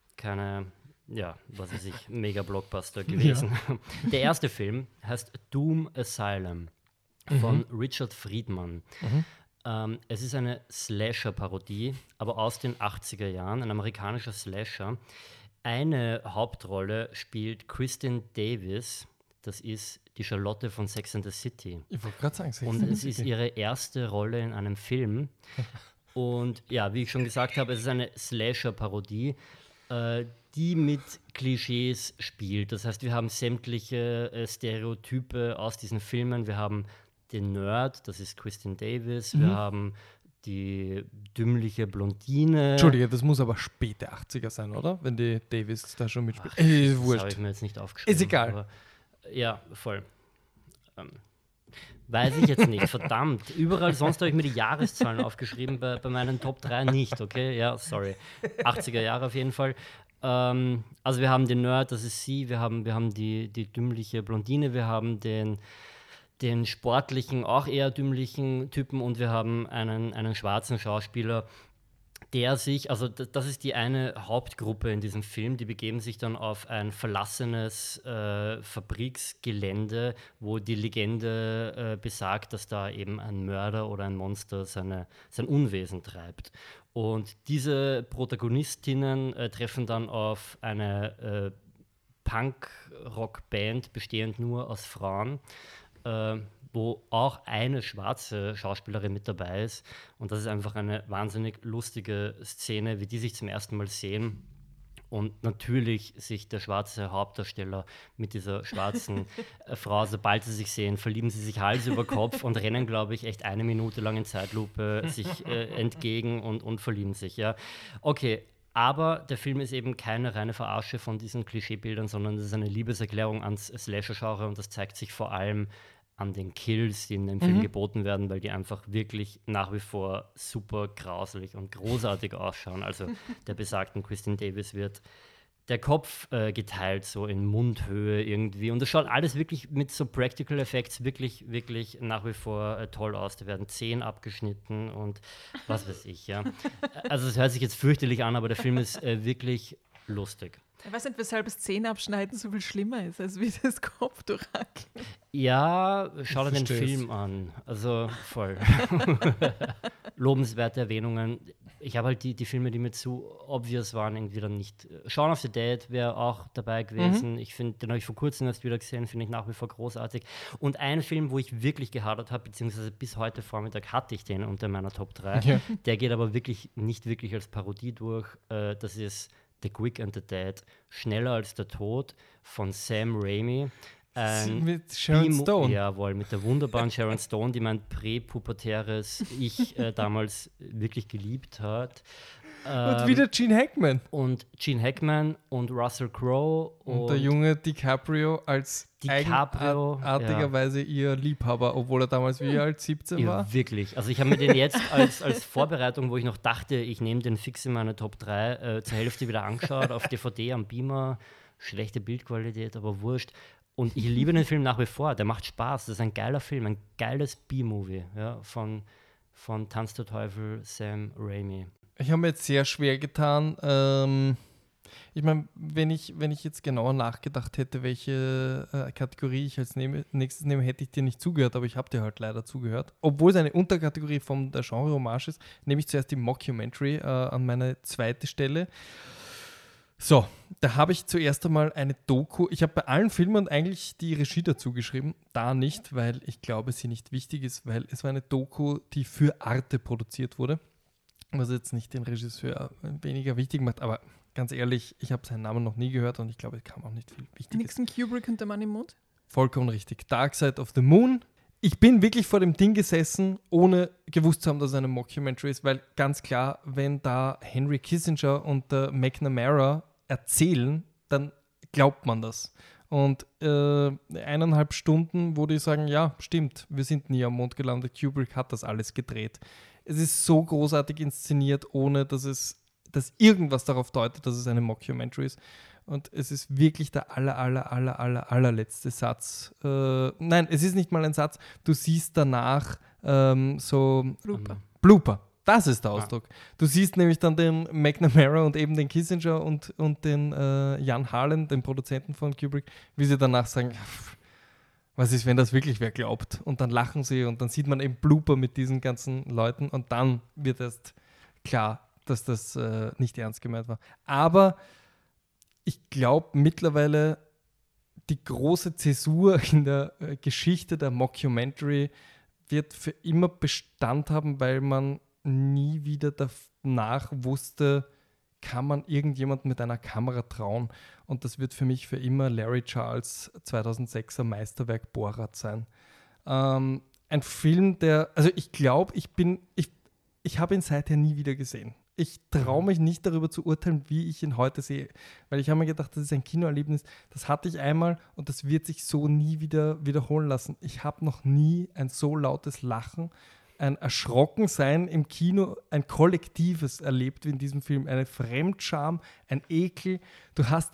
was weiß ich, Mega-Blockbuster gewesen. Ja. Der erste Film heißt Doom Asylum von Richard Friedman. Es ist eine Slasher-Parodie, aber aus den 80er Jahren, ein amerikanischer Slasher. Eine Hauptrolle spielt Kristin Davis, das ist die Charlotte von Sex and the City. Ich wollte gerade sagen, Sex and the City. Und es ist ihre erste Rolle in einem Film. Und ja, wie ich schon gesagt habe, es ist eine Slasher-Parodie, die mit Klischees spielt. Das heißt, wir haben sämtliche Stereotype aus diesen Filmen. Wir haben den Nerd, das ist Kristin Davis. Wir haben die dümmliche Blondine. Entschuldige, das muss aber späte 80er sein, oder? Wenn die Davis da schon mitspielt. Das habe ich mir jetzt nicht aufgeschrieben. Ist egal. Aber, ja, voll. Weiß ich jetzt nicht, verdammt. Überall sonst habe ich mir die Jahreszahlen aufgeschrieben, bei meinen Top 3 nicht, okay? Ja, sorry. 80er Jahre auf jeden Fall. Also wir haben den Nerd, das ist sie, wir haben die dümmliche Blondine, wir haben den sportlichen, auch eher dümmlichen Typen und wir haben einen schwarzen Schauspieler, der sich, also das ist die eine Hauptgruppe in diesem Film, die begeben sich dann auf ein verlassenes Fabriksgelände, wo die Legende besagt, dass da eben ein Mörder oder ein Monster sein Unwesen treibt. Und diese Protagonistinnen treffen dann auf eine Punk-Rock-Band, bestehend nur aus Frauen, wo auch eine schwarze Schauspielerin mit dabei ist. Und das ist einfach eine wahnsinnig lustige Szene, wie die sich zum ersten Mal sehen. Und natürlich sich der schwarze Hauptdarsteller mit dieser schwarzen Frau, sobald sie sich sehen, verlieben sie sich Hals über Kopf und rennen, glaube ich, echt 1 Minute lang in Zeitlupe sich entgegen und verlieben sich. Ja. Okay, aber der Film ist eben keine reine Verarsche von diesen Klischeebildern, sondern es ist eine Liebeserklärung ans Slasher-Genre und das zeigt sich vor allem an den Kills, die in dem Film geboten werden, weil die einfach wirklich nach wie vor super grauselig und großartig ausschauen. Also der besagten Kristin Davis wird der Kopf geteilt, so in Mundhöhe irgendwie. Und das schaut alles wirklich mit so Practical Effects wirklich, wirklich nach wie vor toll aus. Da werden Zehen abgeschnitten und was weiß ich, ja. Also es hört sich jetzt fürchterlich an, aber der Film ist wirklich lustig. Ich weiß nicht, weshalb das Zähneabschneiden so viel schlimmer ist, als wie das Kopfdurchhacken. Ja, schau dir den versteh's. Film an. Also voll. Lobenswerte Erwähnungen. Ich habe halt die Filme, die mir zu obvious waren, irgendwie dann nicht. Shaun of the Dead wäre auch dabei gewesen. Ich finde, den habe ich vor kurzem erst wieder gesehen, finde ich nach wie vor großartig. Und ein Film, wo ich wirklich gehadert habe, beziehungsweise bis heute Vormittag hatte ich den unter meiner Top 3. Ja. Der geht aber wirklich nicht wirklich als Parodie durch. Das ist The Quick and the Dead, Schneller als der Tod von Sam Raimi. Mit Sharon Stone. Jawohl, mit der wunderbaren Sharon Stone, die mein präpubertäres Ich damals wirklich geliebt hat. Und wieder Gene Hackman. Und Gene Hackman und Russell Crowe. Und der junge DiCaprio als DiCaprio, eigenartigerweise ihr Liebhaber, obwohl er damals wie alt, 17 war. Ja, wirklich. Also ich habe mir den jetzt als Vorbereitung, wo ich noch dachte, ich nehme den fix in meine Top 3, zur Hälfte wieder angeschaut, auf DVD am Beamer. Schlechte Bildqualität, aber wurscht. Und ich liebe den Film nach wie vor. Der macht Spaß. Das ist ein geiler Film, ein geiles B-Movie, ja, von Tanz der Teufel, Sam Raimi. Ich habe mir jetzt sehr schwer getan. Ich meine, wenn ich jetzt genauer nachgedacht hätte, welche Kategorie ich als nächstes nehme, hätte ich dir nicht zugehört, aber ich habe dir halt leider zugehört. Obwohl es eine Unterkategorie von der Genre-Hommage ist, nehme ich zuerst die Mockumentary an meine zweite Stelle. So, da habe ich zuerst einmal eine Doku. Ich habe bei allen Filmen eigentlich die Regie dazu geschrieben. Da nicht, weil ich glaube, sie nicht wichtig ist, weil es war eine Doku, die für Arte produziert wurde. Was jetzt nicht den Regisseur weniger wichtig macht, aber ganz ehrlich, ich habe seinen Namen noch nie gehört und ich glaube, es kam auch nicht viel Wichtiges. Nixon, Kubrick und der Mann im Mond? Vollkommen richtig. Dark Side of the Moon. Ich bin wirklich vor dem Ding gesessen, ohne gewusst zu haben, dass es eine Mockumentary ist, weil ganz klar, wenn da Henry Kissinger und McNamara erzählen, dann glaubt man das. Und 1,5 Stunden, wo die sagen, ja, stimmt, wir sind nie am Mond gelandet, Kubrick hat das alles gedreht. Es ist so großartig inszeniert, ohne dass irgendwas darauf deutet, dass es eine Mockumentary ist. Und es ist wirklich der allerletzte Satz. Nein, es ist nicht mal ein Satz. Du siehst danach Blooper. Das ist der Ausdruck. Du siehst nämlich dann den McNamara und eben den Kissinger und den Jan Harlan, den Produzenten von Kubrick, wie sie danach sagen, was ist, wenn das wirklich wer glaubt? Und dann lachen sie und dann sieht man eben Blooper mit diesen ganzen Leuten und dann wird erst klar, dass das nicht ernst gemeint war. Aber ich glaube mittlerweile, die große Zäsur in der Geschichte der Mockumentary wird für immer Bestand haben, weil man nie wieder danach wusste, kann man irgendjemandem mit einer Kamera trauen. Und das wird für mich für immer Larry Charles' 2006er Meisterwerk Borat sein. Ein Film, ich glaube, ich habe ihn seither nie wieder gesehen. Ich traue mich nicht darüber zu urteilen, wie ich ihn heute sehe, weil ich habe mir gedacht, das ist ein Kinoerlebnis, das hatte ich einmal und das wird sich so nie wieder wiederholen lassen. Ich habe noch nie ein so lautes Lachen, ein Erschrockensein im Kino, ein kollektives erlebt wie in diesem Film, eine Fremdscham, ein Ekel. Du hast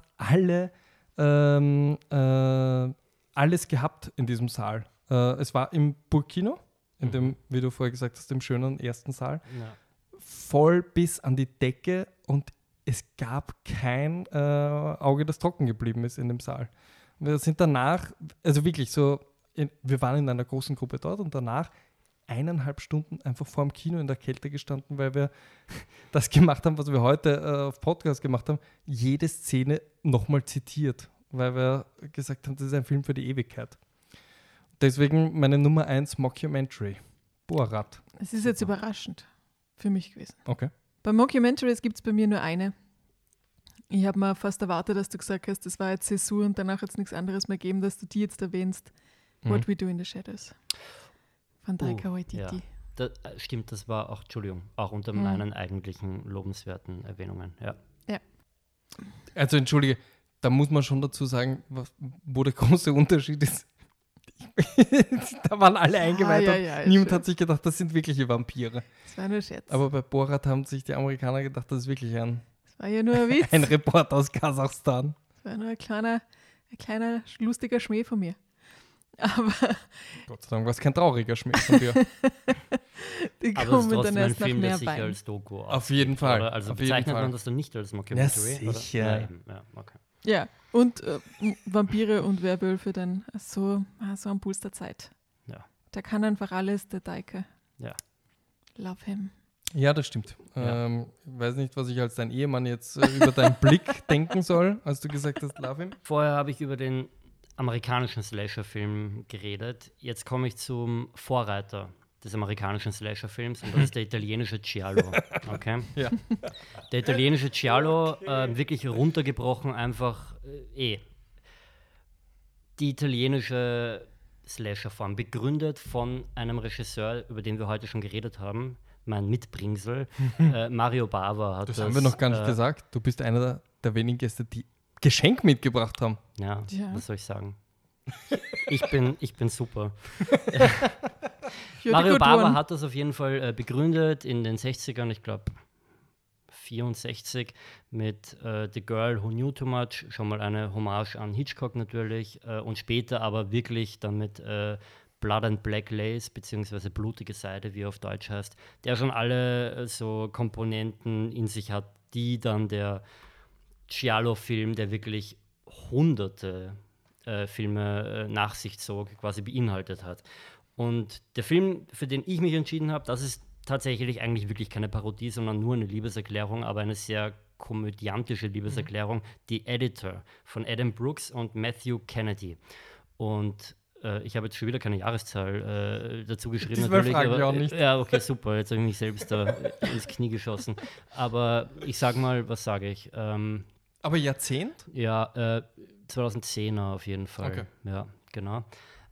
alles gehabt in diesem Saal. Es war im Burgkino, in dem, wie du vorher gesagt hast, dem schönen ersten Saal. Ja. Voll bis an die Decke und es gab kein Auge, das trocken geblieben ist in dem Saal. Wir sind danach, also wirklich so, wir waren in einer großen Gruppe dort und danach 1,5 Stunden einfach vor dem Kino in der Kälte gestanden, weil wir das gemacht haben, was wir heute auf Podcast gemacht haben, jede Szene nochmal zitiert, weil wir gesagt haben, das ist ein Film für die Ewigkeit. Deswegen meine Nummer 1 Mockumentary, Borat. Es ist jetzt überraschend für mich gewesen. Okay. Bei Mockumentaries gibt es bei mir nur eine. Ich habe mir fast erwartet, dass du gesagt hast, das war jetzt Zäsur und danach hat es nichts anderes mehr gegeben, dass du die jetzt erwähnst. What We Do in the Shadows. Von Taika Waititi. Ja. Stimmt, das war auch, auch unter meinen eigentlichen lobenswerten Erwähnungen. Ja. Also entschuldige, da muss man schon dazu sagen, wo der große Unterschied ist. Da waren alle eingeweiht und niemand hat sich gedacht, das sind wirkliche Vampire. Das war nur Scherz. Aber bei Borat haben sich die Amerikaner gedacht, das ist wirklich das war ja nur ein Witz. ein Reporter aus Kasachstan. Das war nur ein kleiner lustiger Schmäh von mir. Aber Gott sei Dank war es kein trauriger Schmied von dir. die Aber es ist kommen dann trotzdem ein erst nach Film, der mehr sich Wein. als Doku Auf jeden ausgibt, Fall. oder? Also auf jeden bezeichnet Fall. man das dann nicht als Mockumentary? Ja, oder? sicher. Ja, eben. Ja, okay. Ja, und Vampire und Werwölfe dann so am Puls der Zeit. Ja. Der kann einfach alles, der Deike. Ja. Love him. Ja, das stimmt. Ja. Ich weiß nicht, was ich als dein Ehemann jetzt über deinen Blick denken soll, als du gesagt hast, love him. Vorher habe ich über den amerikanischen Slasher-Film geredet. Jetzt komme ich zum Vorreiter des amerikanischen Slasher-Films und das ist der italienische Giallo. Okay? Ja. Der italienische Giallo, wirklich runtergebrochen, einfach Die italienische Slasher-Form, begründet von einem Regisseur, über den wir heute schon geredet haben, mein Mitbringsel, Mario Bava hat Das haben wir noch gar nicht gesagt. Du bist einer der wenigen Gäste, die Geschenk mitgebracht haben. Ja, Ja. was soll ich sagen? Ich bin super. You're the Mario good Bava one. hat das auf jeden Fall begründet in den 60ern, ich glaube 64, mit The Girl Who Knew Too Much, schon mal eine Hommage an Hitchcock natürlich, und später aber wirklich dann mit Blood and Black Lace, beziehungsweise Blutige Seide, wie er auf Deutsch heißt, der schon alle so Komponenten in sich hat, die dann der Giallo-Film, der wirklich hunderte Filme nach sich zog, quasi beinhaltet hat. Und der Film, für den ich mich entschieden habe, das ist tatsächlich eigentlich wirklich keine Parodie, sondern nur eine Liebeserklärung, aber eine sehr komödiantische Liebeserklärung, The Editor von Adam Brooks und Matthew Kennedy. Und ich habe jetzt schon wieder keine Jahreszahl dazu geschrieben. Diesmal fragen wir auch nicht. Ja, okay, super. Jetzt habe ich mich selbst da ins Knie geschossen. Aber ich sage mal, was sage ich? Aber Jahrzehnt? Ja, 2010er auf jeden Fall. Okay. Ja, genau.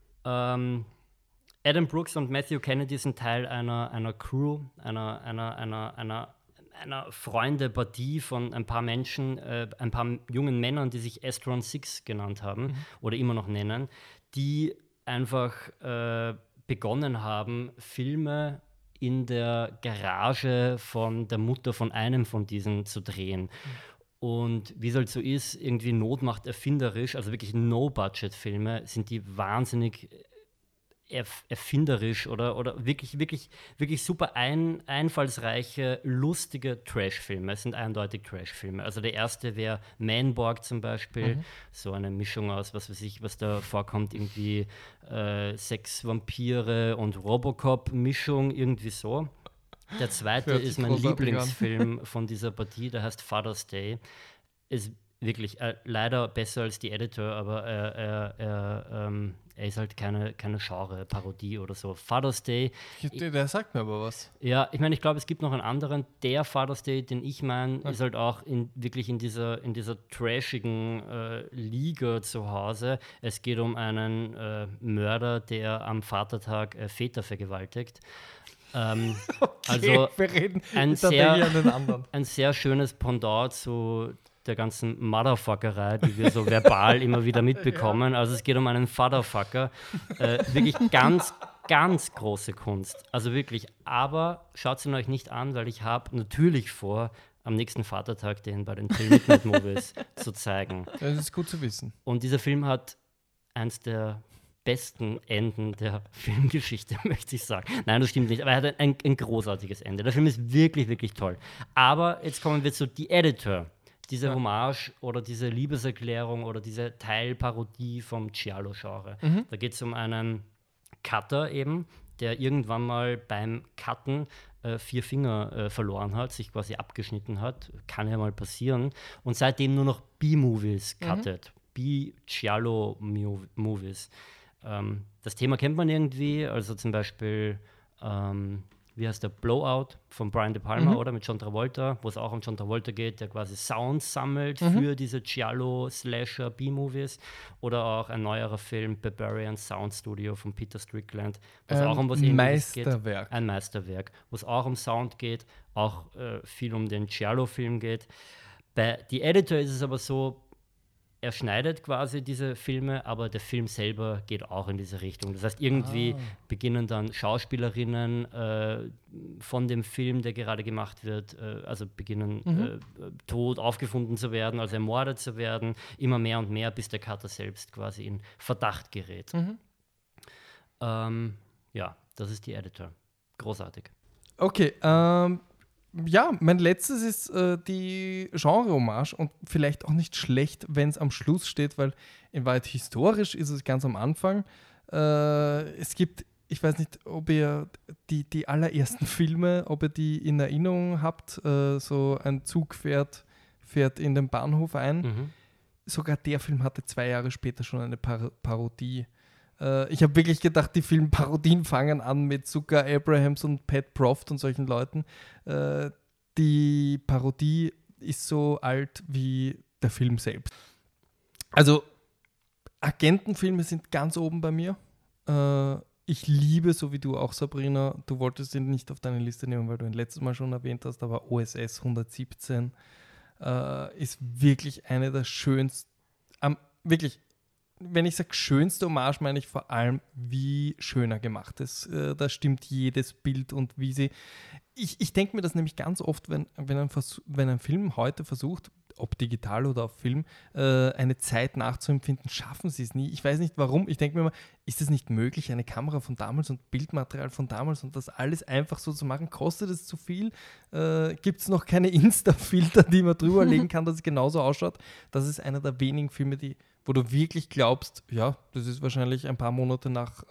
Adam Brooks und Matthew Kennedy sind Teil einer Crew, einer Freunde-Partie von ein paar Menschen, ein paar jungen Männern, die sich Astron 6 genannt haben oder immer noch nennen, die einfach begonnen haben, Filme in der Garage von der Mutter von einem von diesen zu drehen. Und wie es halt so ist, irgendwie Not macht erfinderisch, also wirklich No-Budget-Filme, sind die wahnsinnig erfinderisch oder wirklich, wirklich, wirklich super einfallsreiche, lustige Trash-Filme. Es sind eindeutig Trash-Filme. Also der erste wäre Manborg zum Beispiel, so eine Mischung aus, was weiß ich, was da vorkommt, irgendwie Sex, Vampire und Robocop-Mischung, irgendwie so. Der zweite Hört sich ist mein großartig an. Lieblingsfilm von dieser Partie, der heißt Father's Day. Ist wirklich leider besser als die Editor, aber er ist halt keine Genre-Parodie oder so. Father's Day, Der sagt mir aber was. ja, ich meine, ich glaube, es gibt noch einen anderen. Der Father's Day, den ich meine, ist halt auch wirklich in dieser trashigen Liga zu Hause. Es geht um einen Mörder, der am Vatertag Väter vergewaltigt. Also wir reden ein tatsächlich an den anderen. ein sehr schönes Pendant zu der ganzen Motherfuckerei, die wir so verbal immer wieder mitbekommen. Also es geht um einen Fatherfucker. Wirklich ganz, ganz große Kunst. Also wirklich. Aber schaut ihn euch nicht an, weil ich habe natürlich vor, am nächsten Vatertag den bei den Till Midnight Movies zu zeigen. Das ist gut zu wissen. Und dieser Film hat eins der besten Enden der Filmgeschichte, möchte ich sagen. Nein, das stimmt nicht, aber er hat ein großartiges Ende. Der Film ist wirklich, wirklich toll. Aber jetzt kommen wir zu The Editor. Diese Hommage oder diese Liebeserklärung oder diese Teilparodie vom Giallo-Genre. Da geht es um einen Cutter eben, der irgendwann mal beim Cutten 4 Finger verloren hat, sich quasi abgeschnitten hat. Kann ja mal passieren. Und seitdem nur noch B-Movies cuttet. B-Giallo-Movies. Das Thema kennt man irgendwie, also zum Beispiel, wie heißt der, Blowout von Brian De Palma, oder? Mit John Travolta, wo es auch um John Travolta geht, der quasi Sounds sammelt für diese Giallo-Slasher-B-Movies. Oder auch ein neuerer Film, Barbarian Sound Studio von Peter Strickland, was auch um was Ähnliches geht. Meisterwerk. Ein Meisterwerk, wo es auch um Sound geht, auch viel um den Giallo-Film geht. Bei The Editor ist es aber so, er schneidet quasi diese Filme, aber der Film selber geht auch in diese Richtung. Das heißt, irgendwie beginnen dann Schauspielerinnen von dem Film, der gerade gemacht wird, also beginnen tot aufgefunden zu werden, also ermordet zu werden, immer mehr und mehr, bis der Cutter selbst quasi in Verdacht gerät. Ja, das ist die Editor. Großartig. Okay, ja, mein letztes ist die Genre-Hommage und vielleicht auch nicht schlecht, wenn es am Schluss steht, weil in Wahrheit historisch ist es ganz am Anfang. Es gibt, ich weiß nicht, ob ihr die allerersten Filme, ob ihr die in Erinnerung habt, so ein Zug fährt in den Bahnhof ein. Sogar der Film hatte 2 Jahre später schon eine Parodie. Ich habe wirklich gedacht, die Filmparodien fangen an mit Zucker Abrahams und Pat Proft und solchen Leuten. Die Parodie ist so alt wie der Film selbst. Also Agentenfilme sind ganz oben bei mir. Ich liebe, so wie du auch, Sabrina, du wolltest ihn nicht auf deine Liste nehmen, weil du ihn letztes Mal schon erwähnt hast, aber OSS 117 ist wirklich eine der schönsten, wirklich, wenn ich sage schönste Hommage, meine ich vor allem, wie schöner gemacht ist. Da stimmt jedes Bild und wie sie. Ich denke mir das nämlich ganz oft, wenn ein Film heute versucht, ob digital oder auf Film, eine Zeit nachzuempfinden, schaffen sie es nie. Ich weiß nicht warum. Ich denke mir immer, ist es nicht möglich, eine Kamera von damals und Bildmaterial von damals und das alles einfach so zu machen? Kostet es zu viel? Gibt es noch keine Insta-Filter, die man drüber legen kann, dass es genauso ausschaut? Das ist einer der wenigen Filme, wo du wirklich glaubst, ja, das ist wahrscheinlich ein paar Monate nach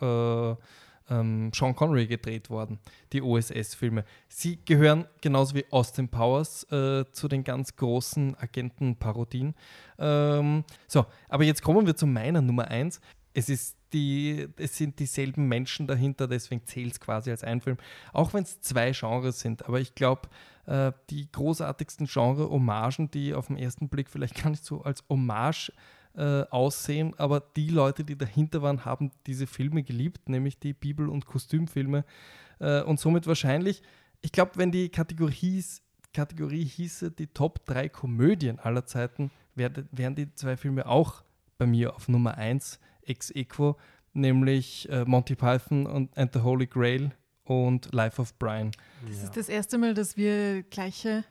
Sean Connery gedreht worden, die OSS-Filme. Sie gehören genauso wie Austin Powers zu den ganz großen Agenten-Parodien. So, aber jetzt kommen wir zu meiner Nummer 1. Es sind dieselben Menschen dahinter, deswegen zählt es quasi als ein Film. Auch wenn es 2 Genres sind, aber ich glaube, die großartigsten Genre-Hommagen, die auf den ersten Blick vielleicht gar nicht so als Hommage aussehen, aber die Leute, die dahinter waren, haben diese Filme geliebt, nämlich die Bibel- und Kostümfilme und somit wahrscheinlich, ich glaube, wenn die Kategorie hieße, die Top 3 Komödien aller Zeiten, wären die 2 Filme auch bei mir auf Nummer 1 ex aequo, nämlich Monty Python and the Holy Grail und Life of Brian. Das ist das erste Mal, dass wir gleiche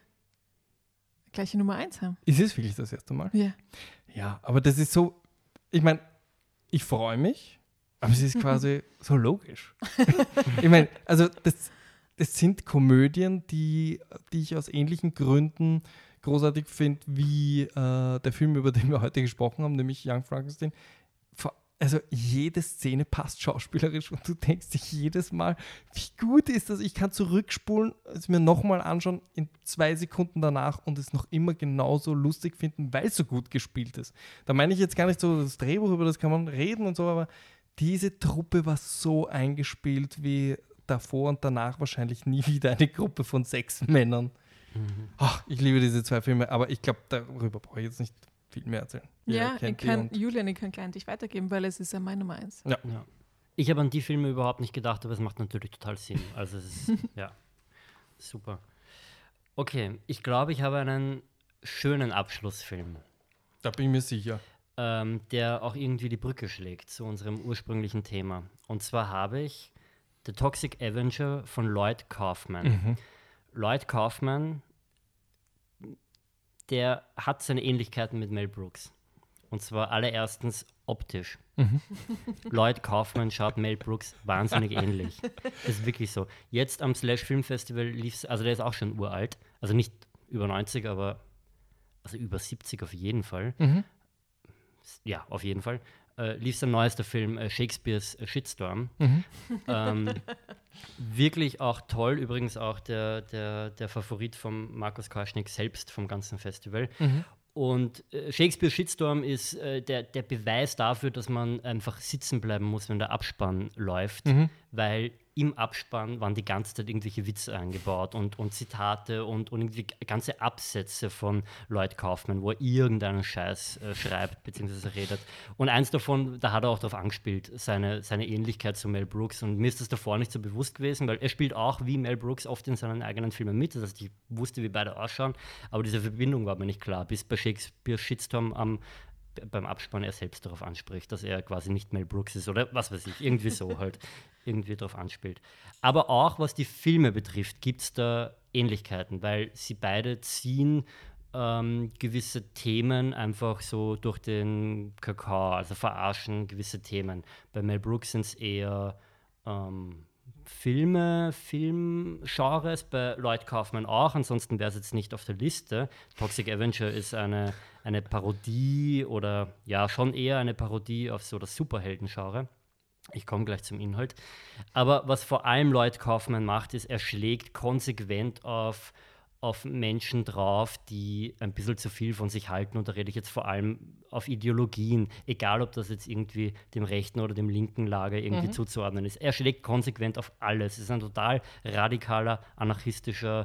Nummer 1 haben. Ist es wirklich das erste Mal? Ja. Ja, aber das ist so, ich meine, ich freue mich, aber es ist quasi so logisch. Ich meine, also das sind Komödien, die ich aus ähnlichen Gründen großartig finde, wie der Film, über den wir heute gesprochen haben, nämlich Young Frankenstein. Also jede Szene passt schauspielerisch und du denkst dich jedes Mal, wie gut ist das? Ich kann zurückspulen, es mir nochmal anschauen in 2 Sekunden danach und es noch immer genauso lustig finden, weil es so gut gespielt ist. Da meine ich jetzt gar nicht so das Drehbuch, über das kann man reden und so, aber diese Truppe war so eingespielt wie davor und danach wahrscheinlich nie wieder eine Gruppe von 6 Männern. Ach, ich liebe diese 2 Filme, aber ich glaube, darüber brauche ich jetzt nicht viel mehr erzählen. Ja, ich kann gleich an dich weitergeben, weil es ist ja meine Nummer 1. Ja. Ich habe an die Filme überhaupt nicht gedacht, aber es macht natürlich total Sinn. Also es ist, ja, super. Okay, ich glaube, ich habe einen schönen Abschlussfilm. Da bin ich mir sicher. Der auch irgendwie die Brücke schlägt zu unserem ursprünglichen Thema. Und zwar habe ich The Toxic Avenger von Lloyd Kaufman. Lloyd Kaufman, der hat seine Ähnlichkeiten mit Mel Brooks. Und zwar allererstens optisch. Lloyd Kaufman schaut Mel Brooks wahnsinnig ähnlich. Das ist wirklich so. Jetzt am Slash Film Festival lief es, also der ist auch schon uralt, also nicht über 90, aber also über 70 auf jeden Fall. Ja, auf jeden Fall. Lief sein neuester Film, Shakespeares Shitstorm. Wirklich auch toll, übrigens auch der Favorit von Markus Karschnick selbst vom ganzen Festival. Und Shakespeare Shitstorm ist der Beweis dafür, dass man einfach sitzen bleiben muss, wenn der Abspann läuft, weil im Abspann waren die ganze Zeit irgendwelche Witze eingebaut und Zitate und irgendwie ganze Absätze von Lloyd Kaufman, wo er irgendeinen Scheiß schreibt bzw. redet. Und eins davon, da hat er auch darauf angespielt, seine Ähnlichkeit zu Mel Brooks. Und mir ist das davor nicht so bewusst gewesen, weil er spielt auch wie Mel Brooks oft in seinen eigenen Filmen mit. Das heißt, ich wusste, wie beide ausschauen, aber diese Verbindung war mir nicht klar, bis bei Shakespeare Shitstorm beim Abspann er selbst darauf anspricht, dass er quasi nicht Mel Brooks ist oder was weiß ich, irgendwie so halt, irgendwie darauf anspielt. Aber auch, was die Filme betrifft, gibt es da Ähnlichkeiten, weil sie beide ziehen gewisse Themen einfach so durch den Kakao, also verarschen gewisse Themen. Bei Mel Brooks sind es eher Filmgenres, bei Lloyd Kaufman auch, ansonsten wäre es jetzt nicht auf der Liste. Toxic Avenger ist eine Parodie oder ja, schon eher eine Parodie auf so das Superhelden-Genre. Ich komme gleich zum Inhalt. Aber was vor allem Lloyd Kaufman macht, ist, er schlägt konsequent auf Menschen drauf, die ein bisschen zu viel von sich halten. Und da rede ich jetzt vor allem auf Ideologien, egal ob das jetzt irgendwie dem rechten oder dem linken Lager irgendwie zuzuordnen ist. Er schlägt konsequent auf alles. Es ist ein total radikaler, anarchistischer,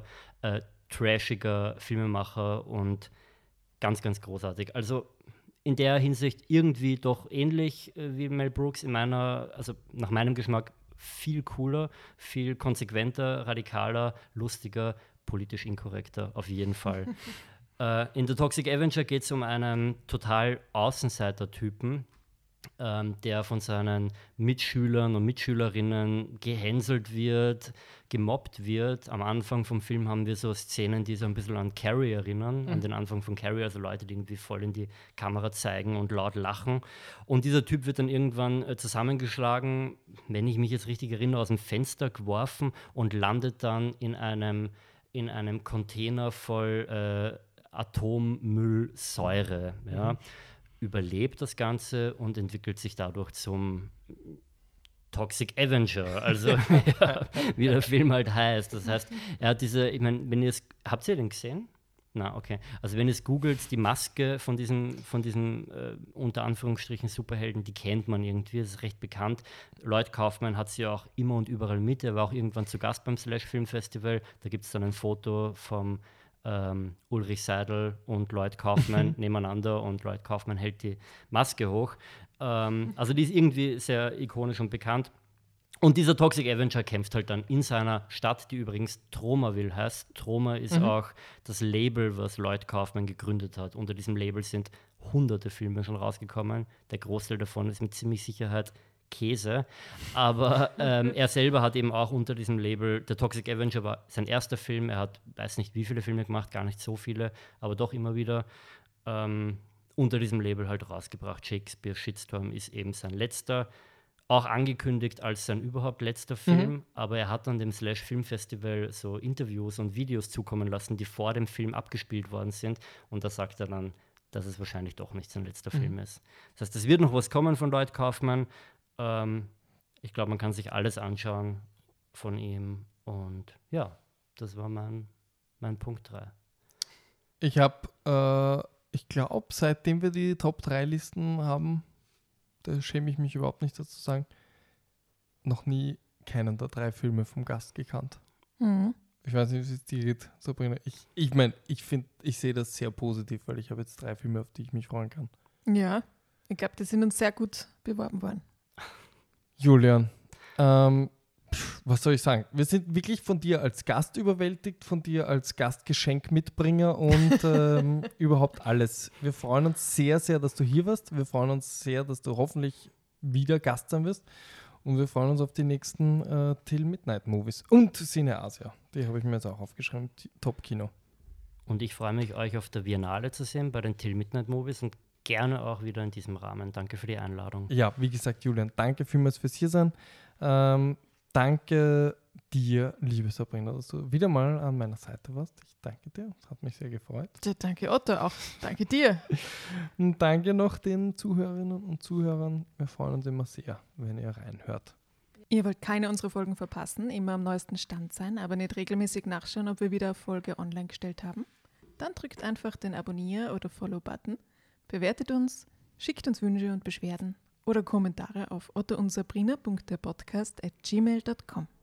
trashiger Filmemacher und ganz, ganz großartig. Also in der Hinsicht irgendwie doch ähnlich wie Mel Brooks, also nach meinem Geschmack viel cooler, viel konsequenter, radikaler, lustiger, politisch inkorrekter, auf jeden Fall. In The Toxic Avenger geht es um einen total Außenseiter-Typen, der von seinen Mitschülern und Mitschülerinnen gehänselt wird, gemobbt wird. Am Anfang vom Film haben wir so Szenen, die so ein bisschen an Carrie erinnern, an den Anfang von Carrie, also Leute, die irgendwie voll in die Kamera zeigen und laut lachen. Und dieser Typ wird dann irgendwann zusammengeschlagen, wenn ich mich jetzt richtig erinnere, aus dem Fenster geworfen und landet dann in einem Container voll Atommüllsäure. Ja. Überlebt das Ganze und entwickelt sich dadurch zum Toxic Avenger, also ja, wie der Film halt heißt. Das heißt, er hat ich meine, habt ihr den gesehen? Na, okay. Also wenn ihr es googelt, die Maske von diesem unter Anführungsstrichen Superhelden, die kennt man irgendwie, das ist recht bekannt. Lloyd Kaufman hat sie auch immer und überall mit. Er war auch irgendwann zu Gast beim Slash Film Festival. Da gibt es dann ein Foto vom Ulrich Seidel und Lloyd Kaufman nebeneinander und Lloyd Kaufman hält die Maske hoch. Also die ist irgendwie sehr ikonisch und bekannt. Und dieser Toxic Avenger kämpft halt dann in seiner Stadt, die übrigens Tromaville heißt. Troma ist auch das Label, was Lloyd Kaufman gegründet hat. Unter diesem Label sind hunderte Filme schon rausgekommen. Der Großteil davon ist mit ziemlich Sicherheit Käse. Aber er selber hat eben auch unter diesem Label, der Toxic Avenger war sein erster Film. Er hat, weiß nicht wie viele Filme gemacht, gar nicht so viele, aber doch immer wieder unter diesem Label halt rausgebracht. Shakespeare Shitstorm ist eben sein letzter. Auch angekündigt als sein überhaupt letzter Film, aber er hat an dem Slash Film Festival so Interviews und Videos zukommen lassen, die vor dem Film abgespielt worden sind. Und da sagt er dann, dass es wahrscheinlich doch nicht sein letzter Film ist. Das heißt, es wird noch was kommen von Lloyd Kaufman. Ich glaube, man kann sich alles anschauen von ihm. Und ja, das war mein Punkt 3. Ich habe, ich glaube, seitdem wir die Top-3-Listen haben, da schäme ich mich überhaupt nicht dazu zu sagen, noch nie keinen der 3 Filme vom Gast gekannt. Ich weiß nicht, wie es dir geht, Sabrina. Ich meine, ich sehe das sehr positiv, weil ich habe jetzt 3 Filme, auf die ich mich freuen kann. Ja, ich glaube, die sind uns sehr gut beworben worden. Julian, was soll ich sagen? Wir sind wirklich von dir als Gast überwältigt, von dir als Gastgeschenkmitbringer und überhaupt alles. Wir freuen uns sehr, sehr, dass du hier warst. Wir freuen uns sehr, dass du hoffentlich wieder Gast sein wirst. Und wir freuen uns auf die nächsten Till Midnight Movies. Und Cine Asia. Die habe ich mir jetzt auch aufgeschrieben. Top-Kino. Und ich freue mich, euch auf der Biennale zu sehen bei den Till Midnight Movies und gerne auch wieder in diesem Rahmen. Danke für die Einladung. Ja, wie gesagt, Julian, danke vielmals fürs Hiersein. Danke dir, liebe Sabrina, dass du wieder mal an meiner Seite warst. Ich danke dir, das hat mich sehr gefreut. Ja, danke Otto, auch danke dir. Und danke noch den Zuhörerinnen und Zuhörern. Wir freuen uns immer sehr, wenn ihr reinhört. Ihr wollt keine unserer Folgen verpassen, immer am neuesten Stand sein, aber nicht regelmäßig nachschauen, ob wir wieder eine Folge online gestellt haben? Dann drückt einfach den Abonnier- oder Follow-Button, bewertet uns, schickt uns Wünsche und Beschwerden oder Kommentare auf ottoundsabrina.derpodcast@gmail.com.